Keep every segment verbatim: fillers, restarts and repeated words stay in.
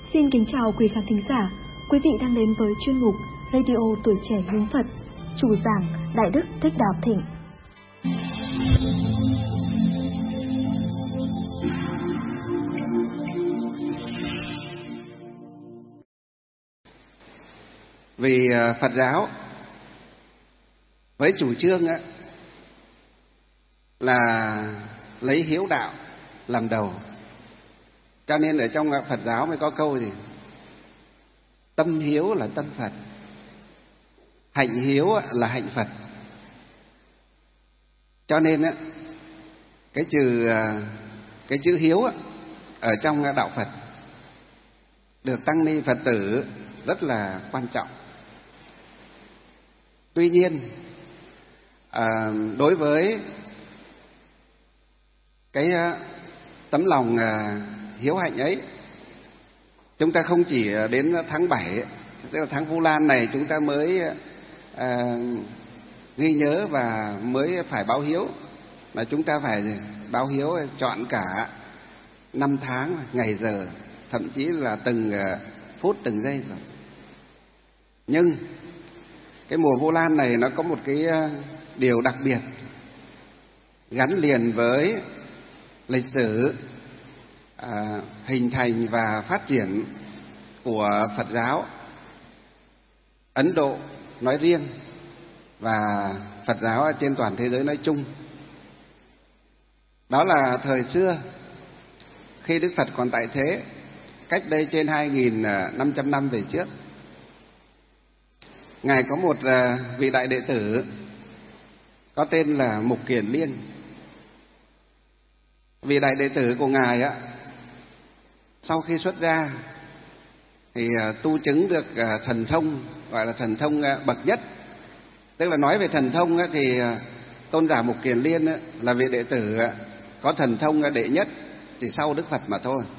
Xin kính chào quý khán thính giả. Quý vị đang đến với chuyên mục Radio Tuổi Trẻ Hướng Phật. Chủ giảng Đại Đức Thích Đạo Thịnh. Vì Phật giáo với chủ trương á, là lấy hiếu đạo làm đầu, cho nên ở trong Phật giáo mới có câu gì: tâm hiếu là tâm Phật, hạnh hiếu là hạnh Phật. Cho nên á, cái chữ cái chữ hiếu á, ở trong đạo Phật được tăng ni Phật tử rất là quan trọng. Tuy nhiên à, đối với cái tấm lòng hiếu hạnh ấy, chúng ta không chỉ đến tháng bảy, tức là tháng Vu Lan này, chúng ta mới à, ghi nhớ và mới phải báo hiếu, mà chúng ta phải báo hiếu chọn cả năm tháng, ngày giờ, thậm chí là từng phút, từng giây rồi. Nhưng cái mùa Vu Lan này nó có một cái điều đặc biệt gắn liền với lịch sử à, hình thành và phát triển của Phật giáo Ấn Độ nói riêng và Phật giáo trên toàn thế giới nói chung. Đó là thời xưa, khi Đức Phật còn tại thế, cách đây trên hai nghìn năm trăm năm về trước, Ngài có một vị đại đệ tử có tên là Mục Kiền Liên. Vị đại đệ tử của Ngài á, sau khi xuất gia thì tu chứng được thần thông, gọi là thần thông bậc nhất. Tức là nói về thần thông á, thì tôn giả Mục Kiền Liên á, là vị đệ tử có thần thông đệ nhất, chỉ sau Đức Phật mà thôi.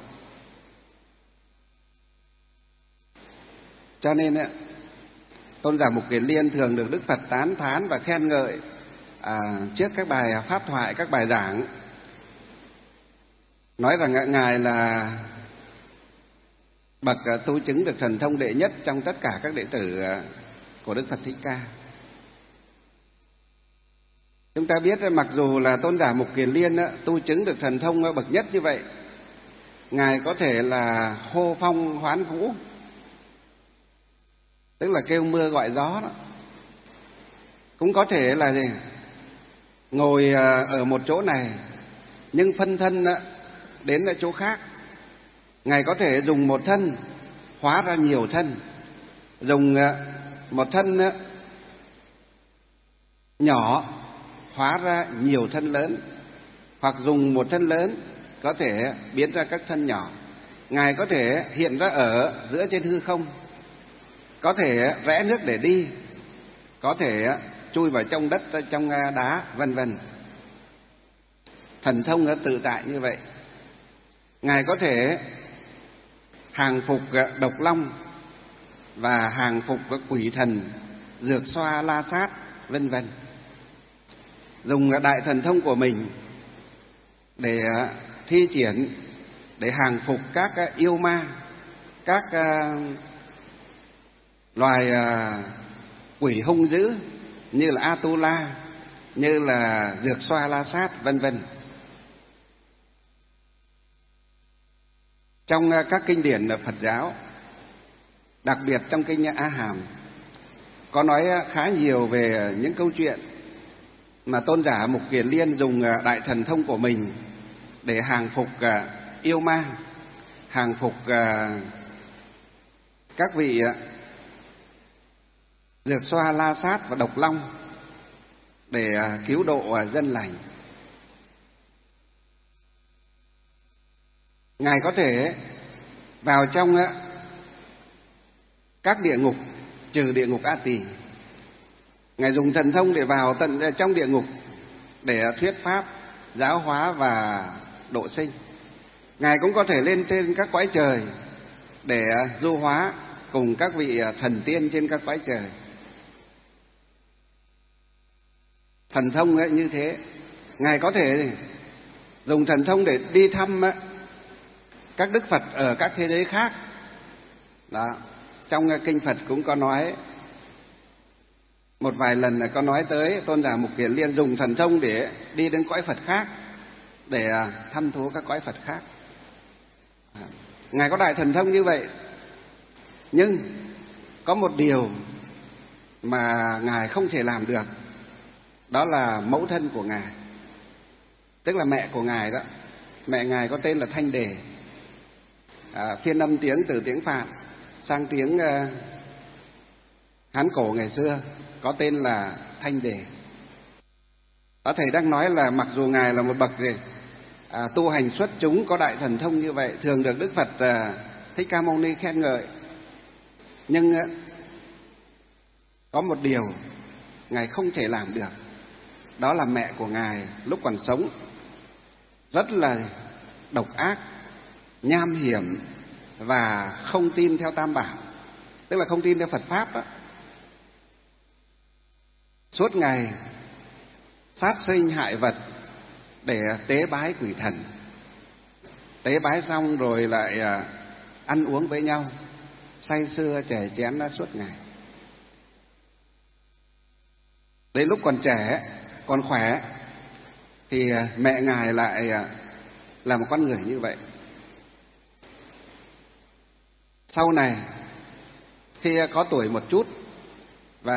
Cho nên á, tôn giả Mục Kiền Liên thường được Đức Phật tán thán và khen ngợi à, trước các bài pháp thoại, các bài giảng, nói rằng Ngài là bậc tu chứng được thần thông đệ nhất trong tất cả các đệ tử của Đức Phật Thích Ca. Chúng ta biết mặc dù là tôn giả Mục Kiền Liên tu chứng được thần thông bậc nhất như vậy, Ngài có thể là hô phong hoán vũ, tức là kêu mưa gọi gió đó. Cũng có thể là gì? Ngồi ở một chỗ này nhưng phân thân đến chỗ khác. Ngài có thể dùng một thân hóa ra nhiều thân, dùng một thân nhỏ hóa ra nhiều thân lớn, hoặc dùng một thân lớn có thể biến ra các thân nhỏ. Ngài có thể hiện ra ở giữa trên hư không, có thể rẽ nước để đi, có thể chui vào trong đất, trong đá, vân vân. Thần thông nó tự tại như vậy. Ngài có thể hàng phục độc long và hàng phục các quỷ thần, dược xoa la sát, vân vân. Dùng đại thần thông của mình để thi triển, để hàng phục các yêu ma, các loài quỷ hung dữ như là Atula, như là dược xoa la sát, vân vân. Trong các kinh điển Phật giáo, đặc biệt trong kinh A Hàm, có nói khá nhiều về những câu chuyện mà tôn giả Mục Kiền Liên dùng đại thần thông của mình để hàng phục yêu ma, hàng phục các vị dược xoa la sát và độc long để cứu độ dân lành. Ngài có thể vào trong các địa ngục, trừ địa ngục A Tỳ. Ngài dùng thần thông để vào tận trong địa ngục để thuyết pháp, giáo hóa và độ sinh. Ngài cũng có thể lên trên các cõi trời để du hóa cùng các vị thần tiên trên các cõi trời. Thần thông ấy như thế. Ngài có thể dùng thần thông để đi thăm các đức Phật ở các thế giới khác Đó, trong kinh Phật cũng có nói, một vài lần là có nói tới Tôn giả Mục Kiền Liên dùng thần thông để đi đến cõi Phật khác, để thăm thú các cõi Phật khác. Ngài có đại thần thông như vậy, nhưng có một điều mà Ngài không thể làm được, đó là mẫu thân của Ngài, tức là mẹ của Ngài đó. Mẹ Ngài có tên là Thanh Đề, à, phiên âm tiếng từ tiếng Phạn sang tiếng uh, Hán cổ ngày xưa có tên là Thanh Đề. Đó, thầy đang nói là mặc dù Ngài là một bậc gì à, tu hành xuất chúng, có đại thần thông như vậy, thường được Đức Phật à, Thích Ca Mâu Ni khen ngợi, nhưng à, có một điều Ngài không thể làm được, đó là mẹ của Ngài lúc còn sống rất là độc ác, nham hiểm và không tin theo Tam Bảo, tức là không tin theo Phật Pháp đó. Suốt ngày sát sinh hại vật để tế bái quỷ thần, tế bái xong rồi lại ăn uống với nhau, say sưa chè chén suốt ngày. Đến lúc còn trẻ, còn khỏe thì mẹ Ngài lại là một con người như vậy. Sau này khi có tuổi một chút và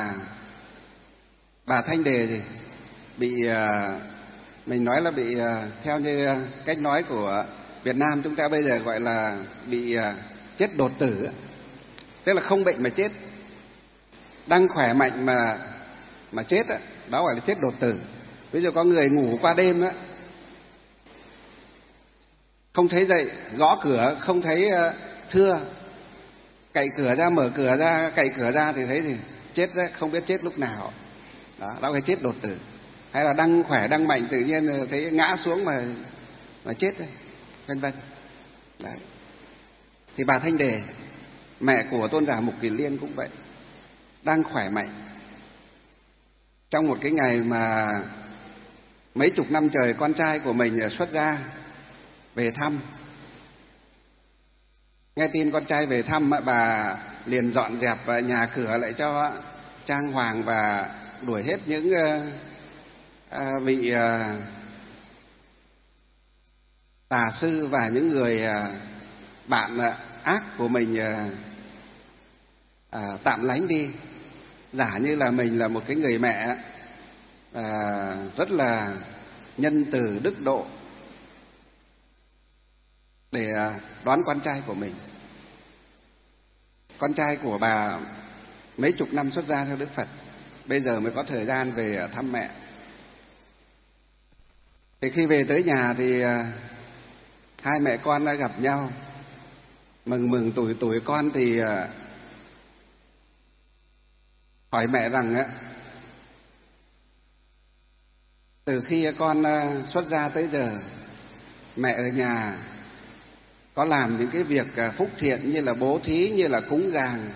bà Thanh Đề thì bị, mình nói là bị, theo như cách nói của Việt Nam chúng ta bây giờ gọi là bị chết đột tử, tức là không bệnh mà chết, đang khỏe mạnh mà mà chết đó, đó gọi là chết đột tử. Ví dụ có người ngủ qua đêm đó, không thấy dậy, gõ cửa không thấy thưa, cậy cửa ra, mở cửa ra, cậy cửa ra thì thấy thì chết đó, không biết chết lúc nào. Đó, đó là chết đột tử. Hay là đang khỏe, đang mạnh, tự nhiên thấy ngã xuống mà mà chết đấy, vân vân. Đấy. Thì bà Thanh Đề, mẹ của Tôn giả Mục Kiền Liên cũng vậy, đang khỏe mạnh. Trong một cái ngày mà mấy chục năm trời con trai của mình xuất gia về thăm, nghe tin con trai về thăm, bà liền dọn dẹp nhà cửa lại cho trang hoàng và đuổi hết những vị tà sư và những người bạn ác của mình tạm lánh đi, giả như là mình là một cái người mẹ rất là nhân từ đức độ để đón con trai của mình. Con trai của bà mấy chục năm xuất gia theo Đức Phật, bây giờ mới có thời gian về thăm mẹ. Thì khi về tới nhà thì hai mẹ con đã gặp nhau, mừng mừng tuổi tuổi. Con thì hỏi mẹ rằng từ khi con xuất gia tới giờ, mẹ ở nhà có làm những cái việc phúc thiện như là bố thí, như là cúng dường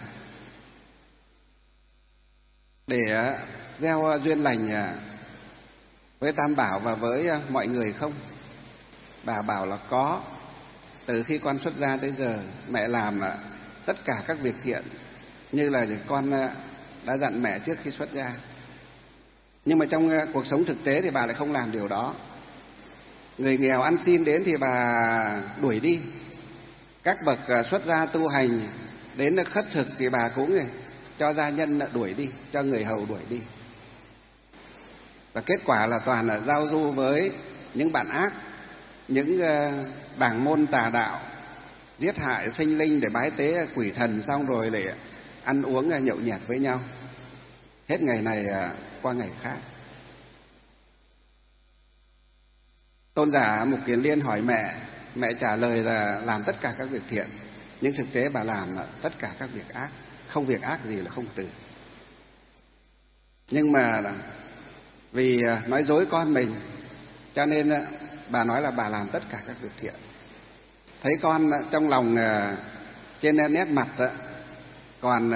để gieo duyên lành với Tam Bảo và với mọi người không? Bà bảo là có. Từ khi con xuất gia tới giờ, mẹ làm tất cả các việc thiện như là con đã dặn mẹ trước khi xuất gia. Nhưng mà trong cuộc sống thực tế thì bà lại không làm điều đó. Người nghèo ăn xin đến thì bà đuổi đi. Các bậc xuất gia tu hành đến khất thực thì bà cũng cho gia nhân đuổi đi, cho người hầu đuổi đi. Và kết quả là toàn là giao du với những bạn ác, những bảng môn tà đạo, giết hại sinh linh để bái tế quỷ thần, xong rồi để ăn uống nhậu nhẹt với nhau, hết ngày này qua ngày khác. Tôn giả Mục Kiền Liên hỏi mẹ, mẹ trả lời là làm tất cả các việc thiện, nhưng thực tế bà làm tất cả các việc ác, không việc ác gì là không từ. Nhưng mà vì nói dối con mình, cho nên bà nói là bà làm tất cả các việc thiện. Thấy con trong lòng trên nét mặt còn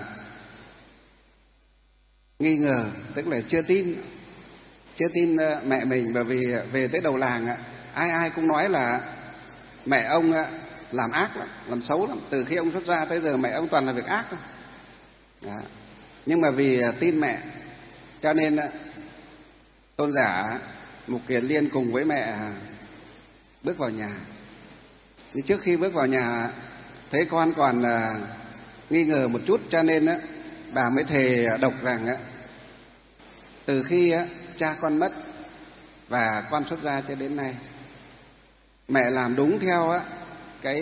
nghi ngờ, tức là chưa tin, chưa tin mẹ mình, bởi vì về tới đầu làng ai ai cũng nói là mẹ ông làm ác lắm, làm xấu lắm. Từ khi ông xuất gia tới giờ mẹ ông toàn là việc ác thôi. Đó. Nhưng mà vì tin mẹ cho nên tôn giả Mục Kiền Liên cùng với mẹ bước vào nhà. Nhưng trước khi bước vào nhà thấy con còn nghi ngờ một chút, cho nên bà mới thề độc rằng từ khi cha con mất và con xuất gia cho đến nay, mẹ làm đúng theo cái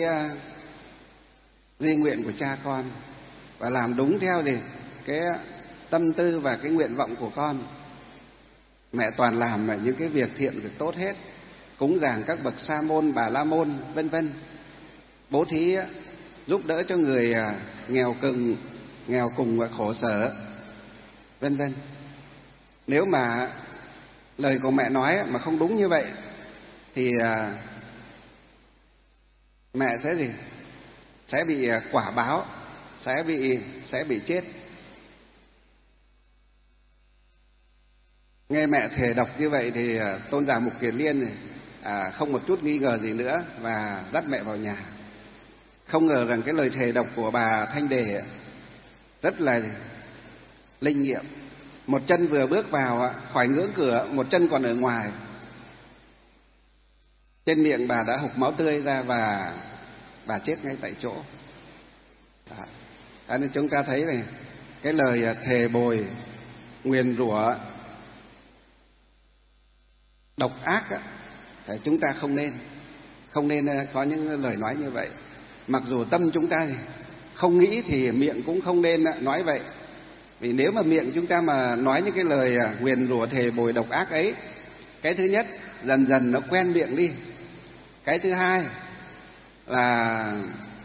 di nguyện của cha con và làm đúng theo gì cái tâm tư và cái nguyện vọng của con. Mẹ toàn làm là những cái việc thiện việc tốt hết, cúng dường các bậc sa môn, bà la môn, vân vân, bố thí giúp đỡ cho người nghèo cùng, nghèo cùng và khổ sở, vân vân. Nếu mà lời của mẹ nói mà không đúng như vậy thì mẹ sẽ gì? Sẽ bị quả báo, sẽ bị sẽ bị chết. Nghe mẹ thề độc như vậy thì tôn giả Mục Kiền Liên này, à, không một chút nghi ngờ gì nữa và dắt mẹ vào nhà. Không ngờ rằng cái lời thề độc của bà Thanh Đề rất là linh nghiệm. Một chân vừa bước vào khỏi ngưỡng cửa, một chân còn ở ngoài, trên miệng bà đã hộc máu tươi ra và bà chết ngay tại chỗ. Đó. Đó nên chúng ta thấy này, cái lời thề bồi, nguyền rủa, độc ác á, thì chúng ta không nên không nên có những lời nói như vậy. Mặc dù tâm chúng ta thì không nghĩ thì miệng cũng không nên nói vậy. Vì nếu mà miệng chúng ta mà nói những cái lời nguyền rủa thề bồi độc ác ấy, cái thứ nhất dần dần nó quen miệng đi. Cái thứ hai là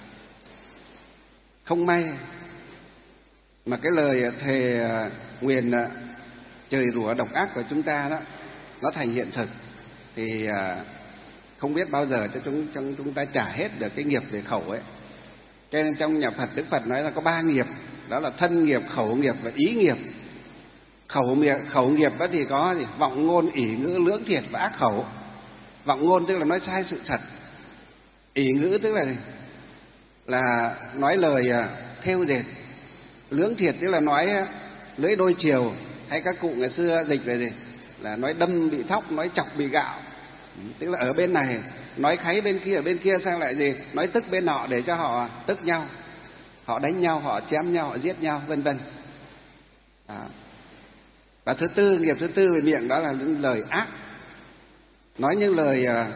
không may mà cái lời thề nguyền chửi rủa độc ác của chúng ta đó nó thành hiện thực thì không biết bao giờ cho chúng, chúng, chúng ta trả hết được cái nghiệp về khẩu ấy. Cho nên trong nhà Phật, Đức Phật nói là có ba nghiệp, đó là thân nghiệp, khẩu nghiệp và ý nghiệp. Khẩu nghiệp, khẩu nghiệp đó thì có gì? Vọng ngôn, ỷ ngữ, lưỡng thiệt và ác khẩu. Vọng ngôn tức là nói sai sự thật. Ỷ ngữ tức là là nói lời thêu dệt. Lưỡng thiệt tức là nói lưỡi đôi chiều, hay các cụ ngày xưa dịch là gì? Là nói đâm bị thóc, nói chọc bị gạo. Tức là ở bên này nói kháy bên kia, ở bên kia sang lại gì? Nói tức bên họ để cho họ tức nhau, họ đánh nhau, họ chém nhau, họ giết nhau, vân vân. Và thứ tư, nghiệp thứ tư về miệng đó là những lời ác, nói những lời uh,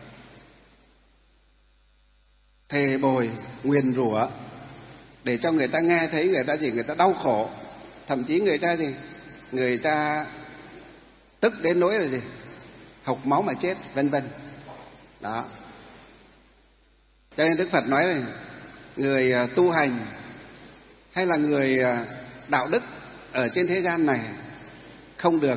thề bồi, nguyền rủa để cho người ta nghe thấy người ta gì? Người ta đau khổ, thậm chí người ta gì? Người ta tức đến nỗi là gì? Hộc máu mà chết, vân vân. Đó. Cho nên Đức Phật nói là người tu hành hay là người đạo đức ở trên thế gian này không được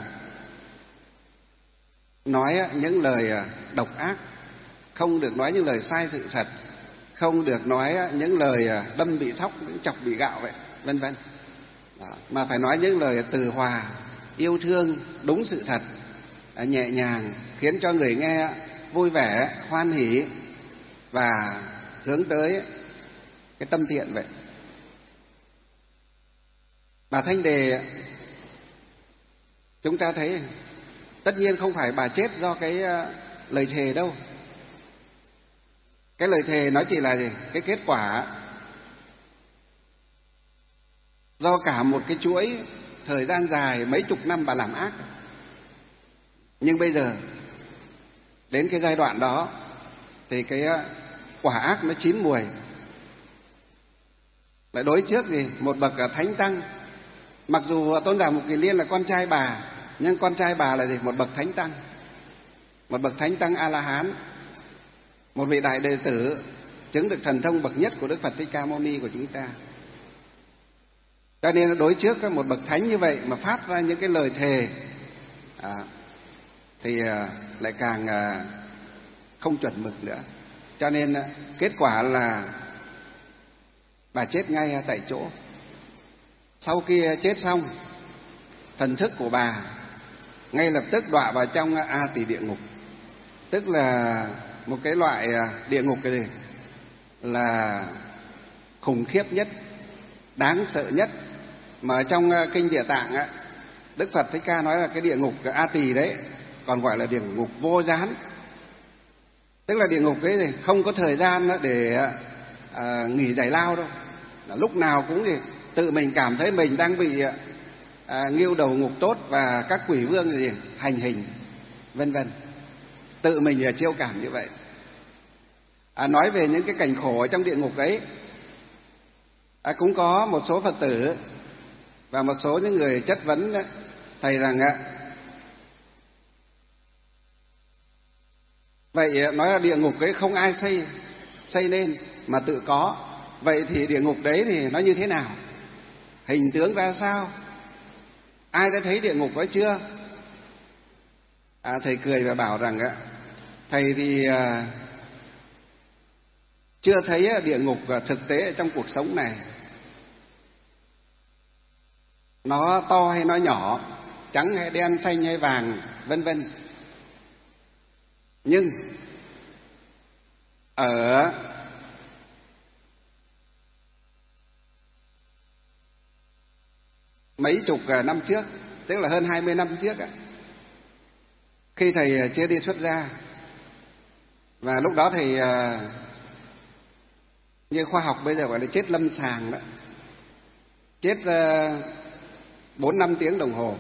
nói những lời độc ác, không được nói những lời sai sự thật, không được nói những lời đâm bị thóc, những chọc bị gạo vậy, vân vân. Mà phải nói những lời từ hòa, yêu thương, đúng sự thật, nhẹ nhàng, khiến cho người nghe vui vẻ, hoan hỉ và hướng tới cái tâm thiện vậy. Bà Thanh Đề chúng ta thấy tất nhiên không phải bà chết do cái lời thề đâu. Cái lời thề nó chỉ là gì? Cái kết quả do cả một cái chuỗi thời gian dài mấy chục năm bà làm ác. Nhưng bây giờ đến cái giai đoạn đó thì cái quả ác nó chín mùi. Lại đối trước gì? Một bậc thánh tăng. Mặc dù tôn giả Mục Kiền Liên là con trai bà, nhưng con trai bà là gì? Một bậc thánh tăng, một bậc thánh tăng A-la-hán, một vị đại đệ tử chứng được thần thông bậc nhất của Đức Phật Thích Ca Mâu Ni của chúng ta. Cho nên đối trước một bậc thánh như vậy mà phát ra những cái lời thề à, thì lại càng không chuẩn mực nữa. Cho nên kết quả là bà chết ngay tại chỗ. Sau khi chết xong, thần thức của bà ngay lập tức đọa vào trong A Tỳ địa ngục, tức là một cái loại địa ngục cái gì là khủng khiếp nhất, đáng sợ nhất. Mà trong kinh Địa Tạng á, Đức Phật Thích Ca nói là cái địa ngục A Tỳ đấy, còn gọi là địa ngục vô gián. Tức là địa ngục ấy thì không có thời gian để à, nghỉ giải lao đâu. Lúc nào cũng thì tự mình cảm thấy mình đang bị à, nghiêu đầu ngục tốt và các quỷ vương gì hành hình, vân vân. Tự mình chiêu cảm như vậy. À, nói về những cái cảnh khổ ở trong địa ngục ấy, à, cũng có một số Phật tử và một số những người chất vấn đó, thầy rằng ạ, vậy nói là địa ngục ấy không ai xây xây lên mà tự có, vậy thì địa ngục đấy thì nó như thế nào, hình tướng ra sao, ai đã thấy địa ngục ấy chưa? À, thầy cười và bảo rằng ạ, thầy thì à, chưa thấy địa ngục thực tế ở trong cuộc sống này, nó to hay nó nhỏ, trắng hay đen, xanh hay vàng, vân vân. Nhưng ở mấy chục năm trước, tức là hơn hai mươi năm trước, khi thầy chưa đi xuất gia, và lúc đó thầy như khoa học bây giờ gọi là chết lâm sàng đó, chết bốn năm tiếng đồng hồ,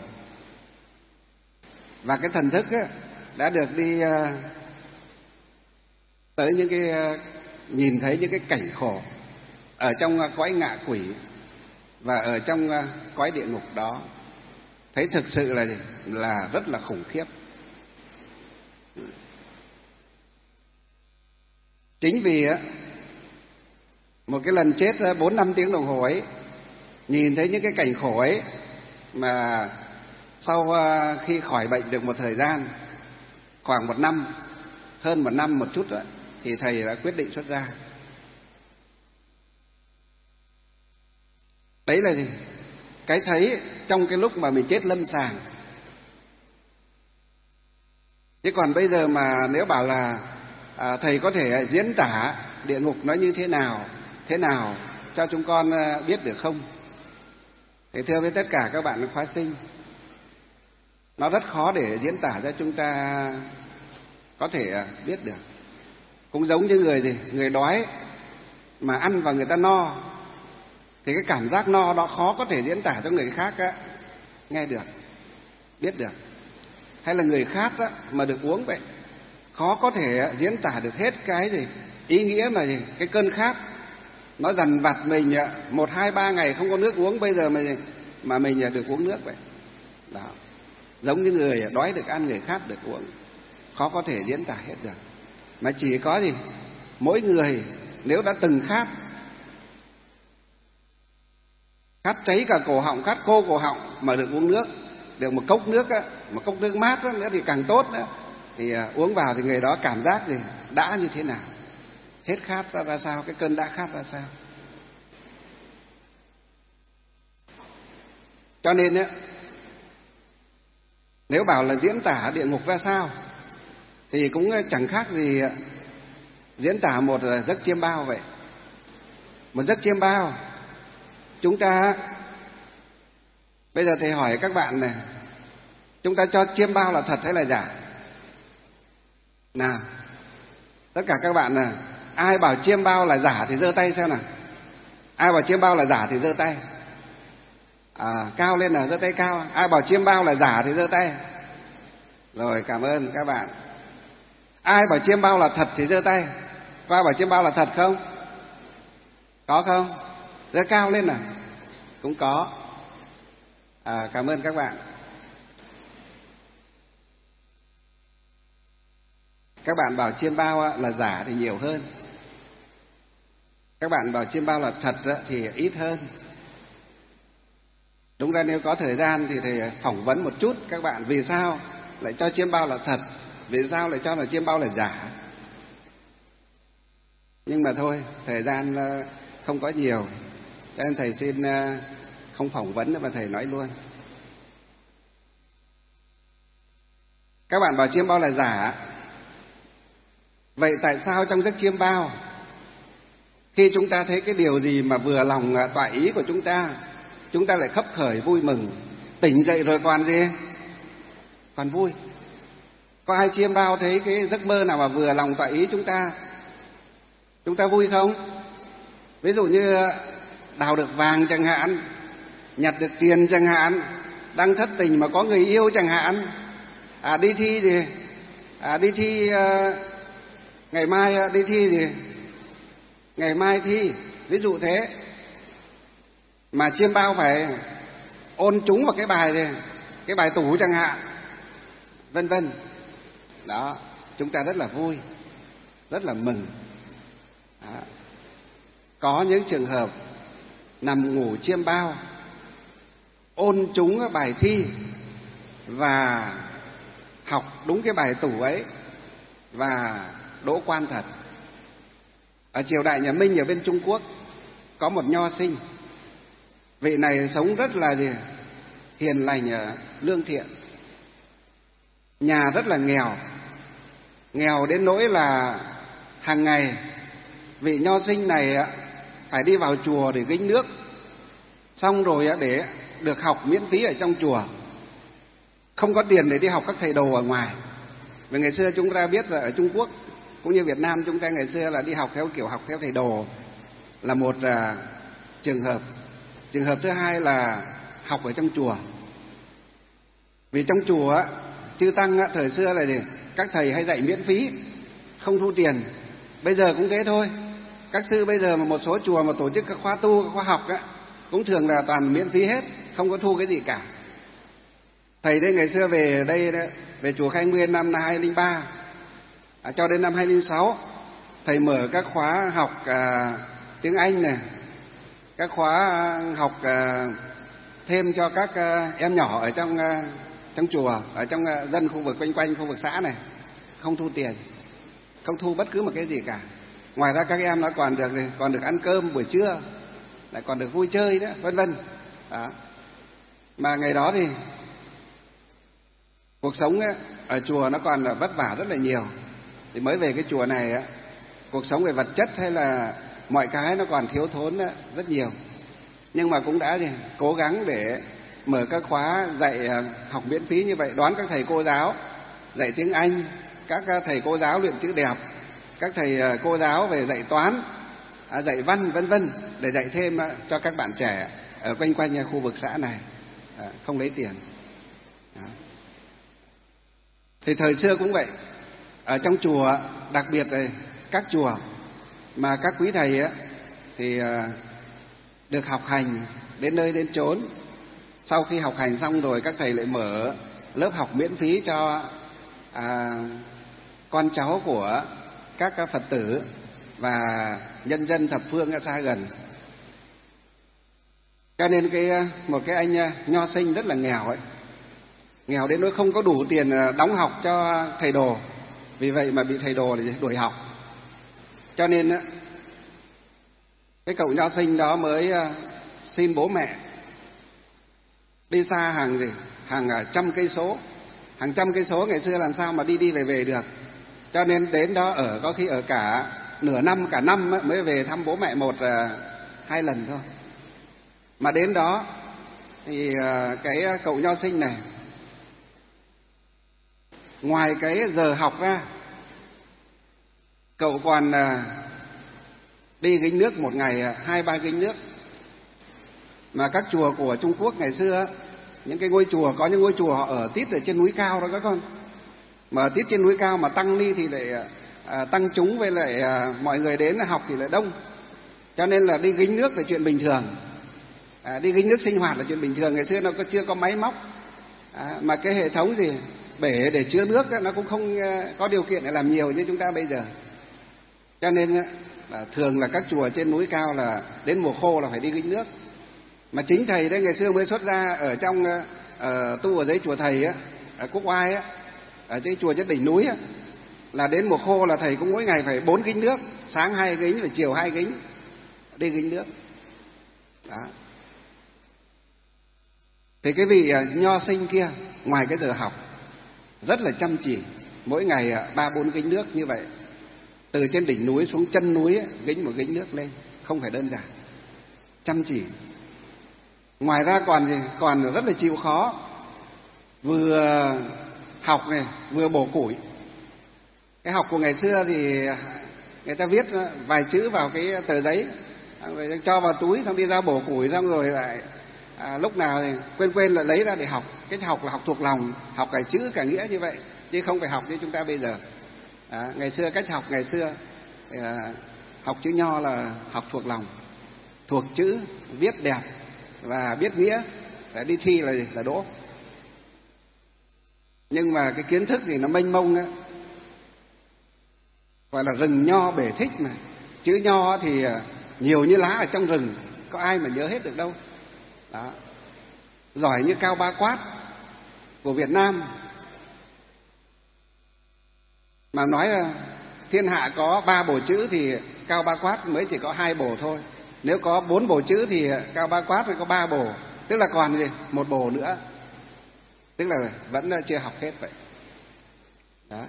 và cái thần thức á, đã được đi tới những cái, nhìn thấy những cái cảnh khổ ở trong cõi ngạ quỷ và ở trong cõi địa ngục đó, thấy thực sự là là rất là khủng khiếp. Chính vì á, một cái lần chết bốn năm tiếng đồng hồ ấy, nhìn thấy những cái cảnh khổ ấy, mà sau khi khỏi bệnh được một thời gian, khoảng một năm, hơn một năm một chút rồi, thì thầy đã quyết định xuất gia. Đấy là gì? Cái thấy trong cái lúc mà mình chết lâm sàng. Chứ còn bây giờ mà nếu bảo là à, thầy có thể diễn tả địa ngục nó như thế nào, thế nào cho chúng con biết được không? Thì thưa với tất cả các bạn khóa sinh, nó rất khó để diễn tả cho chúng ta có thể biết được. Cũng giống như người gì, người đói mà ăn và người ta no, thì cái cảm giác no đó khó có thể diễn tả cho người khác á, nghe được, biết được. Hay là người khát á, mà được uống vậy, khó có thể diễn tả được hết cái gì ý nghĩa mà gì, cái cơn khát nó dằn vặt mình một hai ba ngày không có nước uống, bây giờ mà mà mình được uống nước vậy. Đó, giống như người đói được ăn, người khát được uống, khó có thể diễn tả hết được. Mà chỉ có gì, mỗi người nếu đã từng khát, khát cháy cả cổ họng, khát khô cổ họng mà được uống nước, được một cốc nước á, một cốc nước mát đó nữa thì càng tốt nữa, thì uh, uống vào thì người đó cảm giác gì đã như thế nào, hết khát ra, ra sao, cái cơn đã khát ra sao. Cho nên á, nếu bảo là diễn tả địa ngục ra sao thì cũng chẳng khác gì diễn tả một giấc chiêm bao vậy. Một giấc chiêm bao, chúng ta bây giờ thầy hỏi các bạn này, chúng ta cho chiêm bao là thật hay là giả? Nào, tất cả các bạn này, ai bảo chiêm bao là giả thì giơ tay xem nào. Ai bảo chiêm bao là giả thì giơ tay. À, cao lên nào, giơ tay cao. Ai bảo chiêm bao là giả thì giơ tay. Rồi, cảm ơn các bạn. Ai bảo chiêm bao là thật thì giơ tay. Có ai bảo chiêm bao là thật không? Có không? Giơ cao lên nào. Cũng có. À, cảm ơn các bạn. Các bạn bảo chiêm bao là giả thì nhiều hơn. Các bạn bảo chiêm bao là thật thì ít hơn. Đúng ra nếu có thời gian thì thầy phỏng vấn một chút các bạn vì sao lại cho chiêm bao là thật, vì sao lại cho là chiêm bao là giả. Nhưng mà thôi, thời gian không có nhiều, cho nên thầy xin không phỏng vấn nữa mà thầy nói luôn. Các bạn bảo chiêm bao là giả. Vậy tại sao trong giấc chiêm bao Khi chúng ta thấy cái điều gì mà vừa lòng toại ý của chúng ta, chúng ta lại khấp khởi vui mừng. Tỉnh dậy rồi còn gì? Còn vui. Có ai chiêm bao thấy cái giấc mơ nào mà vừa lòng toại ý chúng ta, chúng ta vui không? Ví dụ như đào được vàng chẳng hạn, nhặt được tiền chẳng hạn, đang thất tình mà có người yêu chẳng hạn, à đi thi thì à đi thi uh, ngày mai đi thi thì ngày mai thi, ví dụ thế. Mà chiêm bao phải ôn trúng vào cái bài này, cái bài tủ chẳng hạn, vân vân. Đó, chúng ta rất là vui, rất là mừng. Đó. Có những trường hợp nằm ngủ chiêm bao, ôn trúng bài thi và học đúng cái bài tủ ấy và đỗ quan thật. Ở triều đại nhà Minh ở bên Trung Quốc có một nho sinh. Vị này sống rất là gì? Hiền lành, lương thiện. Nhà rất là nghèo, nghèo đến nỗi là hàng ngày vị nho sinh này phải đi vào chùa để gánh nước, xong rồi để được học miễn phí ở trong chùa, không có tiền để đi học các thầy đồ ở ngoài. Vì ngày xưa chúng ta biết là ở Trung Quốc cũng như Việt Nam chúng ta ngày xưa là đi học theo kiểu học theo thầy đồ là một uh, trường hợp. Trường hợp thứ hai là học ở trong chùa. Vì trong chùa chư tăng thời xưa là gì? Các thầy hay dạy miễn phí, không thu tiền. Bây giờ cũng thế thôi. Các sư bây giờ mà một số chùa mà tổ chức các khóa tu, các khóa học á, cũng thường là toàn miễn phí hết, không có thu cái gì cả. Thầy đây ngày xưa về đây, về chùa Khai Nguyên năm hai không không ba à, cho đến năm hai không không sáu, thầy mở các khóa học à, tiếng Anh này, các khóa học à, thêm cho các à, em nhỏ ở trong à, trong chùa, ở trong à, dân khu vực quanh quanh khu vực xã này, không thu tiền, không thu bất cứ một cái gì cả. Ngoài ra các em nó còn được còn được ăn cơm buổi trưa, lại còn được vui chơi nữa, vân vân. Đó. Mà ngày đó thì cuộc sống ấy, ở chùa nó còn vất vả rất là nhiều. Thì mới về cái chùa này, cuộc sống về vật chất hay là mọi cái nó còn thiếu thốn rất nhiều. Nhưng mà cũng đã cố gắng để mở các khóa dạy học miễn phí như vậy, đón các thầy cô giáo dạy tiếng Anh, các thầy cô giáo luyện chữ đẹp, các thầy cô giáo về dạy toán, dạy văn, vân vân, để dạy thêm cho các bạn trẻ ở quanh quanh khu vực xã này, không lấy tiền. Đó. Thì thời xưa cũng vậy, ở trong chùa, đặc biệt là các chùa mà các quý thầy ấy, thì được học hành đến nơi đến chốn. Sau khi học hành xong rồi các thầy lại mở lớp học miễn phí cho à, con cháu của các Phật tử và nhân dân thập phương ở xa gần. Cho nên cái một cái anh nho sinh rất là nghèo ấy, nghèo đến nỗi không có đủ tiền đóng học cho thầy đồ, vì vậy mà bị thầy đồ để đuổi học. Cho nên cái cậu nho sinh đó mới xin bố mẹ đi xa hàng gì hàng trăm cây số, hàng trăm cây số ngày xưa làm sao mà đi đi về về được. Cho nên đến đó ở có khi ở cả nửa năm, cả năm mới về thăm bố mẹ một hai lần thôi. Mà đến đó thì cái cậu nho sinh này, ngoài cái giờ học ra, cậu còn đi gánh nước một ngày hai ba gánh nước. Mà các chùa của Trung Quốc ngày xưa, những cái ngôi chùa, có những ngôi chùa họ ở tít ở trên núi cao đó các con, mà ở tít trên núi cao mà tăng ni thì lại à, tăng chúng với lại à, mọi người đến học thì lại đông. Cho nên là đi gánh nước là chuyện bình thường, à, đi gánh nước sinh hoạt là chuyện bình thường. Ngày xưa nó có, chưa có máy móc, à, mà cái hệ thống gì bể để chứa nước đó, nó cũng không có điều kiện để làm nhiều như chúng ta bây giờ. Cho nên là thường là các chùa trên núi cao là đến mùa khô là phải đi gánh nước. Mà chính thầy đấy ngày xưa mới xuất ra ở trong ở tu ở dưới chùa thầy á, ở Quốc Oai á, ở dưới chùa trên đỉnh núi á, là đến mùa khô là thầy cũng mỗi ngày phải bốn gánh nước, sáng hai gánh và chiều hai gánh, đi gánh nước. Đó. Thì cái vị nho sinh kia, ngoài cái giờ học rất là chăm chỉ, mỗi ngày ba bốn gánh nước như vậy. từ trên đỉnh núi xuống chân núi ấy, gánh một gánh nước lên, không phải đơn giản, chăm chỉ. Ngoài ra còn gì? Còn rất là chịu khó, vừa học này, vừa bổ củi. Cái học của ngày xưa thì người ta viết vài chữ vào cái tờ giấy, cho vào túi, xong đi ra bổ củi, xong rồi lại à, lúc nào thì quên quên lại lấy ra để học. Cái học là học thuộc lòng, học cả chữ cả nghĩa như vậy, chứ không phải học như chúng ta bây giờ. À, ngày xưa cách học ngày xưa thì, à, học chữ nho là học thuộc lòng, thuộc chữ, viết đẹp và biết nghĩa, để đi thi là là đỗ. Nhưng mà cái kiến thức thì nó mênh mông á, gọi là rừng nho bể thích mà. Chữ nho thì nhiều như lá ở trong rừng, có ai mà nhớ hết được đâu. Đó. Giỏi như Cao Bá Quát của Việt Nam, mà nói là thiên hạ có ba bộ chữ thì Cao Bá Quát mới chỉ có hai bộ thôi. Nếu có bốn bộ chữ thì Cao Bá Quát mới có ba bộ, tức là còn gì? Một bộ nữa, tức là vẫn chưa học hết vậy. Đó.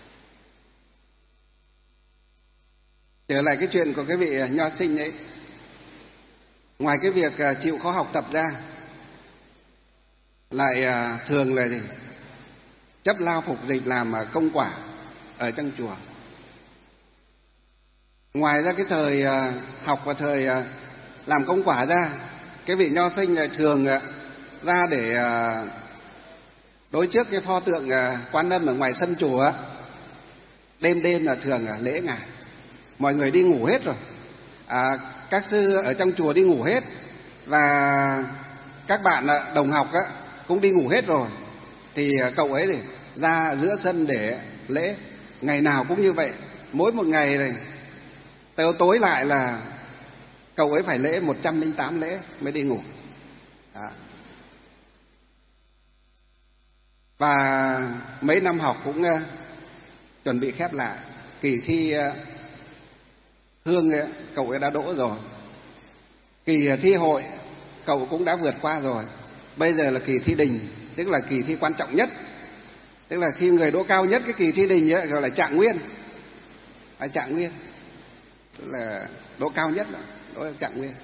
Trở lại cái chuyện của cái vị nho sinh ấy, ngoài cái việc chịu khó học tập ra, lại thường là gì? Chấp lao phục dịch làm công quả ở trong chùa. Ngoài ra cái thời học và thời làm công quả ra, cái vị nho sinh lại thường ra để đối trước cái pho tượng Quan Âm ở ngoài sân chùa. Đêm đêm là thường lễ ngài, mọi người đi ngủ hết rồi, à, các sư ở trong chùa đi ngủ hết, và các bạn đồng học á, cũng đi ngủ hết rồi, thì cậu ấy thì ra giữa sân để lễ. Ngày nào cũng như vậy, mỗi một ngày này tới tối lại là cậu ấy phải lễ một trăm lẻ tám lễ mới đi ngủ. Đó. Và mấy năm học cũng uh, chuẩn bị khép lại. Kỳ thi uh, hương ấy, cậu ấy đã đỗ rồi. Kỳ uh, thi hội cậu cũng đã vượt qua rồi. Bây giờ là kỳ thi đình, tức là kỳ thi quan trọng nhất, tức là khi người đỗ cao nhất cái kỳ thi đình ấy, gọi là trạng nguyên. À, trạng nguyên tức là đỗ cao nhất, đó là trạng nguyên.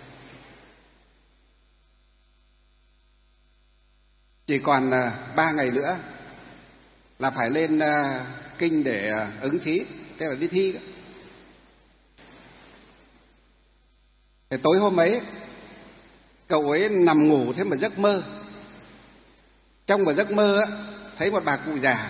Chỉ còn ba ngày nữa là phải lên kinh để ứng thí, tức là đi thi đó. Thì tối hôm ấy cậu ấy nằm ngủ thêm một giấc mơ. Trong một giấc mơ á, thấy một bà cụ già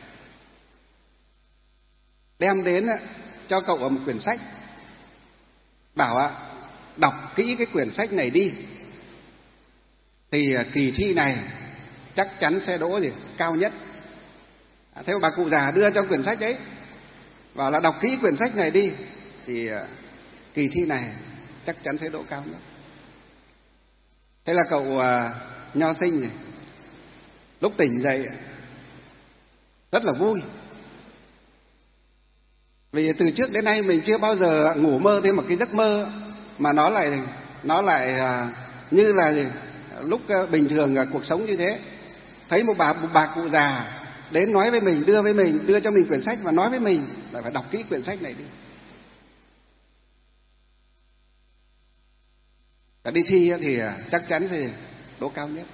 đem đến cho cậu ở một quyển sách, bảo ạ, đọc kỹ cái quyển sách này đi, thì kỳ thi này chắc chắn sẽ đỗ gì cao nhất. À, thế bà cụ già đưa cho quyển sách ấy, bảo là đọc kỹ quyển sách này đi, thì kỳ thi này chắc chắn sẽ đỗ cao nhất. Thế là cậu uh, nho sinh này, lúc tỉnh dậy rất là vui, vì từ trước đến nay mình chưa bao giờ ngủ mơ thêm một cái giấc mơ mà nó lại nó lại uh, như là gì? Lúc uh, bình thường uh, cuộc sống như thế. Thấy một bà một bà cụ già đến nói với mình, đưa với mình, đưa cho mình quyển sách và nói với mình là phải đọc kỹ quyển sách này đi. Và đi thi thì chắc chắn thì đỗ cao nhất.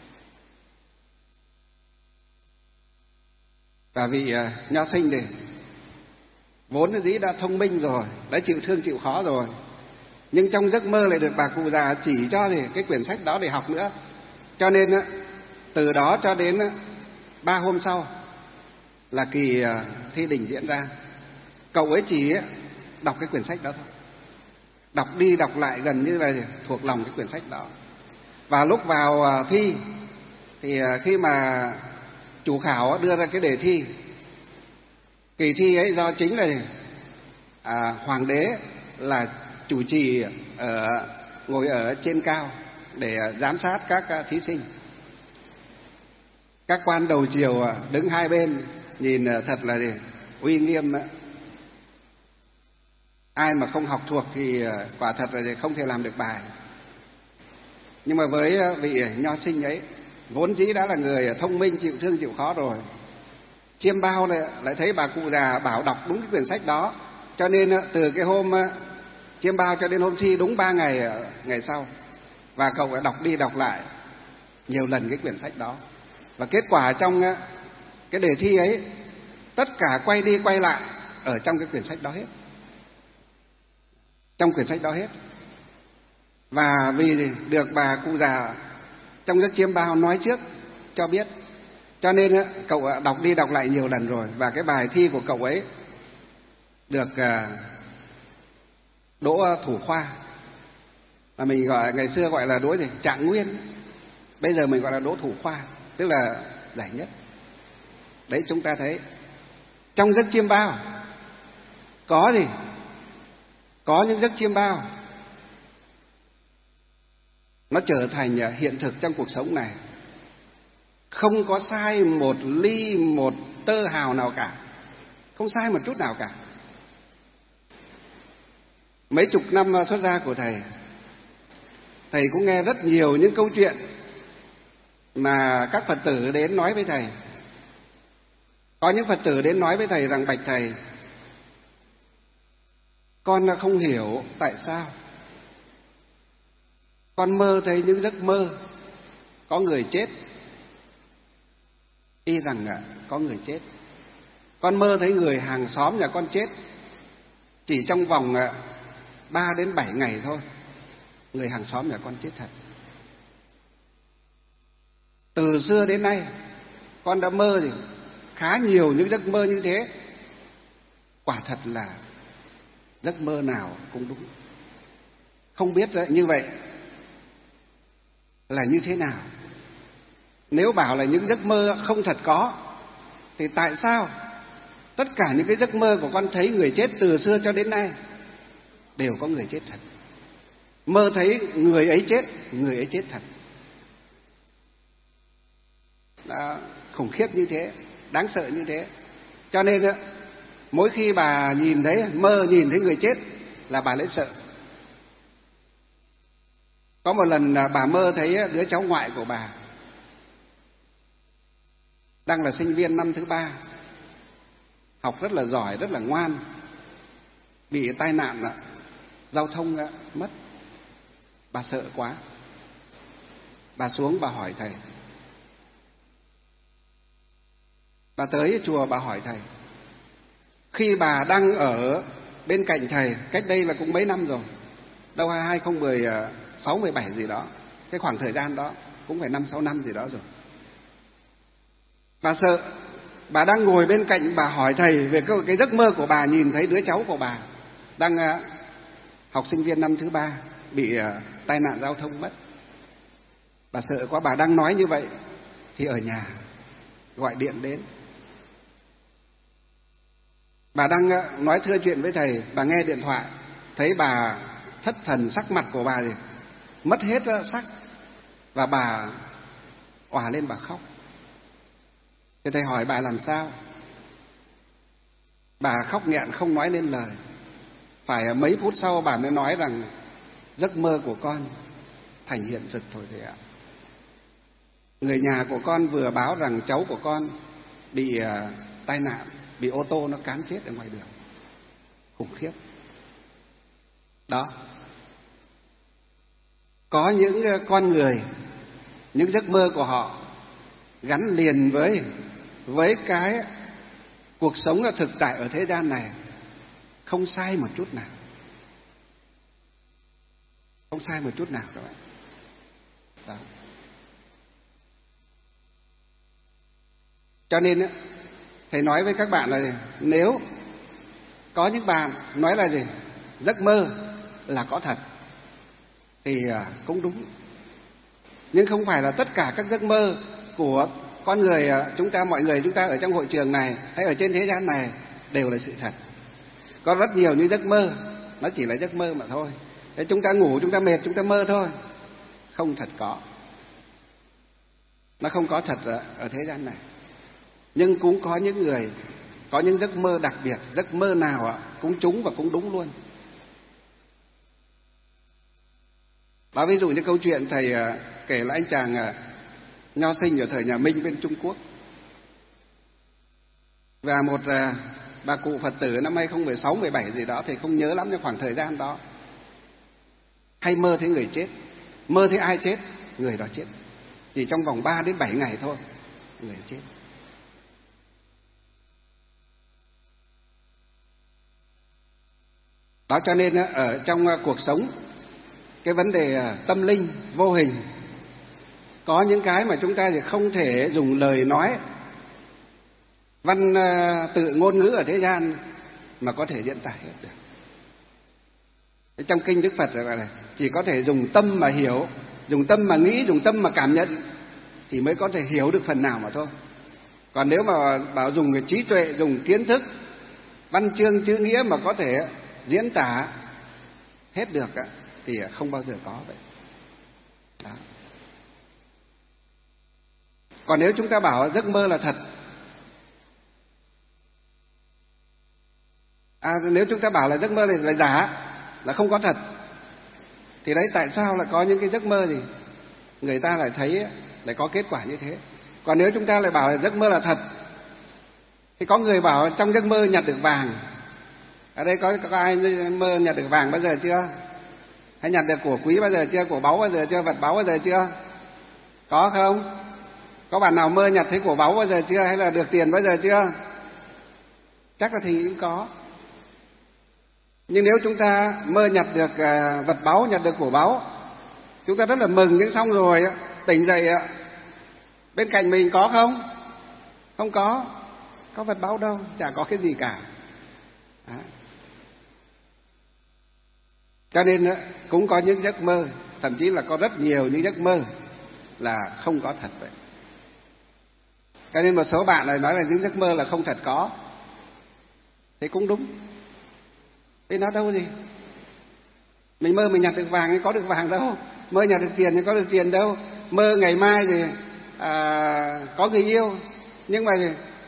Và vị nho sinh thì vốn dĩ đã thông minh rồi, đã chịu thương chịu khó rồi, nhưng trong giấc mơ lại được bà cụ già chỉ cho thì cái quyển sách đó để học nữa. Cho nên từ đó cho đến ba hôm sau là kỳ thi đình diễn ra, cậu ấy chỉ đọc cái quyển sách đó thôi, đọc đi đọc lại gần như là thuộc lòng cái quyển sách đó. Và lúc vào thi thì khi mà chủ khảo đưa ra cái đề thi, kỳ thi ấy do chính là à, hoàng đế là chủ trì ở ngồi ở trên cao để giám sát các thí sinh. Các quan đầu triều đứng hai bên nhìn thật là uy nghiêm. Ai mà không học thuộc thì quả thật là không thể làm được bài. Nhưng mà với vị nho sinh ấy, vốn dĩ đã là người thông minh, chịu thương chịu khó rồi, chiêm bao lại, lại thấy bà cụ già bảo đọc đúng cái quyển sách đó, Cho nên từ cái hôm chiêm bao cho đến hôm thi đúng ba ngày ngày sau. Và cậu đã đọc đi đọc lại nhiều lần cái quyển sách đó. Và kết quả trong cái đề thi ấy, tất cả quay đi quay lại ở trong cái quyển sách đó hết. Trong quyển sách đó hết. Và vì được bà cụ già trong giấc chiêm bao nói trước cho biết, cho nên cậu đọc đi đọc lại nhiều lần rồi. Và cái bài thi của cậu ấy được đỗ thủ khoa, mà mình gọi ngày xưa gọi là đỗ gì trạng nguyên, bây giờ mình gọi là đỗ thủ khoa, tức là giải nhất. Đấy, chúng ta thấy trong giấc chiêm bao có gì, có những giấc chiêm bao nó trở thành hiện thực trong cuộc sống này, không có sai một ly một tơ hào nào cả, không sai một chút nào cả. Mấy chục năm xuất gia của thầy, thầy cũng nghe rất nhiều những câu chuyện mà các Phật tử đến nói với thầy. Có những Phật tử đến nói với thầy rằng: bạch thầy, con không hiểu tại sao con mơ thấy những giấc mơ có người chết, y rằng có người chết. Con mơ thấy người hàng xóm nhà con chết, chỉ trong vòng ba đến bảy ngày thôi, người hàng xóm nhà con chết thật. Từ xưa đến nay con đã mơ gì khá nhiều những giấc mơ như thế. Quả thật là giấc mơ nào cũng đúng. Không biết như vậy là như thế nào. Nếu bảo là những giấc mơ không thật có, thì tại sao tất cả những cái giấc mơ của con thấy người chết từ xưa cho đến nay đều có người chết thật? Mơ thấy người ấy chết, người ấy chết thật. Đó, khủng khiếp như thế, đáng sợ như thế. Cho nên mỗi khi bà nhìn thấy, mơ nhìn thấy người chết là bà lấy sợ. Có một lần bà mơ thấy đứa cháu ngoại của bà đang là sinh viên năm thứ ba, học rất là giỏi, rất là ngoan, bị tai nạn giao thông mất. Bà sợ quá, bà xuống bà hỏi thầy. Bà tới chùa bà hỏi thầy. Khi bà đang ở bên cạnh thầy, cách đây là cũng mấy năm rồi, đâu hai không một sáu mười bảy gì đó, cái khoảng thời gian đó cũng phải năm sáu năm gì đó rồi. Bà sợ, bà đang ngồi bên cạnh, bà hỏi thầy về cái, cái giấc mơ của bà nhìn thấy đứa cháu của bà đang uh, học sinh viên năm thứ ba bị uh, tai nạn giao thông mất. Bà sợ quá, bà đang nói như vậy thì ở nhà gọi điện đến. Bà đang uh, nói thưa chuyện với thầy, bà nghe điện thoại, thấy bà thất thần, sắc mặt của bà thì mất hết uh, sắc, và bà òa lên bà khóc. Thì thầy hỏi bà làm sao? Bà khóc nghẹn không nói nên lời. Phải mấy phút sau bà mới nói rằng giấc mơ của con thành hiện thực thôi thầy ạ. Người nhà của con vừa báo rằng cháu của con bị uh, tai nạn, bị ô tô nó cán chết ở ngoài đường. Khủng khiếp. Đó. Có những uh, con người, những giấc mơ của họ gắn liền với với cái cuộc sống là thực tại ở thế gian này, không sai một chút nào, không sai một chút nào các bạn. Đó. Cho nên thầy nói với các bạn là nếu có những bạn nói là gì giấc mơ là có thật thì cũng đúng, nhưng không phải là tất cả các giấc mơ của con người chúng ta, mọi người chúng ta ở trong hội trường này hay ở trên thế gian này đều là sự thật. Có rất nhiều những giấc mơ nó chỉ là giấc mơ mà thôi. Thế chúng ta ngủ, chúng ta mệt, chúng ta mơ thôi, không thật có. Nó không có thật ở, ở thế gian này. Nhưng cũng có những người có những giấc mơ đặc biệt, giấc mơ nào cũng trúng và cũng đúng luôn. Đó, ví dụ như câu chuyện thầy kể là anh chàng nho sinh ở thời nhà Minh bên Trung Quốc, và một bà cụ Phật tử năm hai không một sáu mười bảy gì đó thì không nhớ lắm, trong khoảng thời gian đó hay mơ thấy người chết. Mơ thấy ai chết? Người đó chết. Chỉ trong vòng ba đến bảy ngày thôi, người chết. Đó cho nên ở trong cuộc sống, cái vấn đề tâm linh vô hình, có những cái mà chúng ta thì không thể dùng lời nói văn tự ngôn ngữ ở thế gian mà có thể diễn tả hết được. Trong kinh Đức Phật là chỉ có thể dùng tâm mà hiểu, dùng tâm mà nghĩ, dùng tâm mà cảm nhận thì mới có thể hiểu được phần nào mà thôi. Còn nếu mà bảo dùng cái trí tuệ, dùng kiến thức, văn chương chữ nghĩa mà có thể diễn tả hết được thì không bao giờ có vậy. Đó. Còn nếu chúng ta bảo giấc mơ là thật, à, nếu chúng ta bảo là giấc mơ này là giả, là không có thật, thì đấy tại sao lại có những cái giấc mơ gì người ta lại thấy lại có kết quả như thế. Còn nếu chúng ta lại bảo là giấc mơ là thật, thì có người bảo trong giấc mơ nhặt được vàng. Ở đây có, có ai mơ nhặt được vàng bao giờ chưa? Hay nhặt được của quý bao giờ chưa? Của báu bao giờ chưa? Vật báu bao giờ chưa? Có không? Có bạn nào mơ nhặt thấy của báu bao giờ chưa? Hay là được tiền bao giờ chưa? Chắc là thì cũng có. Nhưng nếu chúng ta mơ nhặt được vật báu, nhặt được của báu, chúng ta rất là mừng, nhưng xong rồi tỉnh dậy bên cạnh mình có không? Không có. Có vật báu đâu, chả có cái gì cả. Đó. Cho nên cũng có những giấc mơ, thậm chí là có rất nhiều những giấc mơ là không có thật vậy. Cho nên một số bạn lại nói là những giấc mơ là không thật có. Thế cũng đúng. Thế nó đâu gì? Mình mơ mình nhặt được vàng thì có được vàng đâu. Mơ nhặt được tiền thì có được tiền đâu. Mơ ngày mai thì à, có người yêu, nhưng mà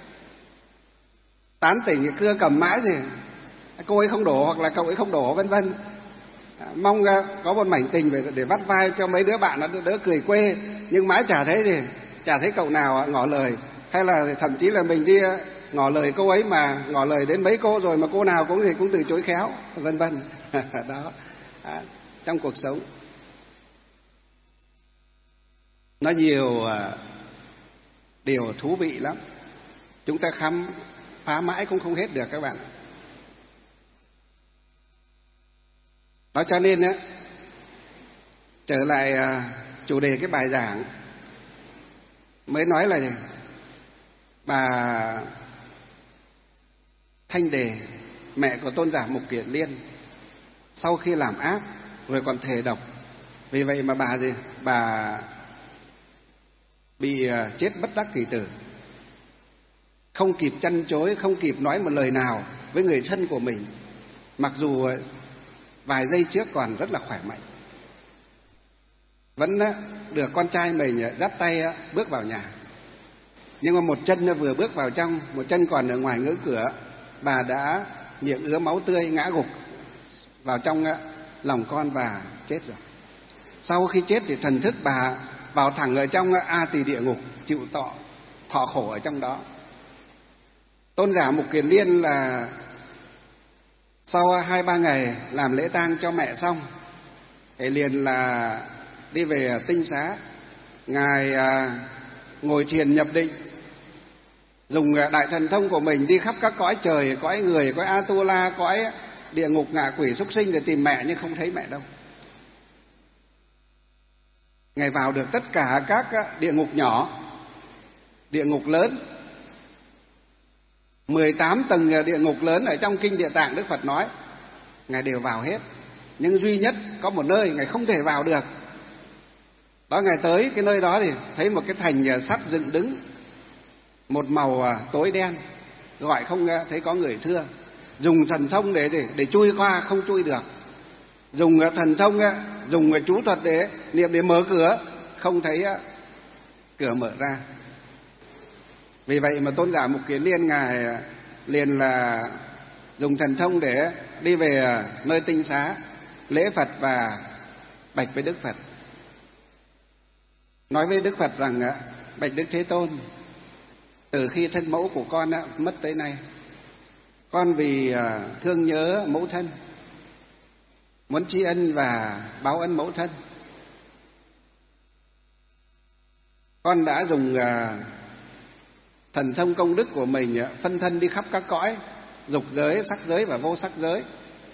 tán tỉnh thì cưa cầm mãi thì cô ấy không đổ hoặc là cậu ấy không đổ, vân vân. À, mong có một mảnh tình để, để vắt vai cho mấy đứa bạn nó đỡ cười quê, nhưng mãi chả thấy thì chả thấy cậu nào ngỏ lời. Hay là thậm chí là mình đi ngỏ lời cô ấy mà ngỏ lời đến mấy cô rồi mà cô nào cũng thì cũng từ chối khéo, vân vân. Đó. À, trong cuộc sống nó nhiều à, điều thú vị lắm, chúng ta khám phá mãi cũng không hết được các bạn. Đó cho nên á, trở lại à, chủ đề cái bài giảng mới nói là bà Thanh Đề, mẹ của tôn giả Mục Kiền Liên, sau khi làm ác rồi còn thề độc, vì vậy mà bà gì bà bị chết bất đắc kỳ tử, không kịp chăn chối, không kịp nói một lời nào với người thân của mình, mặc dù vài giây trước còn rất là khỏe mạnh. Vẫn được con trai mình dắt tay bước vào nhà, nhưng mà một chân vừa bước vào trong, một chân còn ở ngoài ngưỡng cửa, bà đã miệng ứa máu tươi ngã gục vào trong lòng con và chết rồi. Sau khi chết thì thần thức bà vào thẳng ở trong A Tỳ địa ngục, chịu tọ thọ khổ ở trong đó. Tôn giả Mục Kiền Liên là sau hai ba ngày làm lễ tang cho mẹ xong thì liền là đi về tinh xá. Ngài à, ngồi thiền nhập định, dùng đại thần thông của mình đi khắp các cõi trời, cõi người, cõi Atula, cõi địa ngục, ngạ quỷ, súc sinh để tìm mẹ, nhưng không thấy mẹ đâu. Ngài vào được tất cả các địa ngục nhỏ, địa ngục lớn, mười tám tầng địa ngục lớn ở trong kinh Địa Tạng Đức Phật nói, Ngài đều vào hết. Nhưng duy nhất có một nơi Ngài không thể vào được. Đó, Ngài tới cái nơi đó thì thấy một cái thành sắt dựng đứng, một màu tối đen, gọi không thấy có người thưa. Dùng thần thông để, để, để chui qua, không chui được. Dùng thần thông, dùng chú thuật để niệm để mở cửa, không thấy cửa mở ra. Vì vậy mà tôn giả Mục Kiền Liên Ngài liền là dùng thần thông để đi về nơi tinh xá, lễ Phật và bạch với Đức Phật. Nói với Đức Phật rằng: bạch Đức Thế Tôn, từ khi thân mẫu của con mất tới nay, con vì thương nhớ mẫu thân, muốn tri ân và báo ân mẫu thân. Con đã dùng thần thông công đức của mình phân thân đi khắp các cõi, dục giới, sắc giới và vô sắc giới,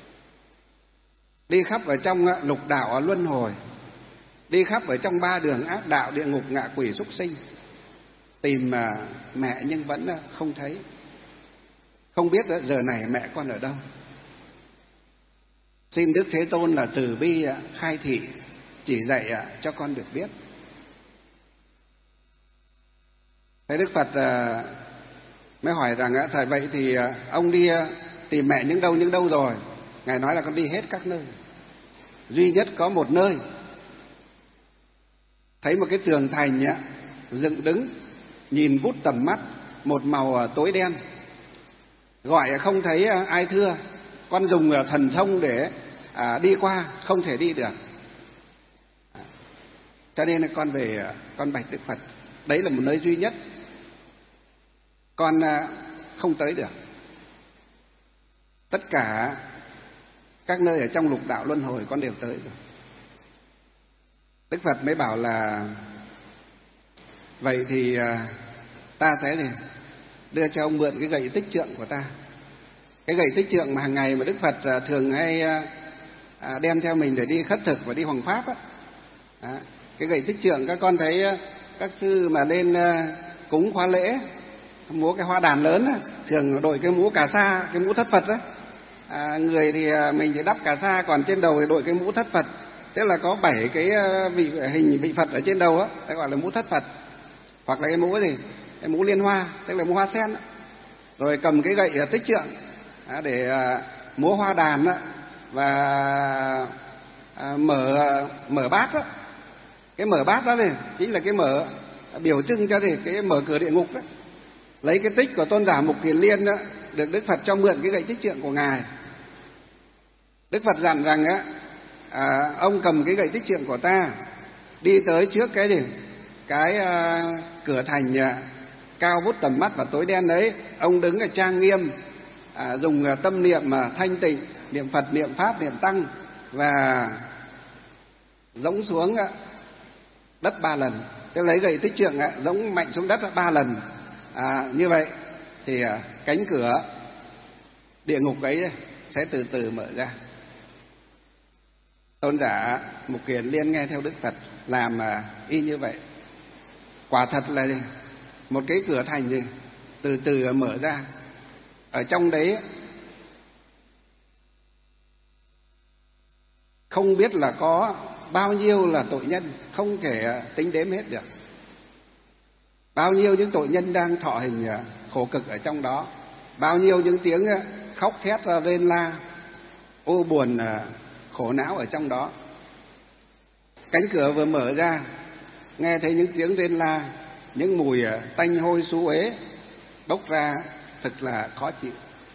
đi khắp ở trong lục đạo luân hồi, đi khắp ở trong ba đường ác đạo, địa ngục, ngạ quỷ, súc sinh, tìm mẹ nhưng vẫn không thấy, không biết giờ này mẹ con ở đâu. Xin Đức Thế Tôn là từ bi khai thị, chỉ dạy cho con được biết. Thế Đức Phật mới hỏi rằng thầy vậy thì ông đi tìm mẹ những đâu những đâu rồi? Ngài nói là con đi hết các nơi, duy nhất có một nơi thấy một cái tường thành dựng đứng, nhìn vút tầm mắt, một màu tối đen, gọi không thấy ai thưa. Con dùng thần thông để à, đi qua, không thể đi được. À, cho nên con về con bạch Đức Phật, đấy là một nơi duy nhất con à, không tới được. Tất cả các nơi ở trong lục đạo luân hồi con đều tới rồi. Đức Phật mới bảo là vậy thì à, ta sẽ này, đưa cho ông mượn cái gậy tích trượng của ta. Cái gậy tích trượng mà hàng ngày mà Đức Phật thường hay đem theo mình để đi khất thực và đi hoằng pháp á. À, cái gậy tích trượng các con thấy các sư mà lên cúng khóa lễ múa cái hoa đàn lớn á, thường đội cái mũ cà sa, cái mũ thất Phật á. À, người thì mình thì đắp cà sa, còn trên đầu thì đội cái mũ thất Phật. Tức là có bảy cái vị hình vị Phật ở trên đầu á, ta gọi là mũ thất Phật. Hoặc là cái mũ gì? Cái mũ liên hoa, tức là mũ hoa sen á. Rồi cầm cái gậy tích trượng để múa hoa đàn và mở mở bát đó. Cái mở bát đó thì chính là cái mở biểu trưng cho thì cái mở cửa địa ngục đó. Lấy cái tích của Tôn giả Mục Kiền Liên đó, được Đức Phật cho mượn cái gậy tích trượng của ngài. Đức Phật dặn rằng á, à, ông cầm cái gậy tích trượng của ta đi tới trước cái gì cái à, cửa thành à, cao vút tầm mắt và tối đen đấy, ông đứng ở trang nghiêm, à, dùng tâm niệm mà thanh tịnh, niệm Phật, niệm Pháp, niệm Tăng và giẫng xuống đất ba lần. Tức lấy gậy tích trượng giẫng mạnh xuống đất ba lần. À, như vậy thì cánh cửa địa ngục ấy sẽ từ từ mở ra. Tôn giả Mục Kiền Liên nghe theo Đức Phật làm y như vậy. Quả thật là gì? Một cái cửa thành gì từ từ mở ra. Ở trong đấy không biết là có bao nhiêu là tội nhân, không thể tính đếm hết được. Bao nhiêu những tội nhân đang thọ hình khổ cực ở trong đó, bao nhiêu những tiếng khóc thét rên la ô buồn khổ não ở trong đó. Cánh cửa vừa mở ra, nghe thấy những tiếng rên la, những mùi tanh hôi xú uế bốc ra thật là khó chịu.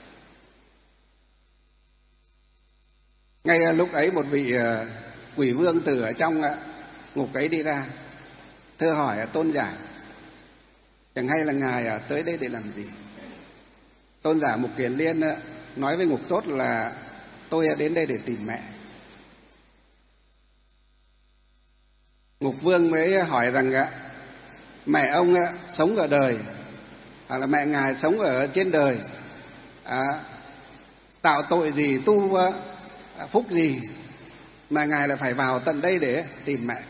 Ngay lúc ấy một vị quỷ vương từ ở trong ngục ấy đi ra, thưa hỏi tôn giả, chẳng hay là ngài tới đây để làm gì? Tôn giả Mục Kiền Liên nói với ngục tốt là tôi đến đây để tìm mẹ. Ngục vương mới hỏi rằng mẹ ông sống ở đời, hoặc là mẹ ngài sống ở trên đời, à, tạo tội gì, tu phúc gì mà ngài lại phải vào tận đây để tìm mẹ?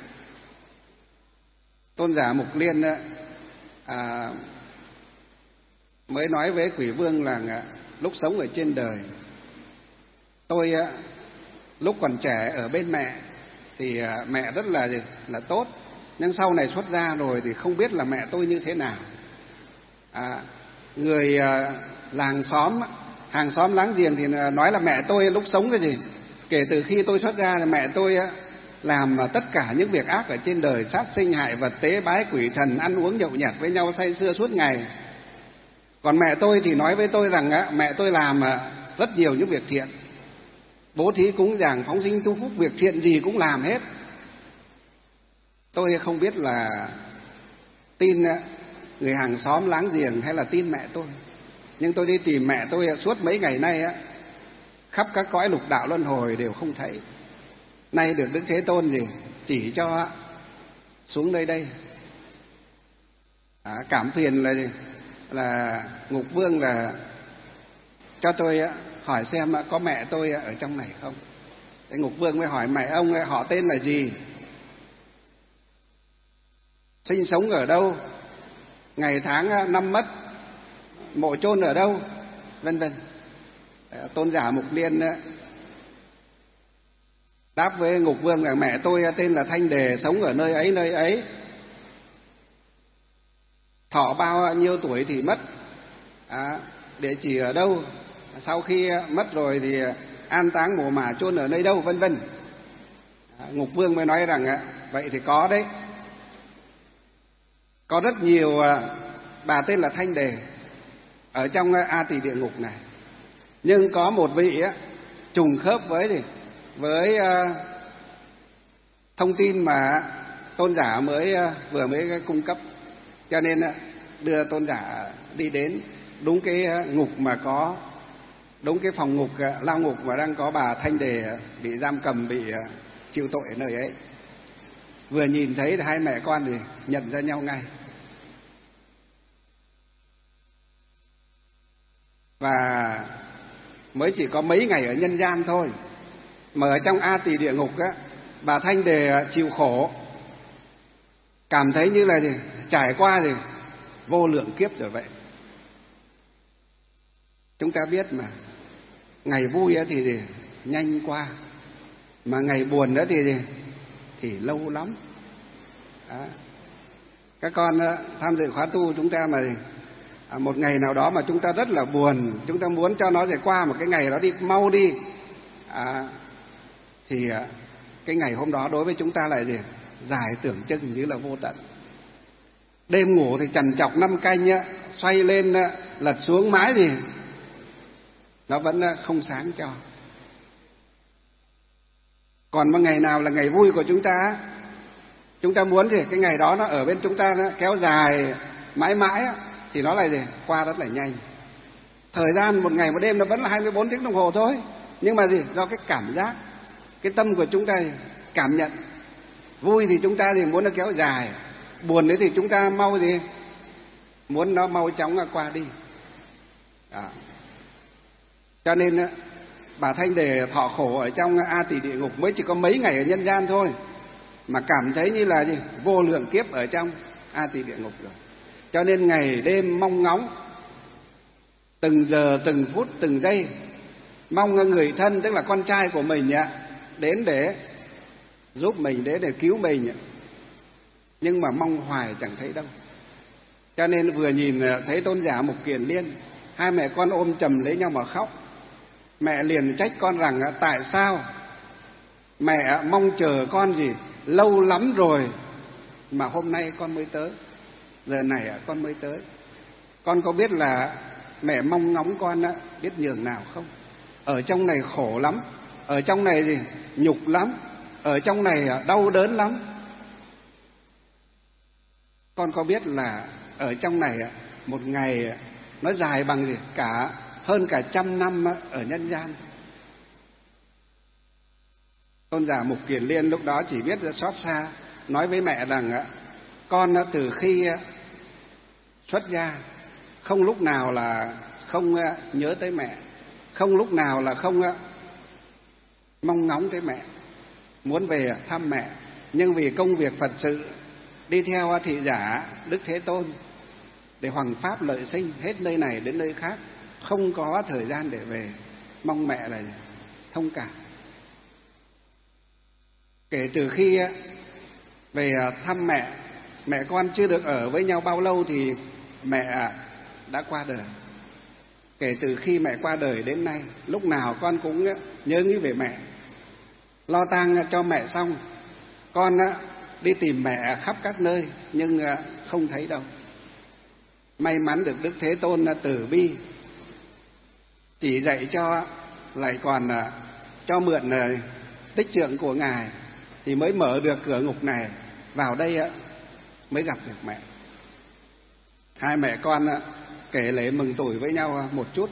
Tôn giả Mục Liên à, mới nói với quỷ vương là lúc sống ở trên đời, tôi lúc còn trẻ ở bên mẹ thì mẹ rất là là tốt, nhưng sau này xuất ra rồi thì không biết là mẹ tôi như thế nào. À, người làng xóm, hàng xóm láng giềng thì nói là mẹ tôi lúc sống cái gì, kể từ khi tôi xuất ra là mẹ tôi làm tất cả những việc ác ở trên đời, sát sinh hại vật, tế bái quỷ thần, ăn uống nhậu nhẹt với nhau say sưa suốt ngày. Còn mẹ tôi thì nói với tôi rằng mẹ tôi làm rất nhiều những việc thiện, bố thí cúng dường, phóng sinh tu phúc, việc thiện gì cũng làm hết. Tôi không biết là tin người hàng xóm láng giềng hay là tin mẹ tôi. Nhưng tôi đi tìm mẹ tôi suốt mấy ngày nay á, khắp các cõi lục đạo luân hồi đều không thấy. Nay được Đức Thế Tôn gì chỉ cho xuống nơi đây. À, cảm phiền là là Ngục Vương là cho tôi hỏi xem có mẹ tôi ở trong này không. Thế Ngục Vương mới hỏi mẹ ông họ tên là gì, sinh sống ở đâu, ngày tháng năm mất, mộ chôn ở đâu, vân vân. Tôn giả Mục Liên đáp với Ngục Vương là mẹ tôi tên là Thanh Đề, sống ở nơi ấy nơi ấy, thọ bao nhiêu tuổi thì mất, à, địa chỉ ở đâu, sau khi mất rồi thì an táng mồ mả chôn ở nơi đâu, vân vân. À, Ngục Vương mới nói rằng vậy thì có đấy, có rất nhiều bà tên là Thanh Đề ở trong A Tỳ địa ngục này, nhưng có một vị á, trùng khớp với gì với uh, thông tin mà tôn giả mới uh, vừa mới cung cấp, cho nên uh, đưa tôn giả đi đến đúng cái uh, ngục mà có đúng cái phòng ngục uh, lao ngục mà đang có bà Thanh Đề uh, bị giam cầm, bị uh, chịu tội ở nơi ấy. Vừa nhìn thấy hai mẹ con thì nhận ra nhau ngay. Và mới chỉ có mấy ngày ở nhân gian thôi, mà ở trong A Tỳ địa ngục á, bà Thanh Đề chịu khổ, cảm thấy như là gì? Trải qua thì vô lượng kiếp rồi vậy. Chúng ta biết mà, ngày vui thì, thì nhanh qua, mà ngày buồn đó thì thì lâu lắm. Đó. Các con tham dự khóa tu chúng ta mà À, một ngày nào đó mà chúng ta rất là buồn, chúng ta muốn cho nó sẽ qua một cái ngày đó đi mau đi, à, thì à, cái ngày hôm đó đối với chúng ta lại gì? Dài tưởng chừng như là vô tận. Đêm ngủ thì trằn trọc năm canh á, xoay lên lật xuống mãi thì nó vẫn không sáng cho. Còn một ngày nào là ngày vui của chúng ta, chúng ta muốn thì cái ngày đó nó ở bên chúng ta, nó kéo dài mãi mãi á, thì nó lại gì? Qua rất là nhanh. Thời gian một ngày một đêm nó vẫn là hai mươi bốn tiếng đồng hồ thôi, nhưng mà gì? Do cái cảm giác, cái tâm của chúng ta cảm nhận. Vui thì chúng ta thì muốn nó kéo dài, buồn đấy thì chúng ta mau gì? Muốn nó mau chóng qua đi. Đó. Cho nên bà Thanh Đề thọ khổ ở trong A Tỳ địa ngục mới chỉ có mấy ngày ở nhân gian thôi, mà cảm thấy như là gì? Vô lượng kiếp ở trong A Tỳ địa ngục rồi. Cho nên ngày đêm mong ngóng, từng giờ, từng phút, từng giây, mong người thân, tức là con trai của mình đến để giúp mình, đến để cứu mình. Nhưng mà mong hoài chẳng thấy đâu. Cho nên vừa nhìn thấy tôn giả Mục Kiền Liên, hai mẹ con ôm chầm lấy nhau mà khóc. Mẹ liền trách con rằng tại sao mẹ mong chờ con gì lâu lắm rồi mà hôm nay con mới tới, giờ này con mới tới. Con có biết là mẹ mong ngóng con biết nhường nào không? Ở trong này khổ lắm, ở trong này gì nhục lắm, ở trong này đau đớn lắm. Con có biết là ở trong này một ngày nó dài bằng gì cả hơn cả trăm năm ở nhân gian. Tôn giả Mục Kiền Liên lúc đó chỉ biết xót xa, nói với mẹ rằng con từ khi xuất gia không lúc nào là không nhớ tới mẹ, không lúc nào là không mong ngóng tới mẹ, muốn về thăm mẹ. Nhưng vì công việc Phật sự, đi theo thị giả Đức Thế Tôn để hoằng pháp lợi sinh hết nơi này đến nơi khác, không có thời gian để về. Mong mẹ là thông cảm. Kể từ khi về thăm mẹ, mẹ con chưa được ở với nhau bao lâu thì mẹ đã qua đời. Kể từ khi mẹ qua đời đến nay, lúc nào con cũng nhớ nghĩ về mẹ. Lo tang cho mẹ xong, con đi tìm mẹ khắp các nơi nhưng không thấy đâu. May mắn được Đức Thế Tôn từ bi chỉ dạy cho, lại còn cho mượn tích trượng của Ngài thì mới mở được cửa ngục này, vào đây mới gặp được mẹ. Hai mẹ con kể lễ mừng tuổi với nhau một chút.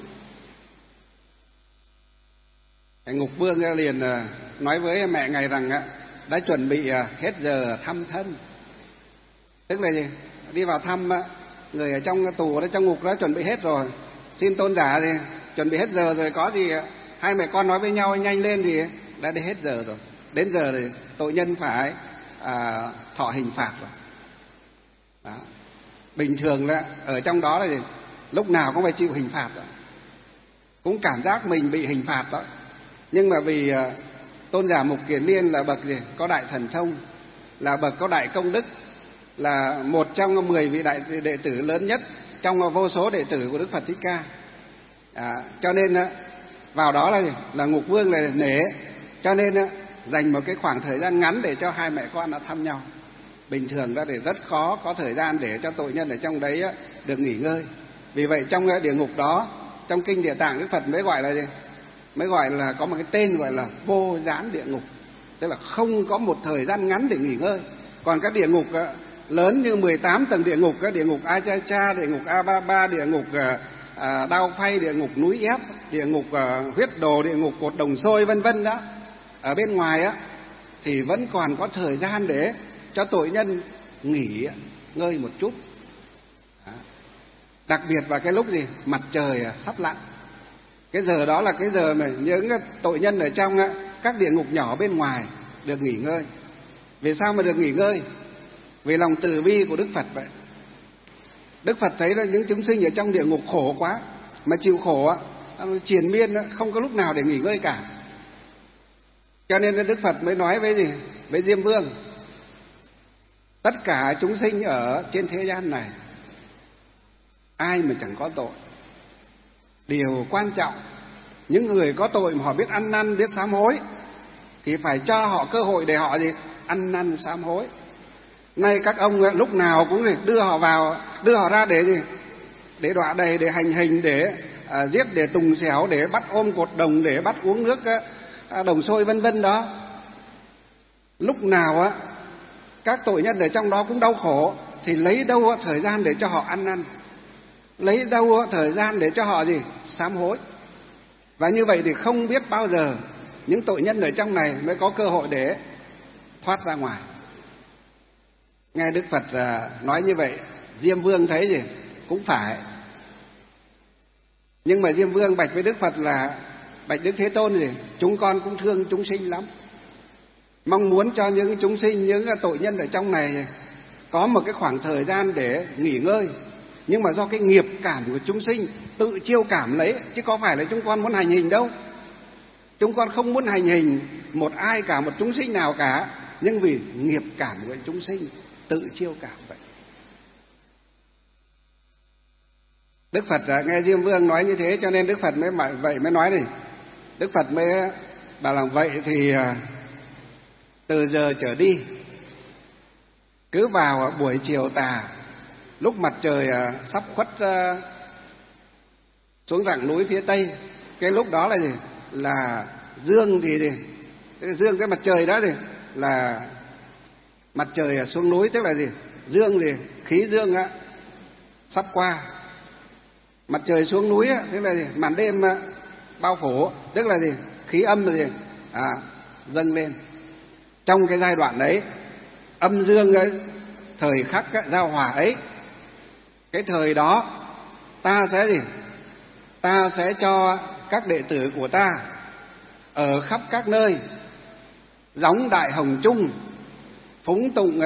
Ngục Vương liền nói với mẹ Ngài rằng đã chuẩn bị hết giờ thăm thân. Tức là gì? Đi vào thăm người ở trong tù, ở trong ngục đó chuẩn bị hết rồi. Xin tôn giả thì chuẩn bị hết giờ rồi, có gì hai mẹ con nói với nhau nhanh lên thì đã đi hết giờ rồi. Đến giờ thì tội nhân phải à, thọ hình phạt rồi. Đó. Bình thường là ở trong đó là gì? Lúc nào cũng phải chịu hình phạt đó. Cũng cảm giác mình bị hình phạt đó. Nhưng mà vì uh, tôn giả Mục Kiền Liên là bậc gì? Có đại thần thông, là bậc có đại công đức, là một trong mười vị đại đệ tử lớn nhất trong vô số đệ tử của Đức Phật Thích Ca. À, cho nên uh, vào đó là là Ngục Vương là nể, cho nên uh, dành một cái khoảng thời gian ngắn để cho hai mẹ con đã thăm nhau. Bình thường ra thì rất khó có thời gian để cho tội nhân ở trong đấy uh, được nghỉ ngơi. Vì vậy trong uh, địa ngục đó, trong kinh Địa Tạng Đức Phật mới gọi là gì? Mới gọi là có một cái tên gọi là vô gián địa ngục, tức là không có một thời gian ngắn để nghỉ ngơi. Còn các địa ngục lớn như mười tám tầng địa ngục, các địa ngục A Cha Cha, địa ngục A Ba Ba, địa ngục à, Đao Phay, địa ngục Núi Ép, địa ngục à, Huyết Đồ, địa ngục Cột Đồng Sôi vân vân đó, ở bên ngoài á thì vẫn còn có thời gian để cho tội nhân nghỉ ngơi một chút. Đó. Đặc biệt vào cái lúc gì mặt trời sắp lặn. Cái giờ đó là cái giờ mà những tội nhân ở trong các địa ngục nhỏ bên ngoài được nghỉ ngơi. Vì sao mà được nghỉ ngơi? Vì lòng từ bi của Đức Phật vậy. Đức Phật thấy là những chúng sinh ở trong địa ngục khổ quá, mà chịu khổ triền miên không có lúc nào để nghỉ ngơi cả. Cho nên Đức Phật mới nói với gì? Với Diêm Vương, tất cả chúng sinh ở trên thế gian này, ai mà chẳng có tội. Điều quan trọng, những người có tội mà họ biết ăn năn, biết sám hối thì phải cho họ cơ hội để họ gì? Ăn năn sám hối. Nay các ông lúc nào cũng đưa họ vào, đưa họ ra để gì? Để đọa đầy, để hành hình, để à, giết, để tùng xẻo, để bắt ôm cột đồng, để bắt uống nước à, đồng sôi vân vân đó. Lúc nào á các tội nhân ở trong đó cũng đau khổ thì lấy đâu thời gian để cho họ ăn năn, lấy đâu thời gian để cho họ gì? Sám hối. Và như vậy thì không biết bao giờ những tội nhân ở trong này mới có cơ hội để thoát ra ngoài. Nghe Đức Phật nói như vậy, Diêm Vương thấy gì? Cũng phải. Nhưng mà Diêm Vương bạch với Đức Phật là: bạch Đức Thế Tôn gì? Chúng con cũng thương chúng sinh lắm, mong muốn cho những chúng sinh, những tội nhân ở trong này có một cái khoảng thời gian để nghỉ ngơi. Nhưng mà do cái nghiệp cảm của chúng sinh tự chiêu cảm lấy, chứ có phải là chúng con muốn hành hình đâu. Chúng con không muốn hành hình một ai cả, một chúng sinh nào cả, nhưng vì nghiệp cảm của chúng sinh tự chiêu cảm vậy. Đức Phật nghe Diêm Vương nói như thế, cho nên Đức Phật mới vậy mới nói này. Đức Phật mới bảo là vậy thì từ giờ trở đi, cứ vào buổi chiều tà, lúc mặt trời sắp khuất xuống rặng núi phía tây, cái lúc đó là gì? Là dương thì gì? Dương cái mặt trời đó thì là mặt trời xuống núi, tức là gì? Dương thì khí dương á sắp qua. Mặt trời xuống núi á, tức là gì? Màn đêm bao phủ, tức là gì? Khí âm là gì? À, dâng lên. Trong cái giai đoạn đấy, âm dương ấy, thời khắc ấy, giao hòa ấy, cái thời đó ta sẽ gì? Ta sẽ cho các đệ tử của ta ở khắp các nơi gióng đại hồng chung, phúng tụng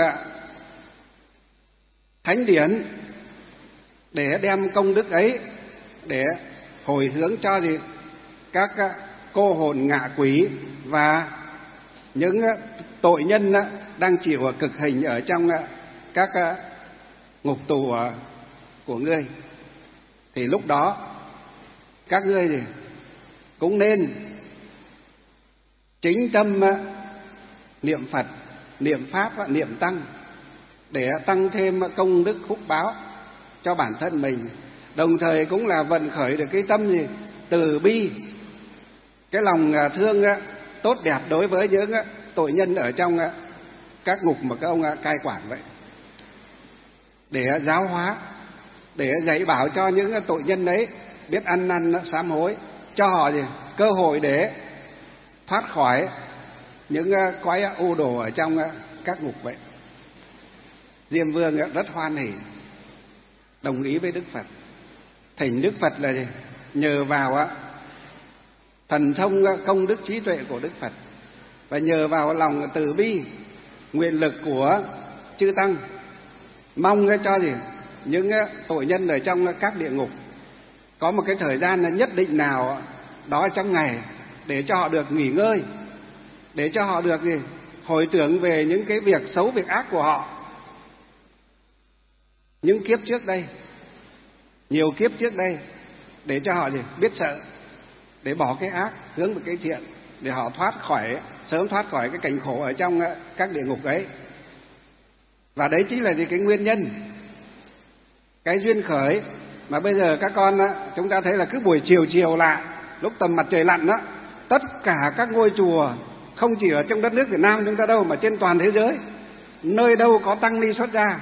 thánh điển để đem công đức ấy để hồi hướng cho gì? Các cô hồn ngạ quỷ và những tội nhân đang chịu cực hình ở trong các ngục tù của ngươi. Thì lúc đó các ngươi thì cũng nên chính tâm niệm Phật, niệm Pháp, niệm Tăng để tăng thêm công đức phúc báo cho bản thân mình. Đồng thời cũng là vận khởi được cái tâm gì? Từ bi, cái lòng thương tốt đẹp đối với những tội nhân ở trong các ngục mà các ông cai quản vậy, để giáo hóa để dạy bảo cho những tội nhân đấy biết ăn năn sám hối, cho họ gì cơ hội để thoát khỏi những cõi u đồ ở trong các ngục vậy. Diêm Vương rất hoan hỉ, đồng ý với Đức Phật, thỉnh Đức Phật là gì? Nhờ vào thần thông công đức trí tuệ của Đức Phật và nhờ vào lòng từ bi nguyện lực của chư tăng, mong cho gì những tội nhân ở trong các địa ngục có một cái thời gian nhất định nào đó trong ngày để cho họ được nghỉ ngơi, để cho họ được gì hồi tưởng về những cái việc xấu việc ác của họ những kiếp trước đây, nhiều kiếp trước đây, để cho họ gì biết sợ, để bỏ cái ác hướng về cái thiện, để họ thoát khỏi sớm thoát khỏi cái cảnh khổ ở trong các địa ngục ấy. Và đấy chính là gì cái nguyên nhân, cái duyên khởi mà bây giờ các con chúng ta thấy là cứ buổi chiều chiều lại lúc tầm mặt trời lặn đó, tất cả các ngôi chùa không chỉ ở trong đất nước Việt Nam chúng ta đâu mà trên toàn thế giới, nơi đâu có tăng ni xuất gia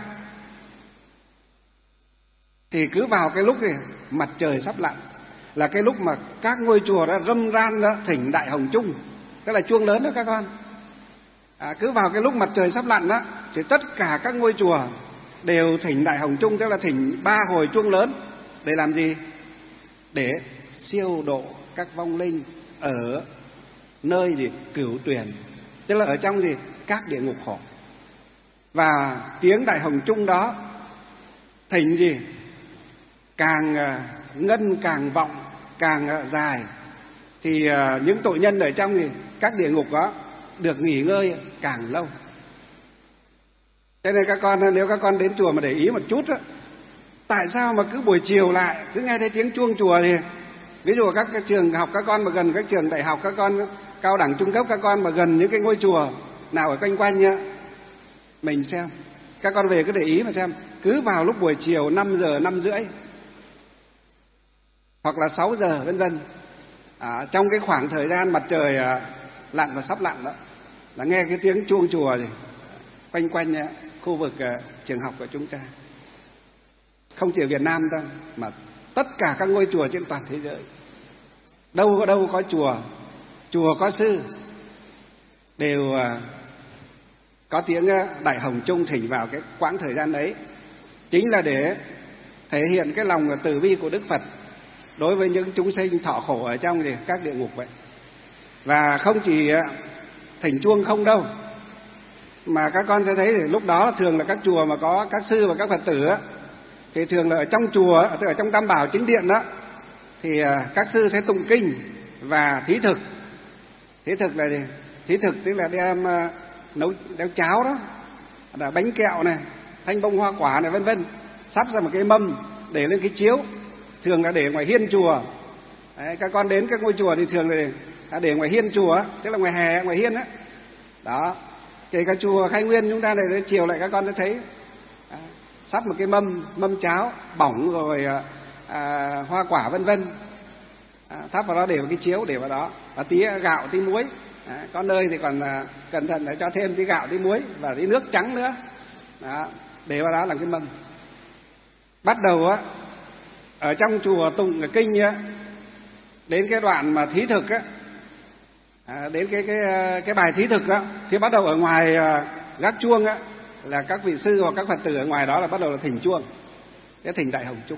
thì cứ vào cái lúc này mặt trời sắp lặn là cái lúc mà các ngôi chùa đã râm ran đó, thỉnh Đại Hồng Chung, tức là chuông lớn đó các con. À, cứ vào cái lúc mặt trời sắp lặn đó thì tất cả các ngôi chùa đều thỉnh Đại Hồng Chung, tức là thỉnh ba hồi chuông lớn để làm gì? Để siêu độ các vong linh ở nơi gì cửu tuyền, tức là ở trong gì các địa ngục khổ. Và tiếng Đại Hồng Chung đó thỉnh gì càng ngân càng vọng càng dài thì những tội nhân ở trong gì các địa ngục đó được nghỉ ngơi càng lâu. Thế nên các con, nếu các con đến chùa mà để ý một chút á, tại sao mà cứ buổi chiều lại cứ nghe thấy tiếng chuông chùa thì ví dụ các cái trường học các con mà gần các trường đại học, các con cao đẳng trung cấp, các con mà gần những cái ngôi chùa nào ở quanh quanh nhá, mình xem, các con về cứ để ý mà xem, cứ vào lúc buổi chiều năm giờ năm rưỡi hoặc là sáu giờ vân vân, à, trong cái khoảng thời gian mặt trời à, lặn và sắp lặn đó, là nghe cái tiếng chuông chùa thì quanh quanh à, khu vực à, trường học của chúng ta, không chỉ ở Việt Nam đâu mà tất cả các ngôi chùa trên toàn thế giới, đâu có đâu có chùa chùa có sư đều à, có tiếng à, Đại Hồng Chung thỉnh vào cái quãng thời gian đấy, chính là để thể hiện cái lòng từ bi của Đức Phật đối với những chúng sinh thọ khổ ở trong thì các địa ngục vậy. Và không chỉ thỉnh chuông không đâu, mà các con sẽ thấy thì lúc đó thường là các chùa mà có các sư và các Phật tử á, thì thường là ở trong chùa, tức ở trong Tam Bảo chính điện đó, thì các sư sẽ tụng kinh và thí thực. Thí thực là gì? Thí thực tức là đem nấu nấu cháo đó, là bánh kẹo này, thanh bông hoa quả này vân vân, sắp ra một cái mâm để lên cái chiếu, thường là để ngoài hiên chùa. Đấy, các con đến các ngôi chùa thì thường là để, để ngoài hiên chùa, tức là ngoài hè, ngoài hiên á. Đó, kể cả chùa Khai Nguyên chúng ta này, chiều lại các con sẽ thấy à, sắp một cái mâm mâm cháo bỏng rồi à, hoa quả vân vân, à, thắp vào đó để vào cái chiếu, để vào đó và tí gạo tí muối. À, có nơi thì còn à, cẩn thận để cho thêm tí gạo tí muối và tí nước trắng nữa. Đó, để vào đó làm cái mâm. Bắt đầu á ở trong chùa tụng cái kinh á, đến cái đoạn mà thí thực á, à, đến cái cái cái bài thí thực á, thì bắt đầu ở ngoài à, gác chuông á, là các vị sư hoặc các Phật tử ở ngoài đó là bắt đầu là thỉnh chuông, cái thỉnh Đại Hồng Chung.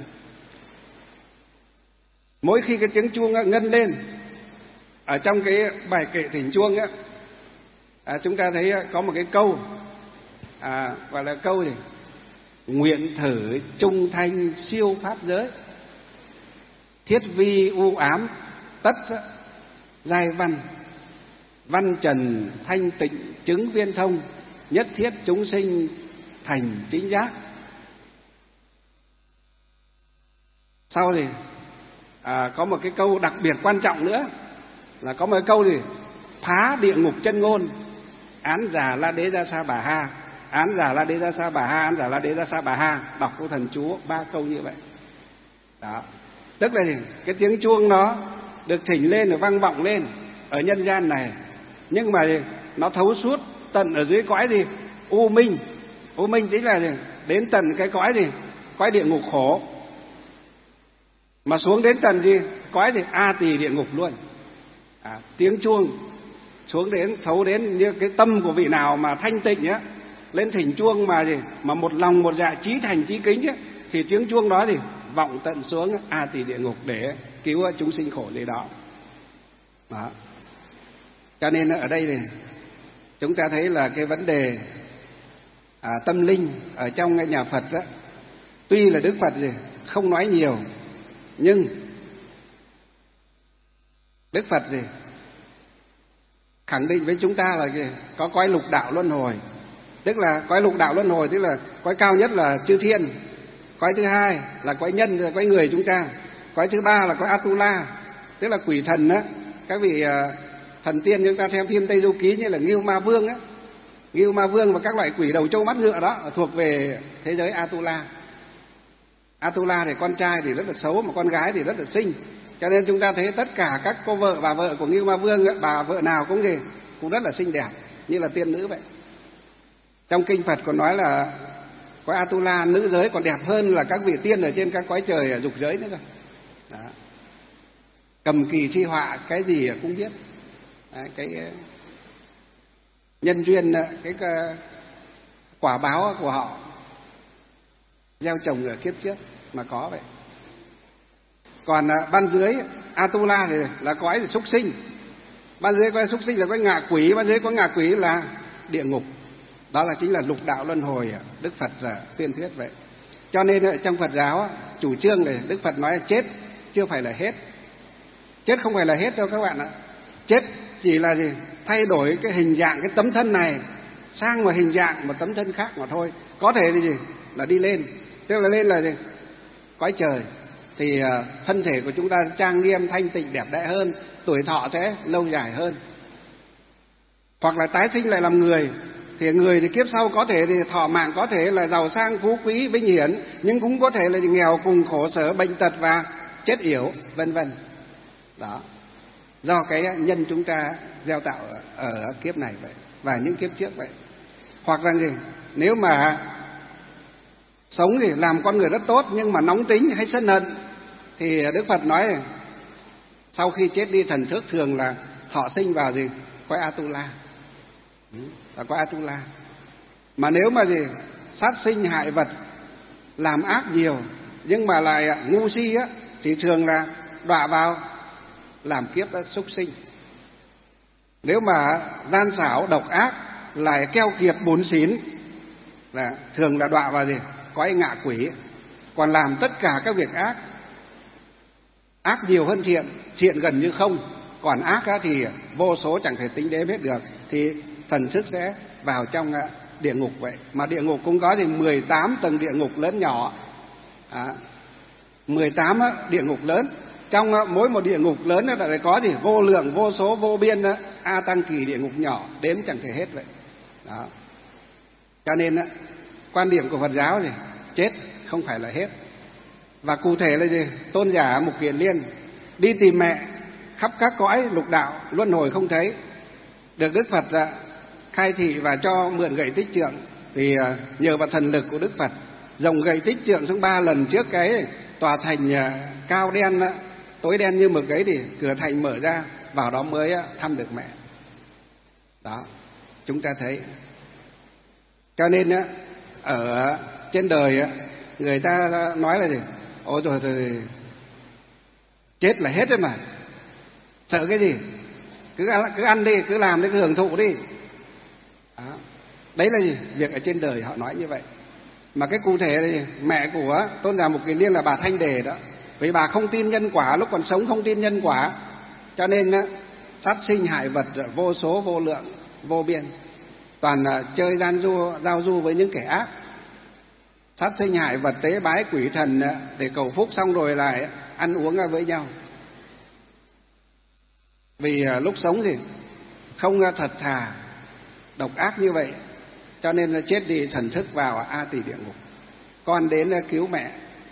Mỗi khi cái tiếng chuông á, ngân lên ở trong cái bài kệ thỉnh chuông á, à, chúng ta thấy có một cái câu à, gọi là câu gì? Nguyện thử trung thanh siêu pháp giới, thiết vi u ám tất giai văn, văn trần thanh tịnh chứng viên thông, nhất thiết chúng sinh thành chính giác. Sau thì à, có một cái câu đặc biệt quan trọng nữa, là có một cái câu gì? Phá địa ngục chân ngôn, án giả la đế ra sa bà ha, án giả la đế ra sa bà ha, án giả la đế ra sa bà ha. Đọc câu thần chú ba câu như vậy. Đó, tức là gì? Cái tiếng chuông nó được thỉnh lên, được vang vọng lên ở nhân gian này, nhưng mà nó thấu suốt tận ở dưới cõi gì? U minh. U minh chính là gì? Đến tận cái cõi gì? Cõi địa ngục khổ, Mà xuống đến tận gì cõi thì A Tỳ địa ngục luôn. À, tiếng chuông xuống đến thấu đến như cái tâm của vị nào mà thanh tịnh á, lên thỉnh chuông mà gì mà một lòng một dạ chí thành chí kính ấy, thì tiếng chuông đó thì vọng tận xuống A Tỳ địa ngục để cứu chúng sinh khổ dưới đó. Đó. Cho nên ở đây này chúng ta thấy là cái vấn đề à, tâm linh ở trong cái nhà Phật đó, tuy là Đức Phật gì không nói nhiều, nhưng Đức Phật gì khẳng định với chúng ta là gì? Có cõi lục đạo luân hồi. Tức là cõi lục đạo luân hồi tức là cõi cao nhất là chư thiên, cõi thứ hai là cõi nhân, là cõi người chúng ta, cõi thứ ba là cõi Atula, tức là quỷ thần á. Các vị thần tiên chúng ta xem phim Tây Du Ký như là Ngưu Ma Vương á, Ngưu Ma Vương và các loại quỷ đầu trâu mắt ngựa đó thuộc về thế giới Atula. Atula thì con trai thì rất là xấu, mà con gái thì rất là xinh. Cho nên chúng ta thấy tất cả các cô vợ bà vợ của Ngưu Ma Vương ấy, bà vợ nào cũng gì cũng rất là xinh đẹp như là tiên nữ vậy. Trong kinh Phật còn nói là cõi Atula nữ giới còn đẹp hơn là các vị tiên ở trên các cõi trời ở dục giới nữa cơ. Đó. Cầm kỳ thi họa cái gì cũng biết. Đấy, cái nhân duyên, cái, cái quả báo của họ gieo trồng ở kiếp trước mà có vậy. Còn ban dưới Atula thì là cõi súc sinh, ban dưới cõi súc sinh là cõi ngạ quỷ, ban dưới có ngạ quỷ là địa ngục. Đó là chính là lục đạo luân hồi Đức Phật tuyên thuyết vậy. Cho nên trong Phật giáo chủ trương này Đức Phật nói là chết chưa phải là hết. Chết không phải là hết đâu các bạn ạ. Chết chỉ là gì? Thay đổi cái hình dạng cái tấm thân này sang một hình dạng một tấm thân khác mà thôi. Có thể là gì? Là đi lên. Tức là lên là gì? Cõi trời. Thì thân thể của chúng ta trang nghiêm thanh tịnh đẹp đẽ hơn, tuổi thọ sẽ lâu dài hơn. Hoặc là tái sinh lại làm người. Thì người thì kiếp sau có thể thì thọ mạng, có thể là giàu sang phú quý vinh hiển, nhưng cũng có thể là nghèo cùng khổ sở bệnh tật và chết yểu vân vân. Đó. Do cái nhân chúng ta gieo tạo ở kiếp này vậy và những kiếp trước vậy. Hoặc là gì? Nếu mà sống thì làm con người rất tốt nhưng mà nóng tính hay sân hận thì Đức Phật nói sau khi chết đi thần thức thường là thọ sinh vào gì? Cõi Atula. Là cõi Atula. Mà nếu mà gì? Sát sinh hại vật, làm ác nhiều nhưng mà lại ngu si á thì thường là đọa vào làm kiếp súc sinh. Nếu mà gian xảo độc ác lại keo kiệt bủn xỉn là thường là đọa vào gì? Cõi ngạ quỷ. Còn làm tất cả các việc ác, ác nhiều hơn thiện, thiện gần như không, còn ác thì vô số chẳng thể tính đếm hết được, thì thần thức sẽ vào trong địa ngục vậy. Mà địa ngục cũng có thì mười tám tầng địa ngục lớn nhỏ, à, mười tám địa ngục lớn. Trong mỗi một địa ngục lớn lại có thì vô lượng vô số vô biên a tăng kỳ địa ngục nhỏ đếm chẳng thể hết vậy. Đó. Cho nên quan điểm của Phật giáo thì chết không phải là hết. Và cụ thể là gì? Tôn giả Mục Kiền Liên đi tìm mẹ khắp các cõi lục đạo luân hồi không thấy, được Đức Phật khai thị và cho mượn gậy tích trượng. Thì nhờ vào thần lực của Đức Phật, dòng gậy tích trượng xuống ba lần trước cái tòa thành cao đen tối đen như mực ấy thì cửa thành mở ra, vào đó mới thăm được mẹ. Đó, chúng ta thấy. Cho nên ở trên đời người ta nói là gì? Ôi rồi rồi chết là hết đấy mà, sợ cái gì? Cứ ăn, cứ ăn đi, cứ làm đi, cứ hưởng thụ đi. Đó. Đấy là gì? Việc ở trên đời họ nói như vậy. Mà cái cụ thể là mẹ của Tôn giả Mục Kiền Liên là bà Thanh Đề đó. Vì bà không tin nhân quả, lúc còn sống không tin nhân quả, cho nên sát sinh hại vật vô số vô lượng vô biên, toàn chơi gian du giao du với những kẻ ác, sát sinh hại vật tế bái quỷ thần để cầu phúc, xong rồi lại ăn uống với nhau. Vì lúc sống thì không thật thà, độc ác như vậy, cho nên chết đi thần thức vào A Tỳ địa ngục. Con đến cứu mẹ.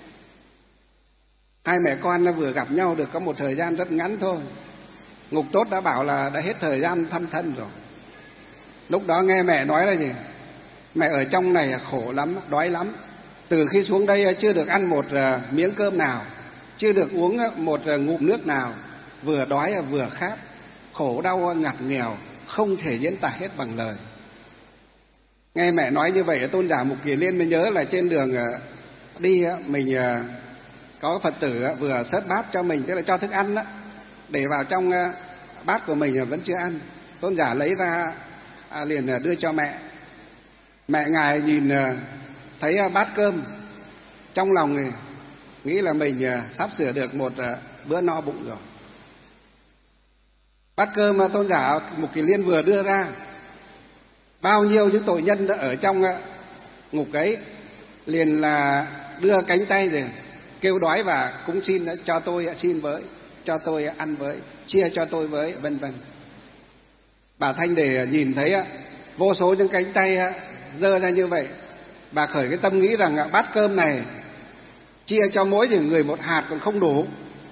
Hai mẹ con vừa gặp nhau được có một thời gian rất ngắn thôi. Ngục tốt đã bảo là đã hết thời gian thăm thân rồi. Lúc đó nghe mẹ nói là gì? Mẹ ở trong này khổ lắm, đói lắm. Từ khi xuống đây chưa được ăn một miếng cơm nào. chưa được uống một ngụm nước nào, vừa đói vừa khát, khổ đau ngặt nghèo, không thể diễn tả hết bằng lời. Nghe mẹ nói như vậy, Tôn giả Mục Kiền Liên mới nhớ là trên đường đi mình có Phật tử vừa xớt bát cho mình, tức là cho thức ăn đó, để vào trong bát của mình vẫn chưa ăn. Tôn giả lấy ra liền đưa cho mẹ. Mẹ ngài nhìn thấy bát cơm, trong lòng này nghĩ là mình sắp sửa được một bữa no bụng rồi. Bát cơm mà Tôn giả Mục Kiền Liên vừa đưa ra, bao nhiêu những tội nhân ở trong ngục ấy liền là đưa cánh tay rồi kêu đói và cũng xin cho tôi xin với, cho tôi ăn với, chia cho tôi với, vân vân. Bà Thanh Đề nhìn thấy vô số những cánh tay giơ ra như vậy, bà khởi cái tâm nghĩ rằng bát cơm này chia cho mỗi người một hạt còn không đủ,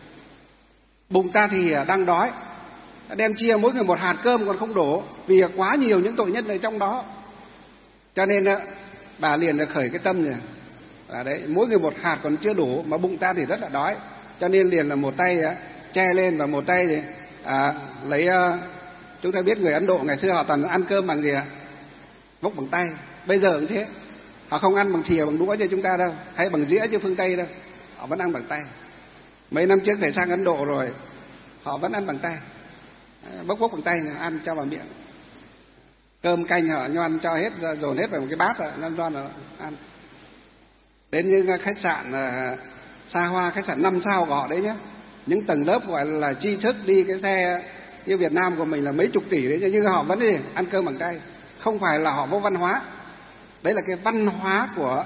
bụng ta thì đang đói, đem chia mỗi người một hạt cơm còn không đủ, vì quá nhiều những tội nhân ở trong đó. Cho nên bà liền khởi cái tâm này, à đấy, mỗi người một hạt còn chưa đủ mà bụng ta thì rất là đói, cho nên liền là một tay che lên và một tay thì à, lấy uh, chúng ta biết người Ấn Độ ngày xưa họ toàn ăn cơm bằng gì ạ? Vốc bằng tay. Bây giờ cũng thế, họ không ăn bằng thìa bằng đũa như chúng ta đâu, hay bằng dĩa như phương Tây đâu, họ vẫn ăn bằng tay. Mấy năm trước thầy sang Ấn Độ rồi, họ vẫn ăn bằng tay, bốc bốc bằng tay này, ăn cho vào miệng. Cơm canh họ nhoan cho hết, dồn hết vào một cái bát rồi nhoan nhoan rồi ăn. Đến những khách sạn uh, xa hoa, khách sạn năm sao của họ đấy nhé, những tầng lớp gọi là tri thức đi cái xe như Việt Nam của mình là mấy chục tỷ đấy, nhưng họ vẫn đi ăn cơm bằng tay. Không phải là họ vô văn hóa, đấy là cái văn hóa của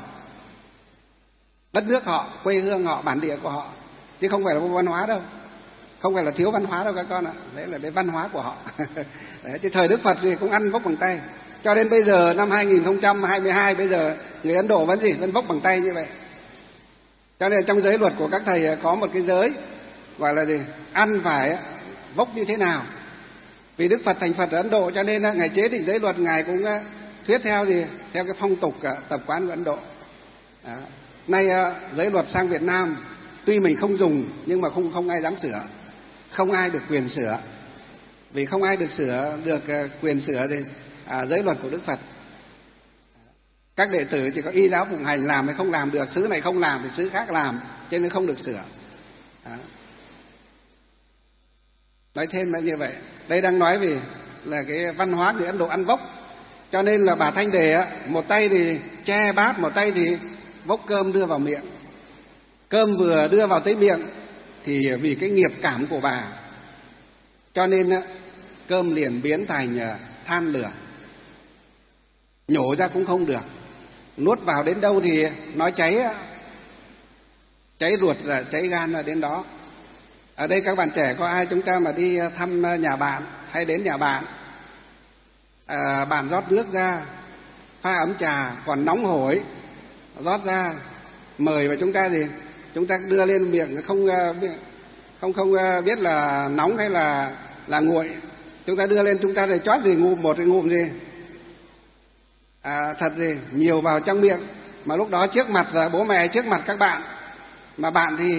đất nước họ, quê hương họ, bản địa của họ, chứ không phải là vô văn hóa đâu, không phải là thiếu văn hóa đâu các con ạ. Đấy là cái văn hóa của họ. Đấy, chứ thời Đức Phật thì cũng ăn vốc bằng tay, cho đến bây giờ năm hai nghìn không trăm hai mươi hai, bây giờ người Ấn Độ vẫn gì vẫn vốc bằng tay như vậy. Cho nên trong giới luật của các thầy có một cái giới gọi là gì, ăn phải vốc như thế nào. Vì Đức Phật thành Phật ở Ấn Độ, cho nên ngài chế định giới luật, ngài cũng thuyết theo gì, theo cái phong tục tập quán của Ấn Độ. Đó. Nay giới luật sang Việt Nam, tuy mình không dùng nhưng mà không không ai dám sửa, không ai được quyền sửa, vì không ai được sửa được quyền sửa thì à, giới luật của Đức Phật. Các đệ tử chỉ có y giáo phụng hành, làm hay không làm được, xứ này không làm thì xứ khác làm, cho nên không được sửa. Đó. Nói thêm là như vậy. Đây đang nói về là cái văn hóa người Ấn Độ ăn vốc. Cho nên là bà Thanh Đề một tay thì che bát, một tay thì vốc cơm đưa vào miệng. Cơm vừa đưa vào tới miệng thì vì cái nghiệp cảm của bà, cho nên cơm liền biến thành than lửa, nhổ ra cũng không được, nuốt vào đến đâu thì nó cháy, cháy ruột là cháy gan là đến đó. Ở đây các bạn trẻ có ai chúng ta mà đi thăm nhà bạn hay đến nhà bạn, à, bạn rót nước ra, pha ấm trà còn nóng hổi, rót ra mời và chúng ta thì chúng ta đưa lên miệng, không không không biết là nóng hay là là nguội, chúng ta đưa lên, chúng ta thì chót gì ngụm một cái ngụm gì à, thật gì nhiều vào trong miệng. Mà lúc đó trước mặt là bố mẹ, trước mặt các bạn, mà bạn thì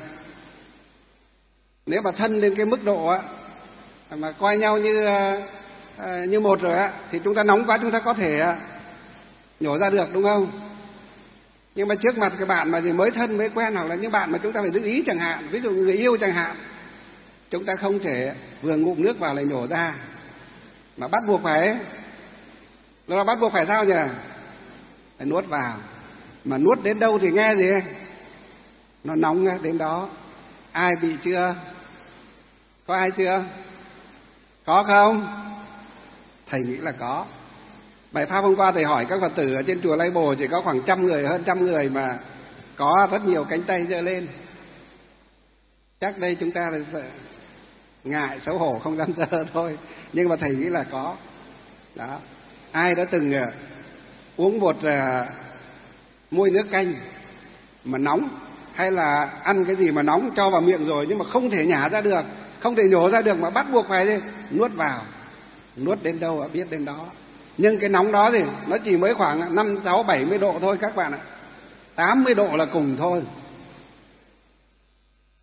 nếu mà thân đến cái mức độ á, mà coi nhau như như một rồi á, thì chúng ta nóng quá chúng ta có thể nhổ ra được, đúng không? Nhưng mà trước mặt cái bạn mà gì mới thân mới quen, hoặc là những bạn mà chúng ta phải giữ ý chẳng hạn, ví dụ người yêu chẳng hạn, chúng ta không thể vừa ngụm nước vào lại nhổ ra, mà bắt buộc phải, nó bắt buộc phải sao nhỉ? Phải nuốt vào. Mà nuốt đến đâu thì nghe gì, nó nóng đến đó. Ai bị chưa? Có ai chưa? Có không? Thầy nghĩ là có. Bài pháp hôm qua thầy hỏi các Phật tử ở trên chùa Lai Bồ, chỉ có khoảng trăm người, hơn trăm người mà có rất nhiều cánh tay giơ lên. Chắc đây chúng ta là ngại xấu hổ không dám giơ thôi, nhưng mà thầy nghĩ là có. Đó. Ai đã từng uh, uống một uh, muôi nước canh mà nóng, hay là ăn cái gì mà nóng cho vào miệng rồi nhưng mà không thể nhả ra được, không thể nhổ ra được, mà bắt buộc phải nuốt vào. Nuốt đến đâu biết đến đó. Nhưng cái nóng đó thì nó chỉ mới khoảng năm, sáu, bảy mươi độ thôi các bạn ạ. tám mươi độ là cùng thôi.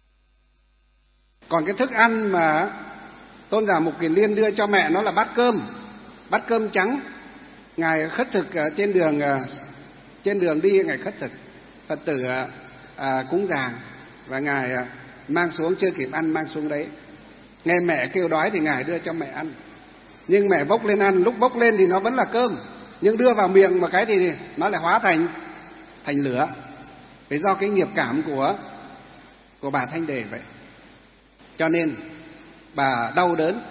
Còn cái thức ăn mà Tôn giả Mục Kiền Liên đưa cho mẹ nó là bát cơm, bát cơm trắng. Ngài khất thực trên đường trên đường đi, Ngài khất thực, Phật tử à, cúng dường, và Ngài mang xuống, chưa kịp ăn mang xuống đấy. Nghe mẹ kêu đói thì Ngài đưa cho mẹ ăn. Nhưng mẹ bốc lên ăn, lúc bốc lên thì nó vẫn là cơm, nhưng đưa vào miệng một cái thì nó lại hóa thành thành lửa. Vì do cái nghiệp cảm của của bà Thanh Đề vậy, cho nên bà đau đớn.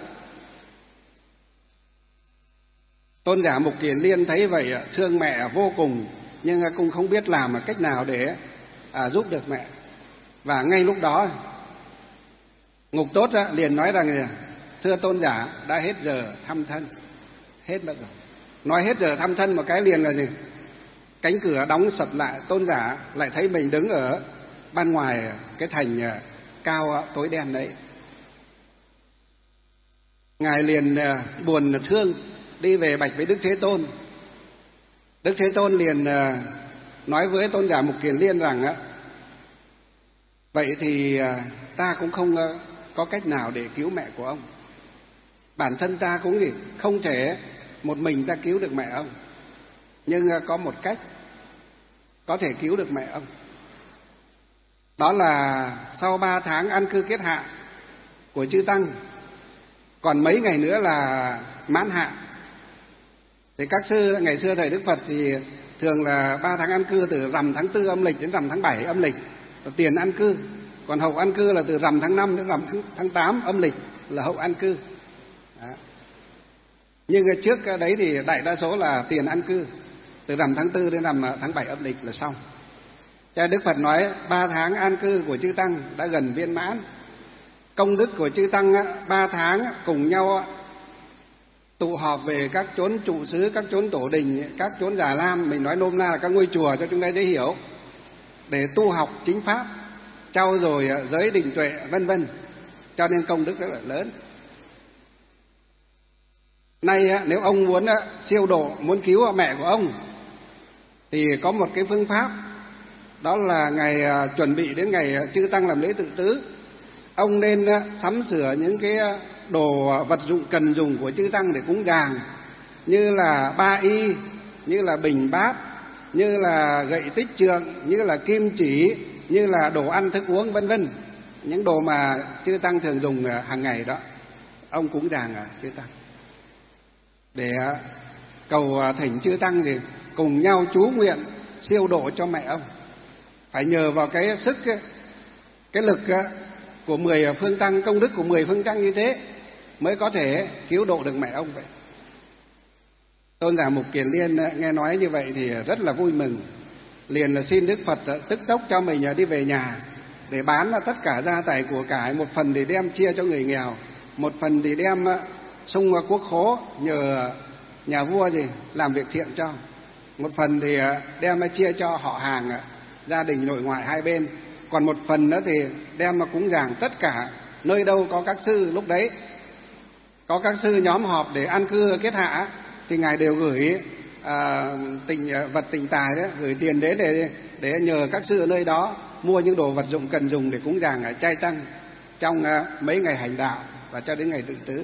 Tôn giả Mục Kiền Liên thấy vậy thương mẹ vô cùng, nhưng cũng không biết làm cách nào để à, giúp được mẹ. Và ngay lúc đó Ngục Tốt liền nói rằng: thưa tôn giả, đã hết giờ thăm thân. Hết mất rồi. Nói hết giờ thăm thân một cái liền là gì? Cánh cửa đóng sập lại. Tôn giả lại thấy mình đứng ở ban ngoài cái thành cao tối đen đấy. Ngài liền buồn thương đi về bạch với Đức Thế Tôn. Đức Thế Tôn liền nói với tôn giả Mục Kiền Liên rằng: vậy thì ta cũng không có cách nào để cứu mẹ của ông. Bản thân ta cũng gì không thể một mình ta cứu được mẹ ông, nhưng có một cách có thể cứu được mẹ ông. Đó là sau ba tháng an cư kết hạ của chư tăng, còn mấy ngày nữa là mãn hạ. Thì các sư ngày xưa thời Đức Phật thì thường là ba tháng an cư từ rằm tháng tư âm lịch đến rằm tháng bảy âm lịch là tiền an cư. Còn hậu an cư là từ rằm tháng năm đến rằm tháng tám âm lịch là hậu an cư. Đó. Nhưng trước đấy thì đại đa số là tiền an cư, từ rằm tháng tư đến rằm tháng bảy âm lịch là xong. Cho Đức Phật nói ba tháng an cư của chư tăng đã gần viên mãn. Công đức của chư tăng ba tháng cùng nhau tụ họp về các chốn trụ xứ, các chốn tổ đình, các chốn già lam, mình nói nôm na là các ngôi chùa cho chúng ta dễ hiểu, để tu học chính pháp, trau dồi giới định tuệ vân vân, cho nên công đức rất là lớn. Nay nếu ông muốn siêu độ, muốn cứu mẹ của ông thì có một cái phương pháp, đó là ngày chuẩn bị đến ngày chư tăng làm lễ tự tứ, ông nên sắm sửa những cái đồ vật dụng cần dùng của chư tăng để cúng dường, như là ba y, như là bình bát, như là gậy tích trượng, như là kim chỉ, như là đồ ăn thức uống vân vân, những đồ mà chư tăng thường dùng hàng ngày đó, ông cúng dường chư tăng để cầu thỉnh chư tăng thì cùng nhau chú nguyện siêu độ cho mẹ ông. Phải nhờ vào cái sức, cái lực của mười phương tăng, công đức của mười phương tăng như thế mới có thể cứu độ được mẹ ông vậy. Tôn giả Mục Kiền Liên nghe nói như vậy thì rất là vui mừng, liền là xin Đức Phật tức tốc cho mình đi về nhà để bán tất cả gia tài của cải, một phần thì đem chia cho người nghèo, một phần thì đem sung quốc khố nhờ nhà vua gì làm việc thiện cho, một phần thì đem chia cho họ hàng, gia đình nội ngoại hai bên, còn một phần nữa thì đem mà cúng dường tất cả nơi đâu có các sư, lúc đấy có các sư nhóm họp để an cư kết hạ thì ngài đều gửi à, tình vật tình tài đó, gửi tiền đến để để nhờ các sư ở nơi đó mua những đồ vật dụng cần dùng để cúng dường ở trai tăng trong à, mấy ngày hành đạo và cho đến ngày tự tứ.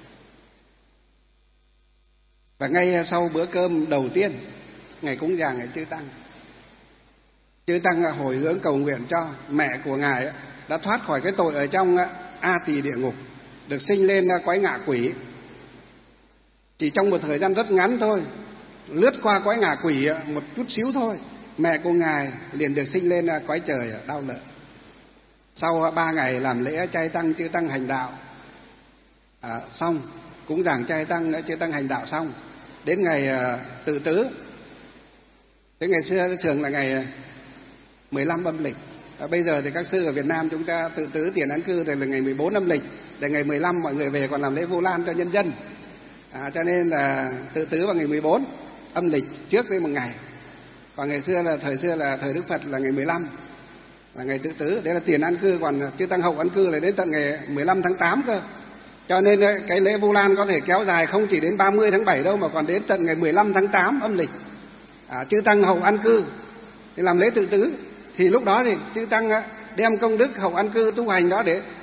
Và ngay sau bữa cơm đầu tiên ngày cúng dường ngày chư tăng, chư tăng hồi hướng cầu nguyện cho mẹ của ngài đã thoát khỏi cái tội ở trong A Tỳ địa ngục, được sinh lên cõi ngạ quỷ. Chỉ trong một thời gian rất ngắn thôi, lướt qua cõi ngạ quỷ một chút xíu thôi, mẹ của ngài liền được sinh lên cõi trời đau lợi. Sau ba ngày làm lễ trai tăng chư tăng hành đạo à, xong, cúng dường trai tăng chư tăng hành đạo xong, đến ngày tự tứ, thế ngày xưa thường là ngày mười lăm âm lịch. À, bây giờ thì các sư ở Việt Nam chúng ta tự tứ tiền an cư thì là ngày mười bốn âm lịch, để ngày mười lăm mọi người về còn làm lễ Vu Lan cho nhân dân. À, cho nên là tự tứ vào ngày mười bốn âm lịch trước đây một ngày. Còn ngày xưa là thời xưa là thời Đức Phật là ngày mười lăm là ngày tự tứ, đấy là tiền an cư, còn chư tăng hậu an cư là đến tận ngày mười lăm tháng tám cơ. Cho nên cái lễ Vu Lan có thể kéo dài không chỉ đến ba mươi tháng bảy đâu, mà còn đến tận ngày mười lăm tháng tám âm lịch. À, chư tăng hậu an cư thì làm lễ tự tứ, thì lúc đó thì chư tăng đem công đức hậu an cư tu hành đó để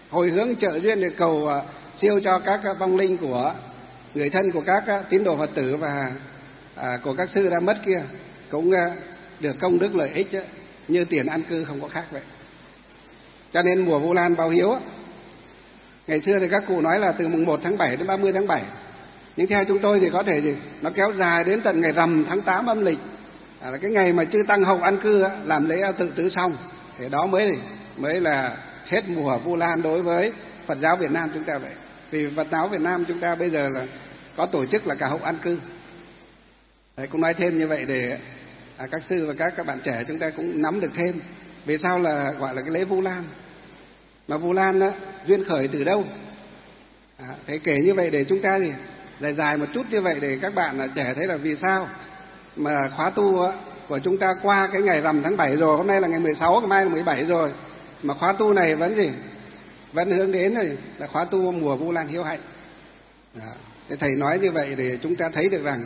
hồi hướng trợ duyên để cầu siêu cho các vong linh của người thân của các tín đồ Phật tử và à, của các sư đã mất kia, cũng được công đức lợi ích như tiền an cư, không có khác vậy. Cho nên mùa Vu Lan báo hiếu, ngày xưa thì các cụ nói là từ mùng một tháng bảy đến ba mươi tháng bảy, nhưng theo chúng tôi thì có thể gì nó kéo dài đến tận ngày rằm tháng tám âm lịch, à, là cái ngày mà chư tăng hậu an cư làm lễ tự tứ xong, thì đó mới mới là hết mùa Vu Lan đối với Phật giáo Việt Nam chúng ta vậy. Vì Phật giáo Việt Nam chúng ta bây giờ là có tổ chức là cả hậu an cư. Đấy, cũng nói thêm như vậy để à, các sư và các các bạn trẻ chúng ta cũng nắm được thêm vì sao là gọi là cái lễ Vu Lan. Mà Vu Lan đó, duyên khởi từ đâu? À, thế kể như vậy để chúng ta thì dài dài một chút như vậy để các bạn là trẻ thấy là vì sao mà khóa tu á, của chúng ta qua cái ngày rằm tháng bảy rồi, hôm nay là ngày mười sáu, ngày mai là mười bảy rồi, mà khóa tu này vẫn gì? Vẫn hướng đến rồi là khóa tu mùa Vu Lan hiếu hạnh. Đó. Thế thầy nói như vậy để chúng ta thấy được rằng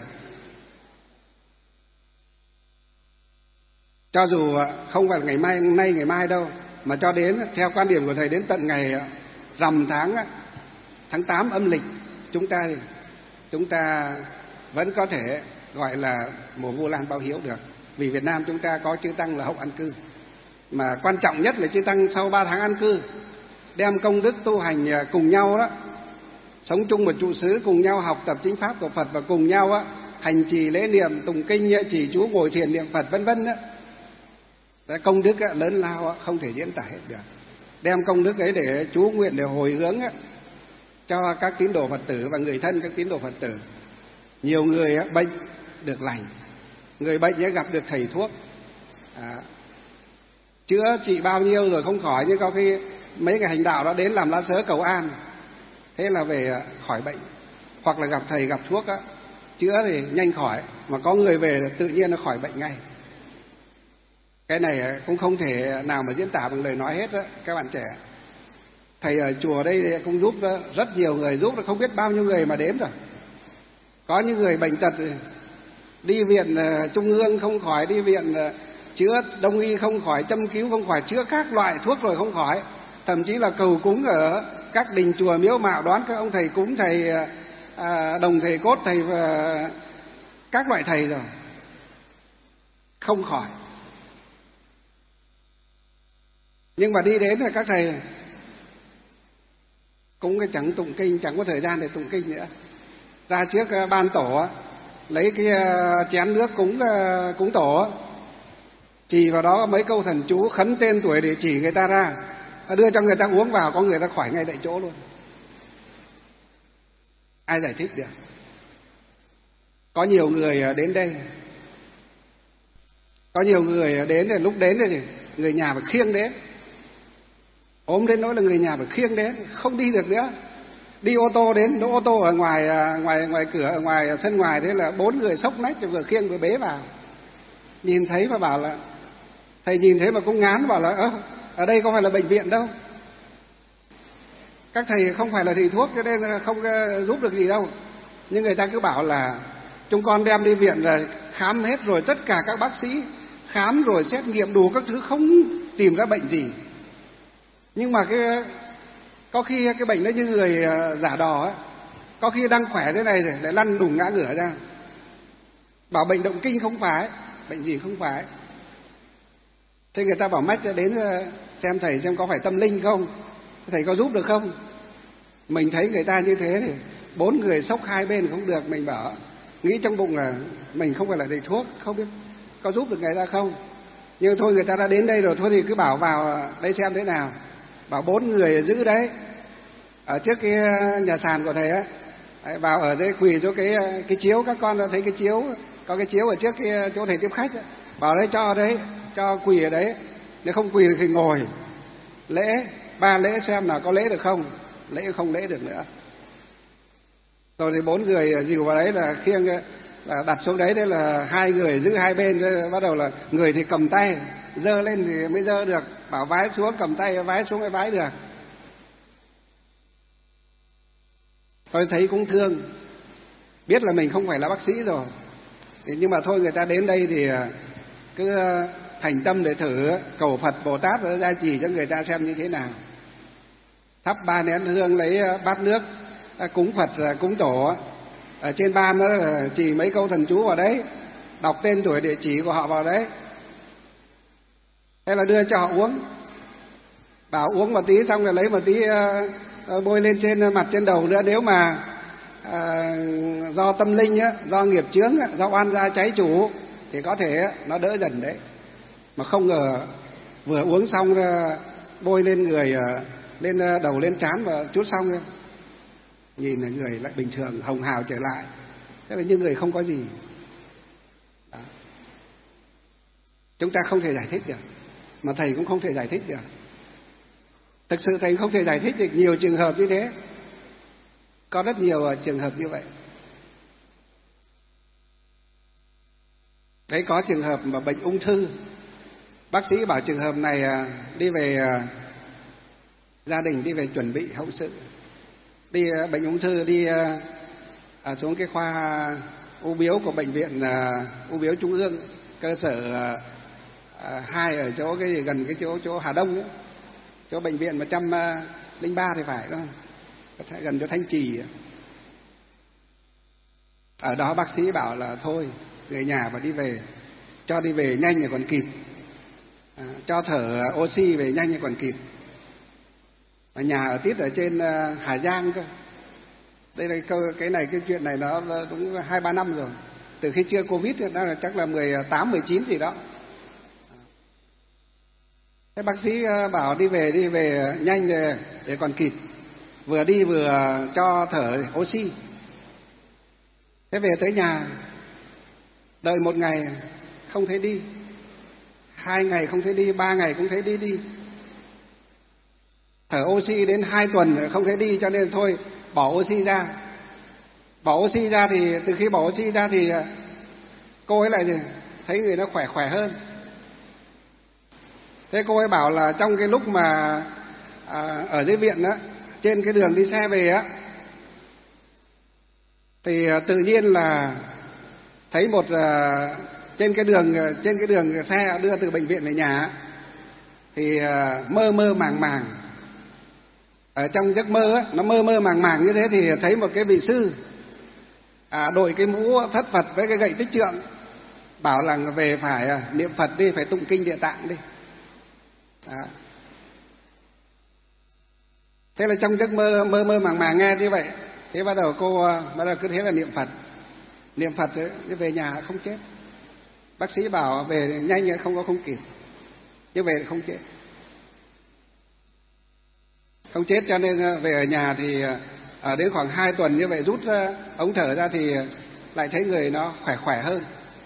cho dù không phải ngày mai, nay ngày mai đâu, mà cho đến theo quan điểm của thầy đến tận ngày rằm tháng tháng tám âm lịch, chúng ta chúng ta vẫn có thể gọi là mùa Vu Lan báo hiếu được. Vì Việt Nam chúng ta có chư tăng là hậu an cư, mà quan trọng nhất là chư tăng sau ba tháng an cư đem công đức tu hành cùng nhau đó, sống chung một trụ xứ, cùng nhau học tập chính pháp của Phật và cùng nhau á hành trì lễ niệm, tụng kinh, chỉ chú, ngồi thiền niệm Phật vân vân đó. Công đức á, lớn lao á, không thể diễn tả hết được. Đem công đức ấy để chú nguyện, để hồi hướng á, cho các tín đồ Phật tử và người thân các tín đồ Phật tử. Nhiều người á, bệnh được lành, người bệnh ấy gặp được thầy thuốc, à, chữa trị bao nhiêu rồi không khỏi, nhưng có khi mấy ngày hành đạo đó đến làm lá sớ cầu an, thế là về khỏi bệnh. Hoặc là gặp thầy gặp thuốc á, chữa thì nhanh khỏi, mà có người về tự nhiên nó khỏi bệnh ngay. Cái này cũng không thể nào mà diễn tả bằng lời nói hết đó, các bạn trẻ. Thầy ở chùa đây cũng giúp rất nhiều người, giúp không biết bao nhiêu người mà đếm rồi. Có những người bệnh tật đi viện trung ương không khỏi, đi viện chữa đông y không khỏi, châm cứu không khỏi, chữa các loại thuốc rồi không khỏi, thậm chí là cầu cúng ở các đình chùa miếu mạo, đoán các ông thầy cúng, thầy à, đồng thầy cốt, thầy và các loại thầy rồi không khỏi. Nhưng mà đi đến là các thầy cũng chẳng tụng kinh, chẳng có thời gian để tụng kinh nữa, ra trước ban tổ lấy cái chén nước cúng cúng tổ, chỉ vào đó mấy câu thần chú, khấn tên tuổi địa chỉ người ta ra, đưa cho người ta uống vào, có người ta khỏi ngay tại chỗ luôn. Ai giải thích được? Có nhiều người đến đây, có nhiều người đến thì lúc đến thì người nhà phải khiêng đến, ốm đến nỗi là người nhà phải khiêng đến, không đi được nữa. Đi ô tô đến, đỗ ô tô ở ngoài ngoài ngoài cửa, ở ngoài sân ngoài, thế là bốn người xốc nách vừa khiêng vừa bế vào. Nhìn thấy và bảo là, thầy nhìn thấy mà cũng ngán, bảo là ơ, ở đây không phải là bệnh viện đâu, các thầy không phải là thầy thuốc, cho nên không giúp được gì đâu. Nhưng người ta cứ bảo là chúng con đem đi viện rồi khám hết rồi, tất cả các bác sĩ khám rồi xét nghiệm đủ các thứ, không tìm ra bệnh gì. Nhưng mà cái có khi cái bệnh đó như người giả đò ấy, có khi đang khỏe thế này rồi lại lăn đùng ngã ngửa ra, bảo bệnh động kinh không phải, bệnh gì không phải. Thế người ta bảo mách đến xem thầy xem có phải tâm linh không, thầy có giúp được không. Mình thấy người ta như thế thì bốn người xốc hai bên không được, mình bảo nghĩ trong bụng là mình không phải là thầy thuốc, không biết có giúp được người ta không. Nhưng thôi người ta đã đến đây rồi, thôi thì cứ bảo vào đây xem thế nào. Bảo bốn người giữ đấy, ở trước cái nhà sàn của thầy á, vào ở đây quỳ chỗ cái cái chiếu, các con thấy cái chiếu, có cái chiếu ở trước cái chỗ thầy tiếp khách ấy. Bảo đấy cho đấy, cho quỳ ở đấy, nếu không quỳ thì ngồi lễ, ba lễ xem nào có lễ được không, lễ không lễ được nữa. Rồi thì bốn người dìu vào đấy là khiêng, là đặt xuống đấy, đấy là hai người giữ hai bên, bắt đầu là người thì cầm tay, dơ lên thì mới dơ được, bảo vái xuống cầm tay, vái xuống mới vái được. Tôi thấy cũng thương, biết là mình không phải là bác sĩ rồi, nhưng mà thôi người ta đến đây thì cứ thành tâm để thử cầu Phật Bồ Tát gia trì cho người ta xem như thế nào. thắp ba nén hương, lấy bát nước cúng Phật cúng tổ, ở trên ban nó chỉ mấy câu thần chú vào đấy, đọc tên tuổi địa chỉ của họ vào đấy, thế là đưa cho họ uống, bảo uống một tí xong rồi lấy một tí bôi lên trên mặt trên đầu nữa. Nếu mà à, do tâm linh á, do nghiệp chướng á, do oan gia cháy chủ thì có thể á, nó đỡ dần đấy. Mà không ngờ vừa uống xong bôi lên người, lên đầu lên trán và chút xong rồi, nhìn là người lại bình thường, hồng hào trở lại, thế là như người không có gì. Đó. Chúng ta không thể giải thích được, mà thầy cũng không thể giải thích được. Thực sự thầy không thể giải thích được nhiều trường hợp như thế, có rất nhiều trường hợp như vậy. Đấy, có trường hợp mà bệnh ung thư, bác sĩ bảo trường hợp này đi về, gia đình đi về chuẩn bị hậu sự, đi bệnh ung thư, đi à, xuống cái khoa u bướu của bệnh viện à, u bướu Trung ương cơ sở à, hai ở chỗ cái gần cái chỗ chỗ Hà Đông ấy, chỗ bệnh viện một trăm linh ba thì phải, đúng không? Gần chỗ Thanh Trì. Ở đó bác sĩ bảo là thôi, người nhà phải đi về, cho đi về nhanh thì còn kịp, à, cho thở oxy về nhanh thì còn kịp. Ở nhà ở tít ở trên uh, Hà Giang cơ. Đây là câu cái này cái chuyện này nó cũng hai ba năm rồi, từ khi chưa Covid thì đó là chắc là mười tám mười chín gì đó. Thế bác sĩ bảo đi về đi về nhanh để, để còn kịp, vừa đi vừa cho thở oxy. Thế về tới nhà, đợi một ngày không thấy đi, hai ngày không thấy đi, ba ngày không thấy đi đi, thở oxy đến hai tuần không thấy đi, cho nên thôi bỏ oxy ra. Bỏ oxy ra thì từ khi bỏ oxy ra thì cô ấy lại thấy người nó khỏe khỏe hơn. Thế cô ấy bảo là trong cái lúc mà à, ở dưới viện đó, trên cái đường đi xe về á, thì tự nhiên là thấy một uh, trên cái đường trên cái đường xe đưa từ bệnh viện về nhà, thì uh, mơ mơ màng màng ở trong giấc mơ á, nó mơ mơ màng màng như thế, thì thấy một cái vị sư à, đội cái mũ thất Phật với cái gậy tích trượng, bảo là về phải uh, niệm Phật đi, phải tụng kinh Địa Tạng đi. Đó. Thế là trong giấc mơ mơ mơ màng màng nghe như vậy, thế bắt đầu cô bắt đầu cứ thế là niệm Phật, niệm Phật ấy, về nhà không chết. Bác sĩ bảo về nhanh không có không kịp, nhưng về không chết, không chết cho nên về ở nhà thì ở đến khoảng hai tuần như vậy rút ống thở ra thì lại thấy người nó khỏe khỏe hơn.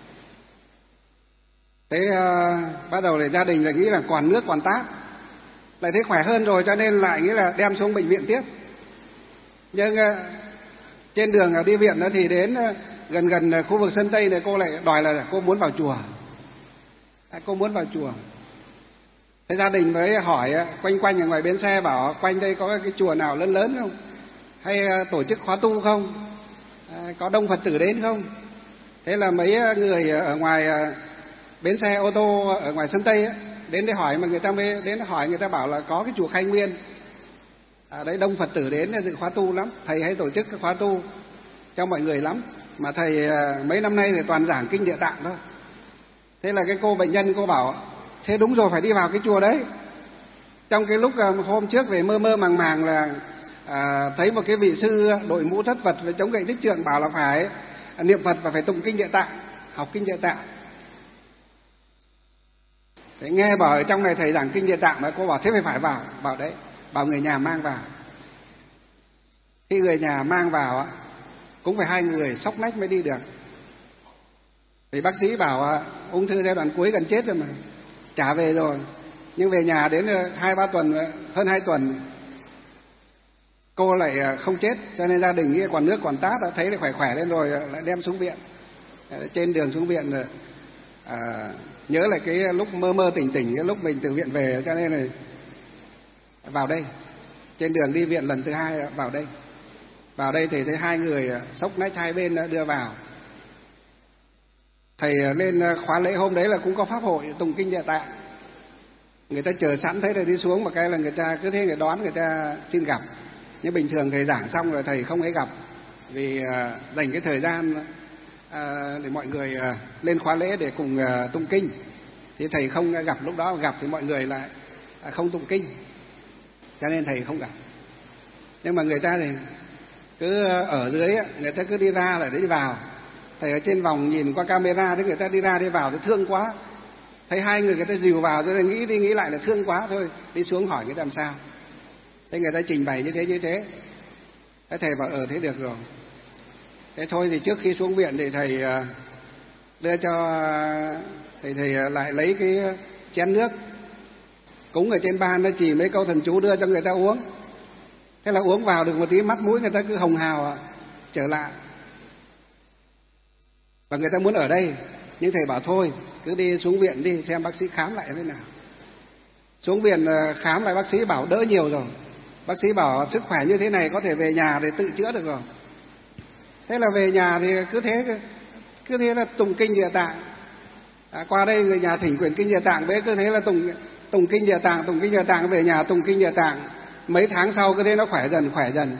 Thế uh, bắt đầu thì gia đình lại nghĩ là còn nước còn tát, lại thấy khỏe hơn rồi cho nên lại nghĩ là đem xuống bệnh viện tiếp. Nhưng uh, trên đường đi viện đó thì đến uh, gần gần khu vực sân Tây này, cô lại đòi là cô muốn vào chùa, à, cô muốn vào chùa. Thế gia đình mới hỏi uh, quanh quanh ở ngoài bến xe, bảo quanh đây có cái chùa nào lớn lớn không, hay uh, tổ chức khóa tu không, uh, có đông Phật tử đến không. Thế là mấy người ở ngoài uh, bến xe ô tô ở ngoài sân Tây ấy, đến để hỏi, mà người ta mới đến hỏi, người ta bảo là có cái chùa Khai Nguyên, à, đấy đông Phật tử đến dự khóa tu lắm, thầy hay tổ chức cái khóa tu cho mọi người lắm, mà thầy mấy năm nay thì toàn giảng kinh Địa Tạng thôi. Thế là cái cô bệnh nhân cô bảo thế đúng rồi, phải đi vào cái chùa đấy. Trong cái lúc hôm trước về mơ mơ màng màng là à, thấy một cái vị sư đội mũ thất Phật với chống gậy tích trượng bảo là phải niệm Phật và phải tụng kinh Địa Tạng, học kinh Địa Tạng. Thế nghe bảo ở trong này thầy giảng kinh Địa Tạng, mà cô bảo thế phải phải vào, bảo đấy, bảo người nhà mang vào. Khi người nhà mang vào á, cũng phải hai người xốc nách mới đi được. Thì bác sĩ bảo ung thư giai đoạn cuối gần chết rồi mà, trả về rồi, nhưng về nhà đến hai ba tuần, hơn hai tuần cô lại không chết, cho nên gia đình nghĩ còn nước còn tát, thấy là khỏe khỏe lên rồi lại đem xuống viện. Trên đường xuống viện rồi à, nhớ lại cái lúc mơ mơ tỉnh tỉnh, cái lúc mình từ viện về, cho nên là vào đây. Trên đường đi viện lần thứ hai vào đây, vào đây thì thấy hai người xốc nách hai bên đưa vào. Thầy lên khóa lễ hôm đấy là cũng có pháp hội tụng kinh Địa Tạng, người ta chờ sẵn thấy thầy đi xuống một cái là người ta cứ thế người đón, người ta xin gặp. Nhưng bình thường thầy giảng xong rồi thầy không ấy gặp, vì uh, dành cái thời gian uh, để mọi người uh, lên khóa lễ để cùng uh, tụng kinh. Thì thầy không gặp, lúc đó gặp thì mọi người lại uh, không tụng kinh, cho nên thầy không gặp. Nhưng mà người ta thì cứ ở dưới, người ta cứ đi ra lại đi vào. Thầy ở trên vòng nhìn qua camera, thì người ta đi ra đi vào thì thương quá. Thấy hai người người ta dìu vào, tôi nghĩ đi nghĩ lại là thương quá thôi, đi xuống hỏi người ta làm sao. Thế người ta trình bày như thế như thế. Thế thầy bảo ở thế được rồi. Thế thôi thì trước khi xuống viện thì thầy đưa cho thầy thầy lại lấy cái chén nước cúng ở trên ban, nó chỉ mấy câu thần chú đưa cho người ta uống. Thế là uống vào được một tí, mắt mũi người ta cứ hồng hào trở lại. Và người ta muốn ở đây, nhưng thầy bảo thôi cứ đi xuống viện đi xem bác sĩ khám lại thế nào. Xuống viện khám lại bác sĩ bảo đỡ nhiều rồi. Bác sĩ bảo sức khỏe như thế này có thể về nhà để tự chữa được rồi. Thế là về nhà thì cứ thế cứ thế là tụng kinh Địa Tạng. À, qua đây người nhà thỉnh quyển kinh Địa Tạng, bé cứ thế là tụng tụng kinh Địa Tạng, tụng kinh Địa Tạng, về nhà tụng kinh Địa Tạng. Mấy tháng sau cứ thế nó khỏe dần khỏe dần.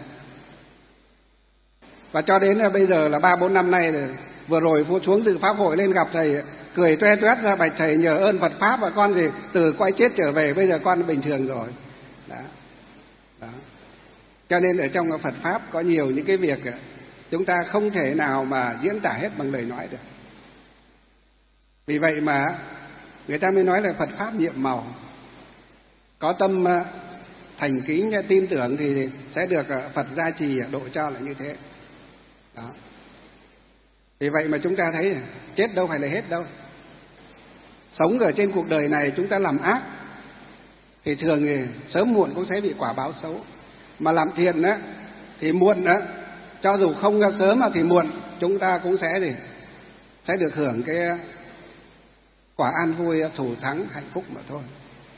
Và cho đến là bây giờ là ba bốn năm nay rồi. Vừa rồi xuống dự pháp hội lên gặp thầy, cười toe toét ra bạch thầy nhờ ơn Phật pháp và con thì từ quay chết trở về, bây giờ con bình thường rồi. Đó. Đó. Cho nên ở trong Phật pháp có nhiều những cái việc chúng ta không thể nào mà diễn tả hết bằng lời nói được. Vì vậy mà người ta mới nói là Phật pháp nhiệm màu. Có tâm thành kính tin tưởng thì sẽ được Phật gia trì độ cho là như thế. Đó. Vì vậy mà chúng ta thấy chết đâu phải là hết đâu. Sống ở trên cuộc đời này chúng ta làm ác thì thường thì sớm muộn cũng sẽ bị quả báo xấu. Mà làm thiện á thì muộn á, cho dù không ra sớm thì muộn chúng ta cũng sẽ thì sẽ được hưởng cái quả an vui, thủ thắng, hạnh phúc mà thôi.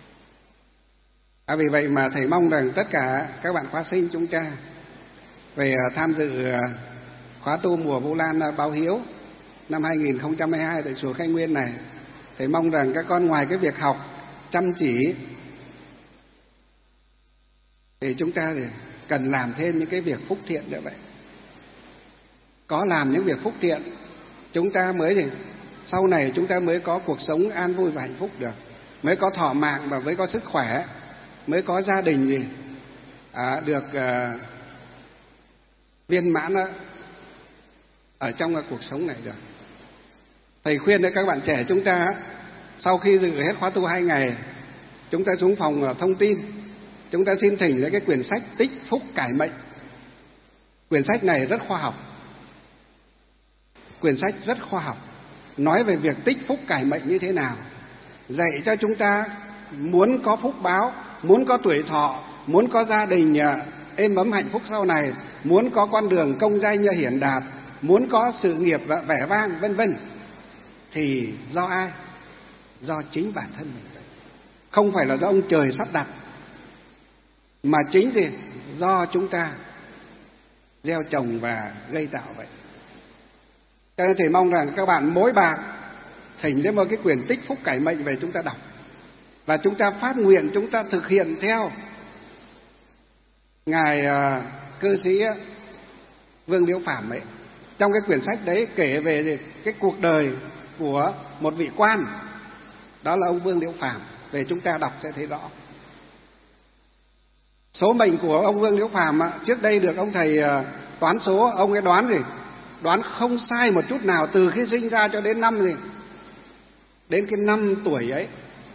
À, vì vậy mà thầy mong rằng tất cả các bạn khóa sinh chúng ta về tham dự khóa tu mùa Vu Lan báo hiếu năm hai nghìn không trăm hai mươi hai tại chùa Khai Nguyên này, thầy mong rằng các con ngoài cái việc học chăm chỉ thì chúng ta thì cần làm thêm những cái việc phúc thiện như vậy. Có làm những việc phúc thiện chúng ta mới thì sau này chúng ta mới có cuộc sống an vui và hạnh phúc được, mới có thọ mạng và mới có sức khỏe, mới có gia đình gì à, được uh, viên mãn đó, ở trong uh, cuộc sống này được. Thầy khuyên đấy các bạn trẻ chúng ta, sau khi dự hết khóa tu hai ngày, chúng ta xuống phòng uh, thông tin, chúng ta xin thỉnh lấy cái quyển sách Tích Phúc Cải Mệnh. Quyển sách này rất khoa học. Quyển sách rất khoa học, nói về việc tích phúc cải mệnh như thế nào, dạy cho chúng ta muốn có phúc báo, muốn có tuổi thọ, muốn có gia đình êm ấm hạnh phúc sau này, muốn có con đường công danh hiển đạt, muốn có sự nghiệp vẻ vang vân vân, thì do ai? Do chính bản thân mình. Không phải là do ông trời sắp đặt, mà chính thì do chúng ta gieo trồng và gây tạo vậy. Cho nên thầy mong rằng các bạn mỗi bạn thỉnh đến một cái quyển Tích Phúc Cải Mệnh về chúng ta đọc, và chúng ta phát nguyện, chúng ta thực hiện theo ngài uh, cư sĩ Vương Liễu Phàm ấy. Trong cái quyển sách đấy kể về cái cuộc đời của một vị quan, đó là ông Vương Liễu Phàm, về chúng ta đọc sẽ thấy rõ. Số mệnh của ông Vương Liễu Phàm trước đây được ông thầy uh, toán số, ông ấy đoán gì? Đoán không sai một chút nào, từ khi sinh ra cho đến năm gì? Đến cái năm tuổi ấy,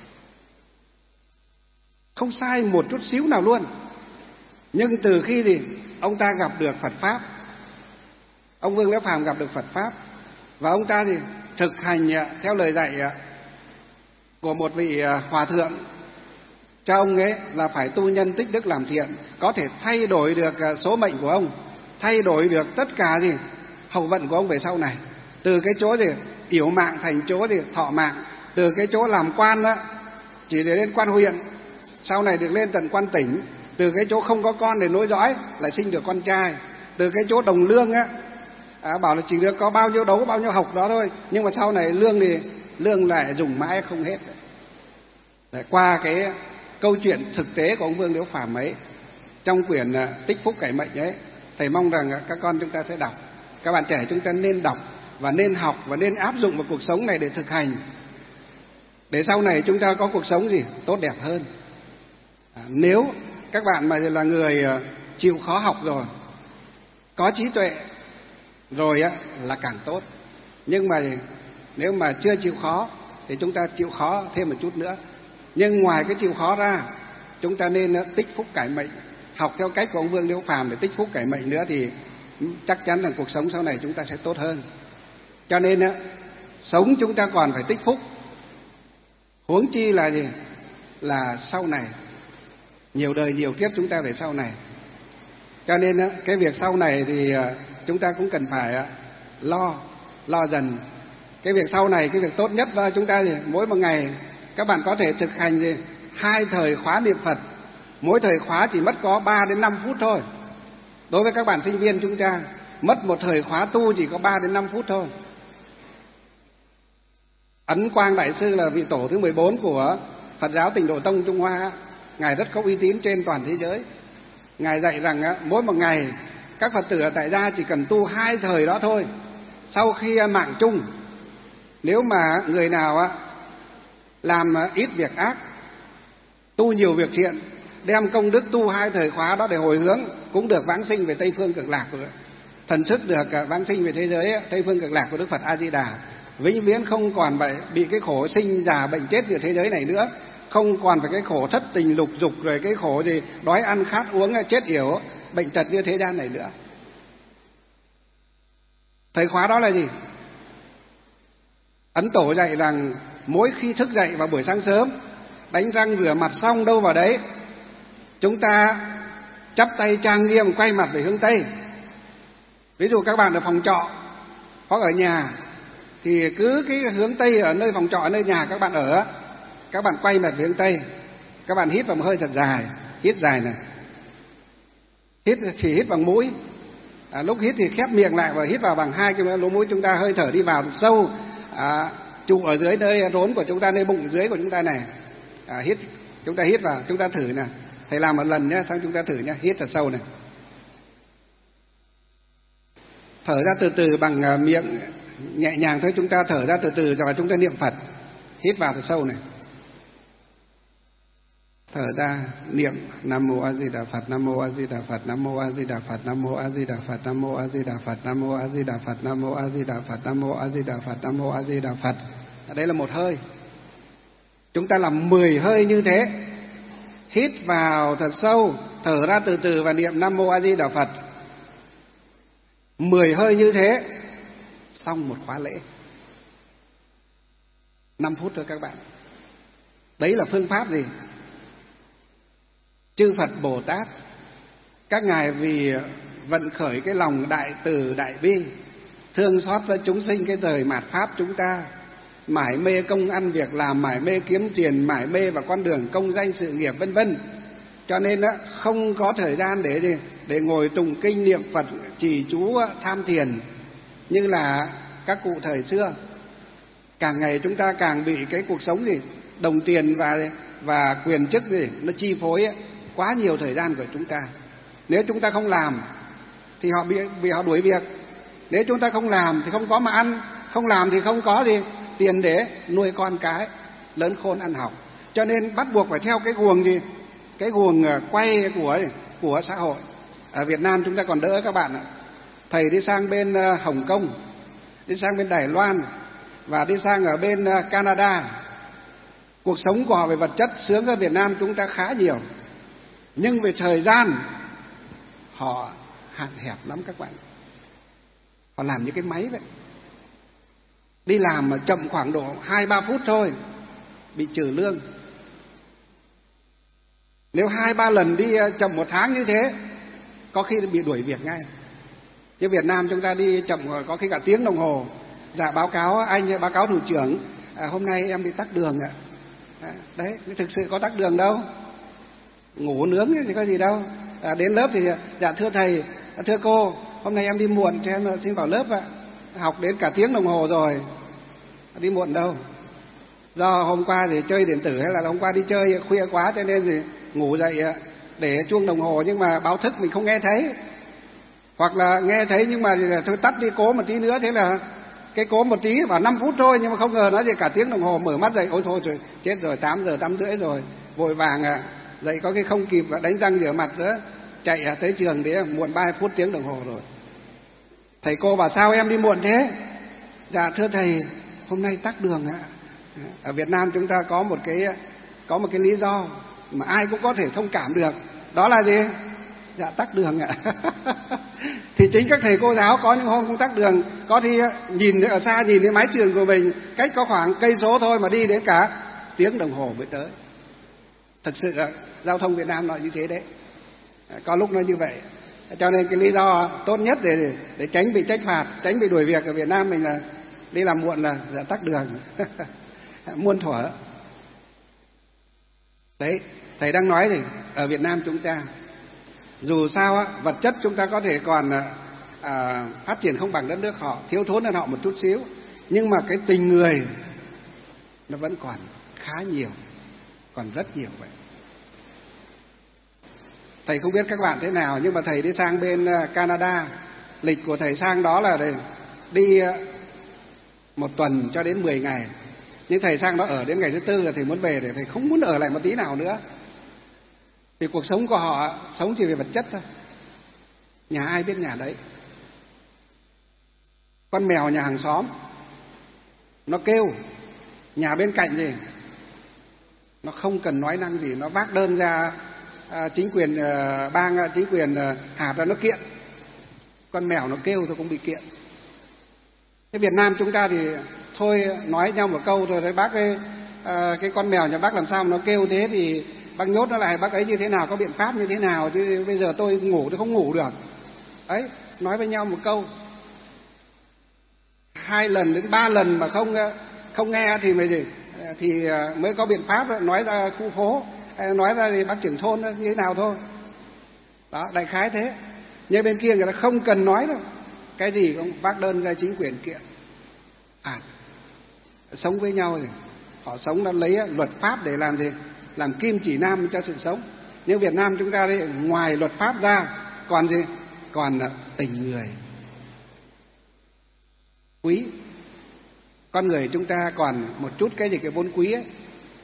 không sai một chút xíu nào luôn. Nhưng từ khi gì ông ta gặp được Phật pháp, ông Vương Liễu Phàm gặp được Phật pháp, và ông ta thì thực hành theo lời dạy của một vị hòa thượng cho ông ấy là phải tu nhân tích đức làm thiện, có thể thay đổi được số mệnh của ông, thay đổi được tất cả gì hậu vận của ông về sau này. Từ cái chỗ gì yểu mạng thành chỗ gì thọ mạng, từ cái chỗ làm quan đó chỉ để lên quan huyện, sau này được lên tận quan tỉnh, từ cái chỗ không có con để nối dõi lại sinh được con trai, từ cái chỗ đồng lương á à, bảo là chỉ được có bao nhiêu đấu bao nhiêu học đó thôi, nhưng mà sau này lương thì lương lại dùng mãi không hết. Để qua cái câu chuyện thực tế của ông Vương Liễu Phàm ấy, trong quyển Tích Phúc Cải Mệnh ấy, thầy mong rằng các con chúng ta sẽ đọc, các bạn trẻ chúng ta nên đọc và nên học và nên áp dụng vào cuộc sống này để thực hành, để sau này chúng ta có cuộc sống gì tốt đẹp hơn. À, nếu các bạn mà là người chịu khó học rồi, có trí tuệ rồi á, là càng tốt. Nhưng mà nếu mà chưa chịu khó thì chúng ta chịu khó thêm một chút nữa. Nhưng ngoài cái chịu khó ra, chúng ta nên tích phúc cải mệnh, học theo cách của ông Vương Liễu Phàm để tích phúc cải mệnh nữa, thì chắc chắn là cuộc sống sau này chúng ta sẽ tốt hơn. Cho nên á, sống chúng ta còn phải tích phúc, huống chi là gì? Là sau này, nhiều đời nhiều kiếp chúng ta về sau này. Cho nên á, cái việc sau này thì chúng ta cũng cần phải lo, lo dần. Cái việc sau này, cái việc tốt nhất là chúng ta thì mỗi một ngày các bạn có thể thực hành gì? Hai thời khóa niệm Phật, mỗi thời khóa chỉ mất có ba đến năm phút thôi. Đối với các bạn sinh viên chúng ta, mất một thời khóa tu chỉ có ba đến năm phút thôi. Ấn Quang Đại Sư là vị tổ thứ mười bốn của Phật giáo Tịnh Độ Tông Trung Hoa, Ngài rất có uy tín trên toàn thế giới. Ngài dạy rằng á, mỗi một ngày các Phật tử ở tại gia chỉ cần tu hai thời đó thôi. Sau khi mạng chung, nếu mà người nào á, làm ít việc ác, tu nhiều việc thiện, đem công đức tu hai thời khóa đó để hồi hướng, cũng được vãng sinh về Tây Phương Cực Lạc, thần thức được vãng sinh về thế giới Tây Phương Cực Lạc của Đức Phật A Di Đà, vĩnh viễn không còn phải bị cái khổ sinh già bệnh chết ở thế giới này nữa, không còn phải cái khổ thất tình lục dục, rồi cái khổ gì đói ăn khát uống chết yểu bệnh tật như thế gian này nữa. Thời khóa đó là gì? Ấn Tổ dạy rằng mỗi khi thức dậy vào buổi sáng sớm, đánh răng rửa mặt xong đâu vào đấy, chúng ta chắp tay trang nghiêm quay mặt về hướng Tây. Ví dụ các bạn ở phòng trọ hoặc ở nhà thì cứ cái hướng Tây ở nơi phòng trọ, ở nơi nhà các bạn ở, các bạn quay mặt về hướng Tây. Các bạn hít vào một hơi thật dài, hít dài này, hít chỉ hít bằng mũi, à, lúc hít thì khép miệng lại và hít vào bằng hai cái lỗ mũi chúng ta, hơi thở đi vào sâu, à, trụ ở dưới nơi rốn của chúng ta, nơi bụng dưới của chúng ta này, à, hít, chúng ta hít vào, chúng ta thử nè, thầy làm một lần nhé, xong chúng ta thử nhé, hít thật sâu này, thở ra từ từ bằng uh, miệng nhẹ nhàng thôi, chúng ta thở ra từ từ rồi chúng ta niệm Phật, hít vào thật sâu này, thở ra niệm Nam Mô A Di Đà Phật, Nam Mô A Di Đà Phật, Nam Mô A Di Đà Phật, Nam Mô A Di Đà Phật, Nam Mô A Di Đà Phật, Nam Mô A Di Đà Phật, Nam Mô A Di Đà Phật, Nam Mô A Di Đà Phật, Nam Mô A Di Đà Phật. Đây là một hơi. Chúng ta làm mười hơi như thế. Hít vào thật sâu, thở ra từ từ và niệm Nam Mô A Di Đà Phật. mười hơi như thế, xong một khóa lễ. năm phút thôi các bạn. Đấy là phương pháp gì? Chư Phật Bồ Tát, các ngài vì vận khởi cái lòng đại từ đại bi, thương xót cho chúng sinh cái thời mạt pháp chúng ta, mải mê công ăn việc làm, mải mê kiếm tiền, mải mê vào con đường công danh sự nghiệp vân vân, cho nên đó, không có thời gian để gì để ngồi tụng kinh niệm Phật trì chú tham thiền như là các cụ thời xưa. Càng ngày chúng ta càng bị cái cuộc sống gì đồng tiền và và quyền chức gì nó chi phối ấy, quá nhiều thời gian của chúng ta. Nếu chúng ta không làm thì họ bị bị họ đuổi việc. Nếu chúng ta không làm thì không có mà ăn, không làm thì không có gì tiền để nuôi con cái lớn khôn ăn học. Cho nên bắt buộc phải theo cái guồng gì, cái guồng quay của của xã hội. Ở Việt Nam chúng ta còn đỡ các bạn ạ. Thầy đi sang bên Hồng Kông, đi sang bên Đài Loan và đi sang ở bên Canada, cuộc sống của họ về vật chất sướng hơn Việt Nam chúng ta khá nhiều. Nhưng về thời gian họ hạn hẹp lắm các bạn. Họ làm như cái máy vậy. Đi làm mà chậm khoảng độ hai ba phút thôi bị trừ lương. Nếu hai ba lần đi chậm một tháng như thế, có khi bị đuổi việc ngay. Chứ Việt Nam chúng ta đi chậm có khi cả tiếng đồng hồ. Dạ báo cáo anh, báo cáo thủ trưởng, à, hôm nay em bị tắc đường ạ. À, đấy, thực sự có tắc đường đâu. Ngủ nướng thì có gì đâu. À, đến lớp thì dạ thưa thầy, thưa cô, hôm nay em đi muộn cho em xin vào lớp ạ. Học đến cả tiếng đồng hồ rồi, đi muộn đâu. Do hôm qua thì chơi điện tử hay là hôm qua đi chơi khuya quá cho nên thì ngủ dậy để chuông đồng hồ nhưng mà báo thức mình không nghe thấy. Hoặc là nghe thấy nhưng mà thôi tắt đi cố một tí nữa, thế là cái cố một tí vào năm phút thôi nhưng mà không ngờ nó gì cả tiếng đồng hồ, mở mắt dậy ôi thôi rồi chết rồi, tám giờ tám rưỡi rồi, vội vàng à, dậy có cái không kịp đánh răng rửa mặt nữa, chạy tới trường để muộn ba phút tiếng đồng hồ rồi. Thầy cô bảo sao em đi muộn thế? Dạ thưa thầy, hôm nay tắc đường ạ. Ở Việt Nam chúng ta có một cái có một cái lý do mà ai cũng có thể thông cảm được, đó là gì? Dạ tắc đường ạ. Thì chính các thầy cô giáo có những hôm không tắc đường, có thì nhìn ở xa nhìn đến mái trường của mình cách có khoảng cây số thôi mà đi đến cả tiếng đồng hồ mới tới. Thật sự giao thông Việt Nam nó như thế đấy, có lúc nó như vậy. Cho nên cái lý do tốt nhất để để tránh bị trách phạt, tránh bị đuổi việc ở Việt Nam mình là đi làm muộn là dạ tắc đường. Muôn thuở. Đấy, thầy đang nói thì ở Việt Nam chúng ta dù sao á, vật chất chúng ta có thể còn à, phát triển không bằng đất nước họ, thiếu thốn hơn họ một chút xíu, nhưng mà cái tình người nó vẫn còn khá nhiều, còn rất nhiều vậy. Thầy không biết các bạn thế nào, nhưng mà thầy đi sang bên Canada, lịch của thầy sang đó là để đi một tuần cho đến mười ngày. Nhưng thầy sang đó ở đến ngày thứ tư là thầy muốn về, để thầy không muốn ở lại một tí nào nữa. Vì cuộc sống của họ sống chỉ về vật chất thôi, nhà ai biết nhà đấy. Con mèo nhà hàng xóm nó kêu, nhà bên cạnh gì nó không cần nói năng gì, nó vác đơn ra à, chính quyền à, bang, chính quyền à, hạt ra nó kiện. Con mèo nó kêu thôi cũng bị kiện. Thế Việt Nam chúng ta thì thôi nói nhau một câu rồi đấy, bác ơi, à, cái con mèo nhà bác làm sao mà nó kêu thế thì bác nhốt nó lại, bác ấy như thế nào, có biện pháp như thế nào, chứ bây giờ tôi ngủ tôi không ngủ được. Ấy, nói với nhau một câu. Hai lần đến ba lần mà không không nghe thì mới gì thì mới có biện pháp nói ra khu phố, nói ra thì bác trưởng thôn như thế nào thôi. Đó, đại khái thế. Nhưng bên kia người ta không cần nói đâu, cái gì cũng bác đơn ra chính quyền kiện. À, sống với nhau thì họ sống nó lấy luật pháp để làm gì? Làm kim chỉ nam cho sự sống. Nhưng Việt Nam chúng ta đây, ngoài luật pháp ra còn gì? Còn tình người. Quý. Con người chúng ta còn một chút cái gì cái vốn quý ấy.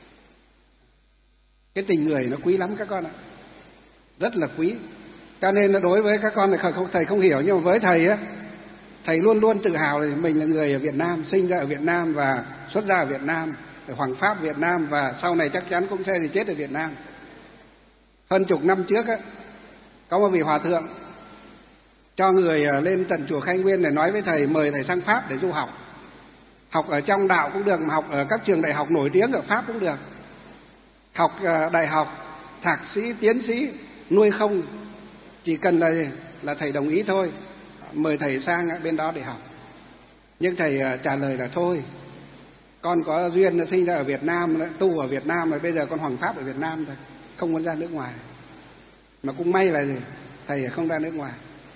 Cái tình người nó quý lắm các con ạ. Rất là quý. Cho nên đối với các con thì thầy không hiểu, nhưng mà với thầy á, thầy luôn luôn tự hào là mình là người ở Việt Nam, sinh ra ở Việt Nam và xuất ra ở Việt Nam, ở Hoàng Pháp Việt Nam, và sau này chắc chắn cũng sẽ thì chết ở Việt Nam. Hơn chục năm trước á, có một vị hòa thượng cho người lên tận chùa Khai Nguyên để nói với thầy, mời thầy sang Pháp để du học. Học ở trong đạo cũng được, mà học ở các trường đại học nổi tiếng ở Pháp cũng được. Học đại học, thạc sĩ, tiến sĩ, nuôi không, chỉ cần là là thầy đồng ý thôi, mời thầy sang bên đó để học. Nhưng thầy trả lời là thôi, con có duyên sinh ra ở Việt Nam, tu ở Việt Nam, rồi bây giờ con Hoàng Pháp ở Việt Nam thôi, không muốn ra nước ngoài. Mà cũng may là gì? Thầy không ra nước ngoài.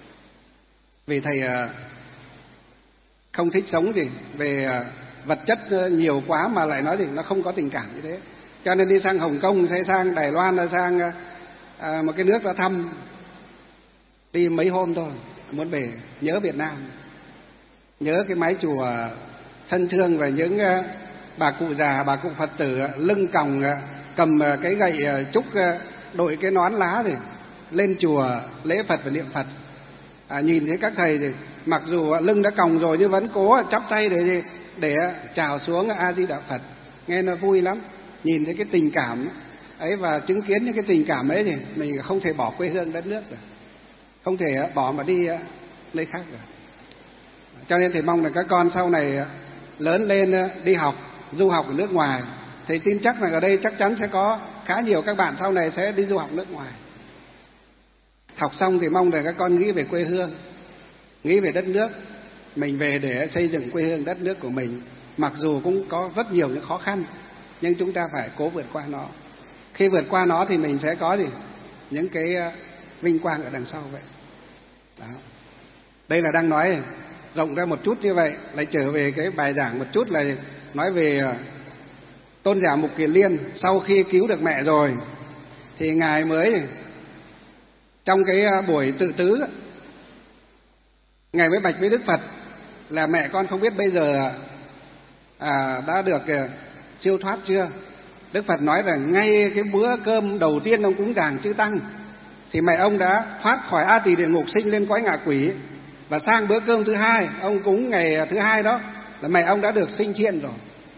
Vì thầy không thích sống gì về vật chất nhiều quá, mà lại nói gì nó không có tình cảm như thế. Cho nên đi sang Hồng Kông, hay sang Đài Loan, hay sang à, một cái nước ra thăm, đi mấy hôm thôi, muốn về, nhớ Việt Nam, nhớ cái mái chùa thân thương, và những uh, bà cụ già, bà cụ Phật tử lưng còng, uh, cầm uh, cái gậy uh, trúc, uh, đội cái nón lá thì lên chùa lễ Phật và niệm Phật. À, nhìn thấy các thầy thì mặc dù uh, lưng đã còng rồi nhưng vẫn cố chắp tay để để uh, chào xuống A Di Đà Phật, nghe nó vui lắm. Nhìn thấy cái tình cảm ấy và chứng kiến những cái tình cảm ấy thì mình không thể bỏ quê hương đất nước được, không thể uh, bỏ mà đi uh, nơi khác được. Cho nên thầy mong là các con sau này lớn lên đi học, du học ở nước ngoài. Thầy tin chắc là ở đây chắc chắn sẽ có khá nhiều các bạn sau này sẽ đi du học nước ngoài. Học xong thì mong là các con nghĩ về quê hương, nghĩ về đất nước. Mình về để xây dựng quê hương đất nước của mình. Mặc dù cũng có rất nhiều những khó khăn, nhưng chúng ta phải cố vượt qua nó. Khi vượt qua nó thì mình sẽ có gì? Những cái vinh quang ở đằng sau vậy. Đó. Đây là đang nói rộng ra một chút như vậy, lại trở về cái bài giảng một chút là nói về Tôn giả Mục Kiền Liên sau khi cứu được mẹ rồi thì ngài mới trong cái buổi tự tứ, ngài mới bạch với Đức Phật là mẹ con không biết bây giờ à, đã được siêu thoát chưa. Đức Phật nói rằng ngay cái bữa cơm đầu tiên ông cúng dường chư tăng thì mẹ ông đã thoát khỏi A Tỳ địa ngục sinh lên cõi ngạ quỷ, và sang bữa cơm thứ hai, ông cúng ngày thứ hai đó là mẹ ông đã được sinh thiên rồi.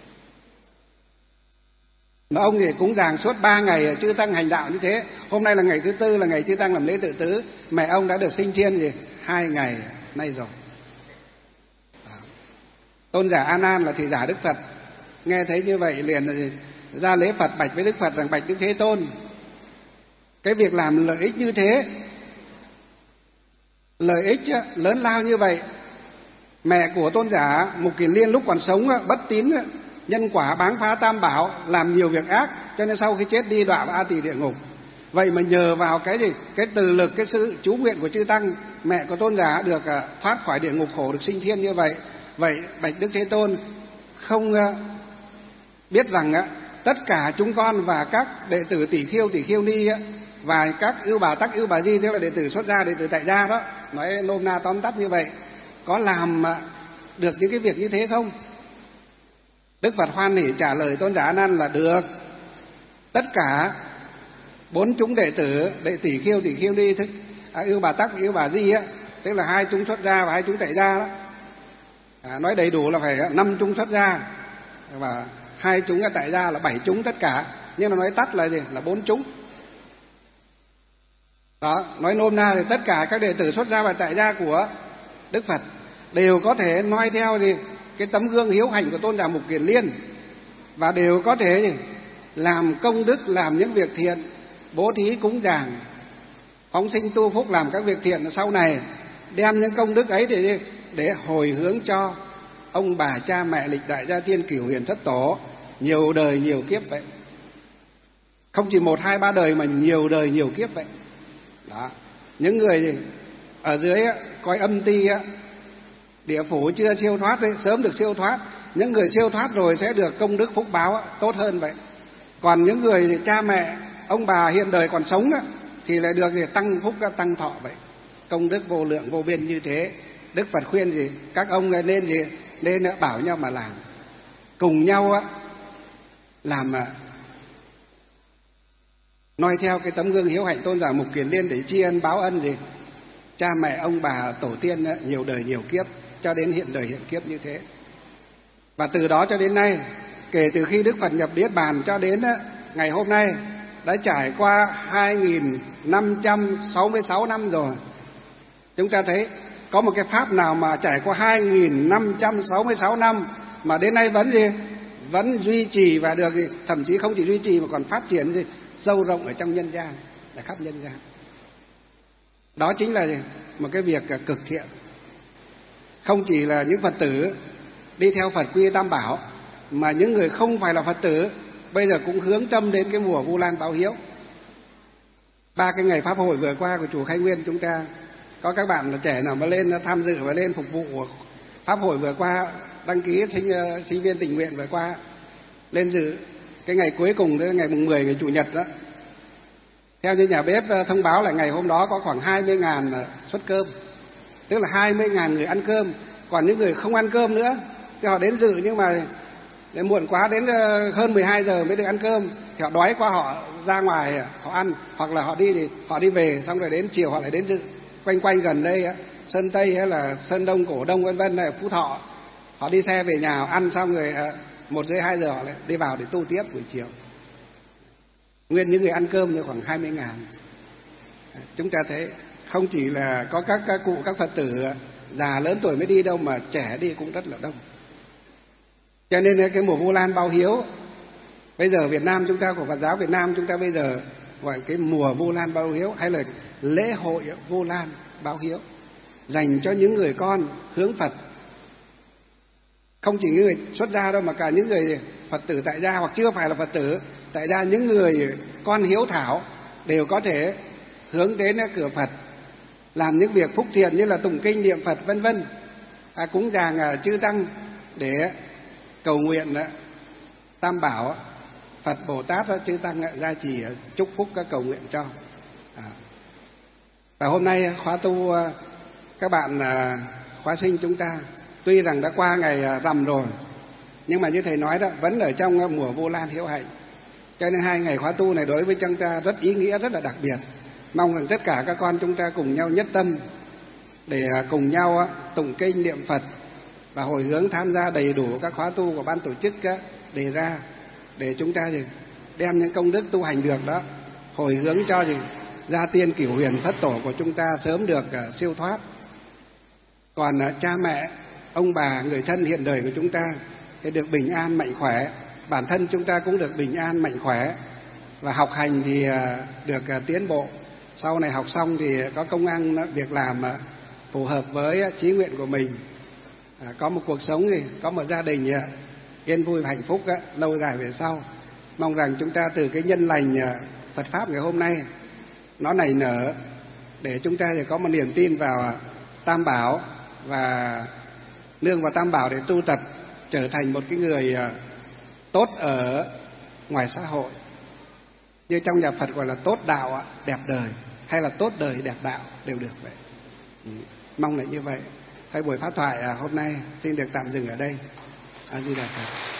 Mà ông thì cúng dường suốt ba ngày chư tăng hành đạo như thế. Hôm nay là ngày thứ tư, là ngày chư tăng làm lễ tự tứ, mẹ ông đã được sinh thiên gì hai ngày nay rồi. Tôn giả A Nan là thị giả Đức Phật nghe thấy như vậy liền ra lễ Phật bạch với Đức Phật rằng: bạch Đức Thế Tôn, cái việc làm lợi ích như thế, lợi ích lớn lao như vậy, mẹ của tôn giả Mục Kiền Liên lúc còn sống bất tín nhân quả, báng phá tam bảo, làm nhiều việc ác, cho nên sau khi chết đi đọa vào A Tỳ địa ngục. Vậy mà nhờ vào cái gì, cái từ lực, cái sự chú nguyện của chư tăng, mẹ của tôn giả được thoát khỏi địa ngục khổ, được sinh thiên như vậy. Vậy bạch Đức Thế Tôn không biết rằng tất cả chúng con và các đệ tử tỷ khiêu tỷ khiêu ni và các ưu bà tắc ưu bà di, tức là đệ tử xuất gia, đệ tử tại gia đó, nói nôm na tóm tắt như vậy, có làm được những cái việc như thế không? Đức Phật hoan hỉ trả lời tôn giả A Nan là được. Tất cả bốn chúng đệ tử, đệ tỷ khiêu tỷ khiêu ni, thức à, ưu bà tắc ưu bà di á, tức là hai chúng xuất gia và hai chúng tại gia đó. À, nói đầy đủ là phải năm chúng xuất gia và hai chúng ở tại gia là bảy chúng tất cả, nhưng mà nói tắt là gì, là bốn chúng đó. Nói nôm na thì tất cả các đệ tử xuất gia và tại gia của Đức Phật đều có thể noi theo gì cái tấm gương hiếu hạnh của tôn giả Mục Kiền Liên, và đều có thể gì, làm công đức, làm những việc thiện, bố thí cúng dường, phóng sinh tu phúc, làm các việc thiện sau này đem những công đức ấy để để hồi hướng cho ông bà cha mẹ lịch đại gia tiên cửu huyền thất tổ nhiều đời nhiều kiếp vậy. Không chỉ một hai ba đời mà nhiều đời nhiều kiếp vậy đó. Những người ở dưới coi âm ti địa phủ chưa siêu thoát ấy, sớm được siêu thoát. Những người siêu thoát rồi sẽ được công đức phúc báo tốt hơn vậy. Còn những người cha mẹ ông bà hiện đời còn sống đó, thì lại được tăng phúc tăng thọ vậy. Công đức vô lượng vô biên như thế. Đức Phật khuyên gì các ông nên gì nên bảo nhau mà làm, cùng nhau á làm mà noi theo cái tấm gương hiếu hạnh tôn giả Mục Kiền Liên để tri ân báo ân gì cha mẹ ông bà tổ tiên nhiều đời nhiều kiếp cho đến hiện đời hiện kiếp như thế. Và từ đó cho đến nay, kể từ khi Đức Phật nhập Niết Bàn cho đến ngày hôm nay đã trải qua hai nghìn năm trăm sáu mươi sáu năm rồi. Chúng ta thấy có một cái pháp nào mà trải qua hai nghìn năm trăm sáu mươi sáu năm mà đến nay vẫn gì vẫn duy trì và được gì, thậm chí không chỉ duy trì mà còn phát triển gì sâu rộng ở trong nhân gian, là khắp nhân gian. Đó chính là gì? Một cái việc cực thiện. Không chỉ là những Phật tử đi theo Phật quy Tam Bảo, mà những người không phải là Phật tử bây giờ cũng hướng tâm đến cái mùa Vu Lan báo hiếu. Ba cái ngày pháp hội vừa qua của chùa Khai Nguyên, chúng ta có các bạn là trẻ nào mà lên tham dự và lên phục vụ pháp hội vừa qua, đăng ký sinh sinh viên tình nguyện vừa qua lên dự cái ngày cuối cùng, tới ngày mùng mười, ngày chủ nhật đó. Theo như nhà bếp thông báo là ngày hôm đó có khoảng hai mươi ngàn suất cơm, tức là hai mươi ngàn người ăn cơm. Còn những người không ăn cơm nữa thì họ đến dự, nhưng mà đến muộn quá, đến hơn mười hai giờ mới được ăn cơm, thì họ đói quá họ ra ngoài họ ăn, hoặc là họ đi thì họ đi về, xong rồi đến chiều họ lại đến dự. Quanh quanh gần đây Sơn Tây hay là Sơn Đông, Cổ Đông vân vân này, Phú Thọ, họ đi xe về nhà, họ ăn xong rồi một rưỡi hai giờ họ lại đi vào để tu tiếp buổi chiều. Nguyên những người ăn cơm như khoảng hai mươi ngàn. Chúng ta thấy không chỉ là có các, các cụ các Phật tử già lớn tuổi mới đi đâu, mà trẻ đi cũng rất là đông. Cho nên cái mùa Vu Lan báo hiếu bây giờ Việt Nam chúng ta, của Phật giáo Việt Nam chúng ta bây giờ gọi cái mùa Vu Lan báo hiếu, hay là lễ hội Vu Lan báo hiếu, dành cho những người con hướng Phật. Không chỉ những người xuất gia đâu, mà cả những người Phật tử tại gia hoặc chưa phải là Phật tử tại gia, những người con hiếu thảo đều có thể hướng đến cửa Phật, làm những việc phúc thiện như là tụng kinh niệm Phật vân vân, à, cúng dường chư tăng để cầu nguyện Tam Bảo Phật Bồ Tát chư tăng gia trì chúc phúc các cầu nguyện cho. À. Và hôm nay khóa tu các bạn khóa sinh chúng ta tuy rằng đã qua ngày rằm rồi, nhưng mà như thầy nói đó, vẫn ở trong mùa Vu Lan Hiếu Hạnh. Cho nên hai ngày khóa tu này đối với chúng ta rất ý nghĩa, rất là đặc biệt. Mong rằng tất cả các con chúng ta cùng nhau nhất tâm để cùng nhau tụng kinh niệm Phật và hồi hướng tham gia đầy đủ các khóa tu của ban tổ chức đề ra, để chúng ta đem những công đức tu hành được đó hồi hướng cho gia tiên cửu huyền thất tổ của chúng ta sớm được siêu thoát. Còn cha mẹ, ông bà, người thân hiện đời của chúng ta thì được bình an mạnh khỏe, bản thân chúng ta cũng được bình an mạnh khỏe, và học hành thì được tiến bộ. Sau này học xong thì có công ăn việc làm phù hợp với chí nguyện của mình, có một cuộc sống thì có một gia đình yên vui và hạnh phúc lâu dài về sau. Mong rằng chúng ta từ cái nhân lành Phật pháp ngày hôm nay nó nảy nở, để chúng ta có một niềm tin vào Tam Bảo và nương vào Tam Bảo để tu tập, trở thành một cái người tốt ở ngoài xã hội. Như trong nhà Phật gọi là tốt đạo đẹp đời, hay là tốt đời đẹp đạo đều được vậy. Ừ. Mong là như vậy. Hay buổi pháp thoại hôm nay xin được tạm dừng ở đây. A Di Đà Phật.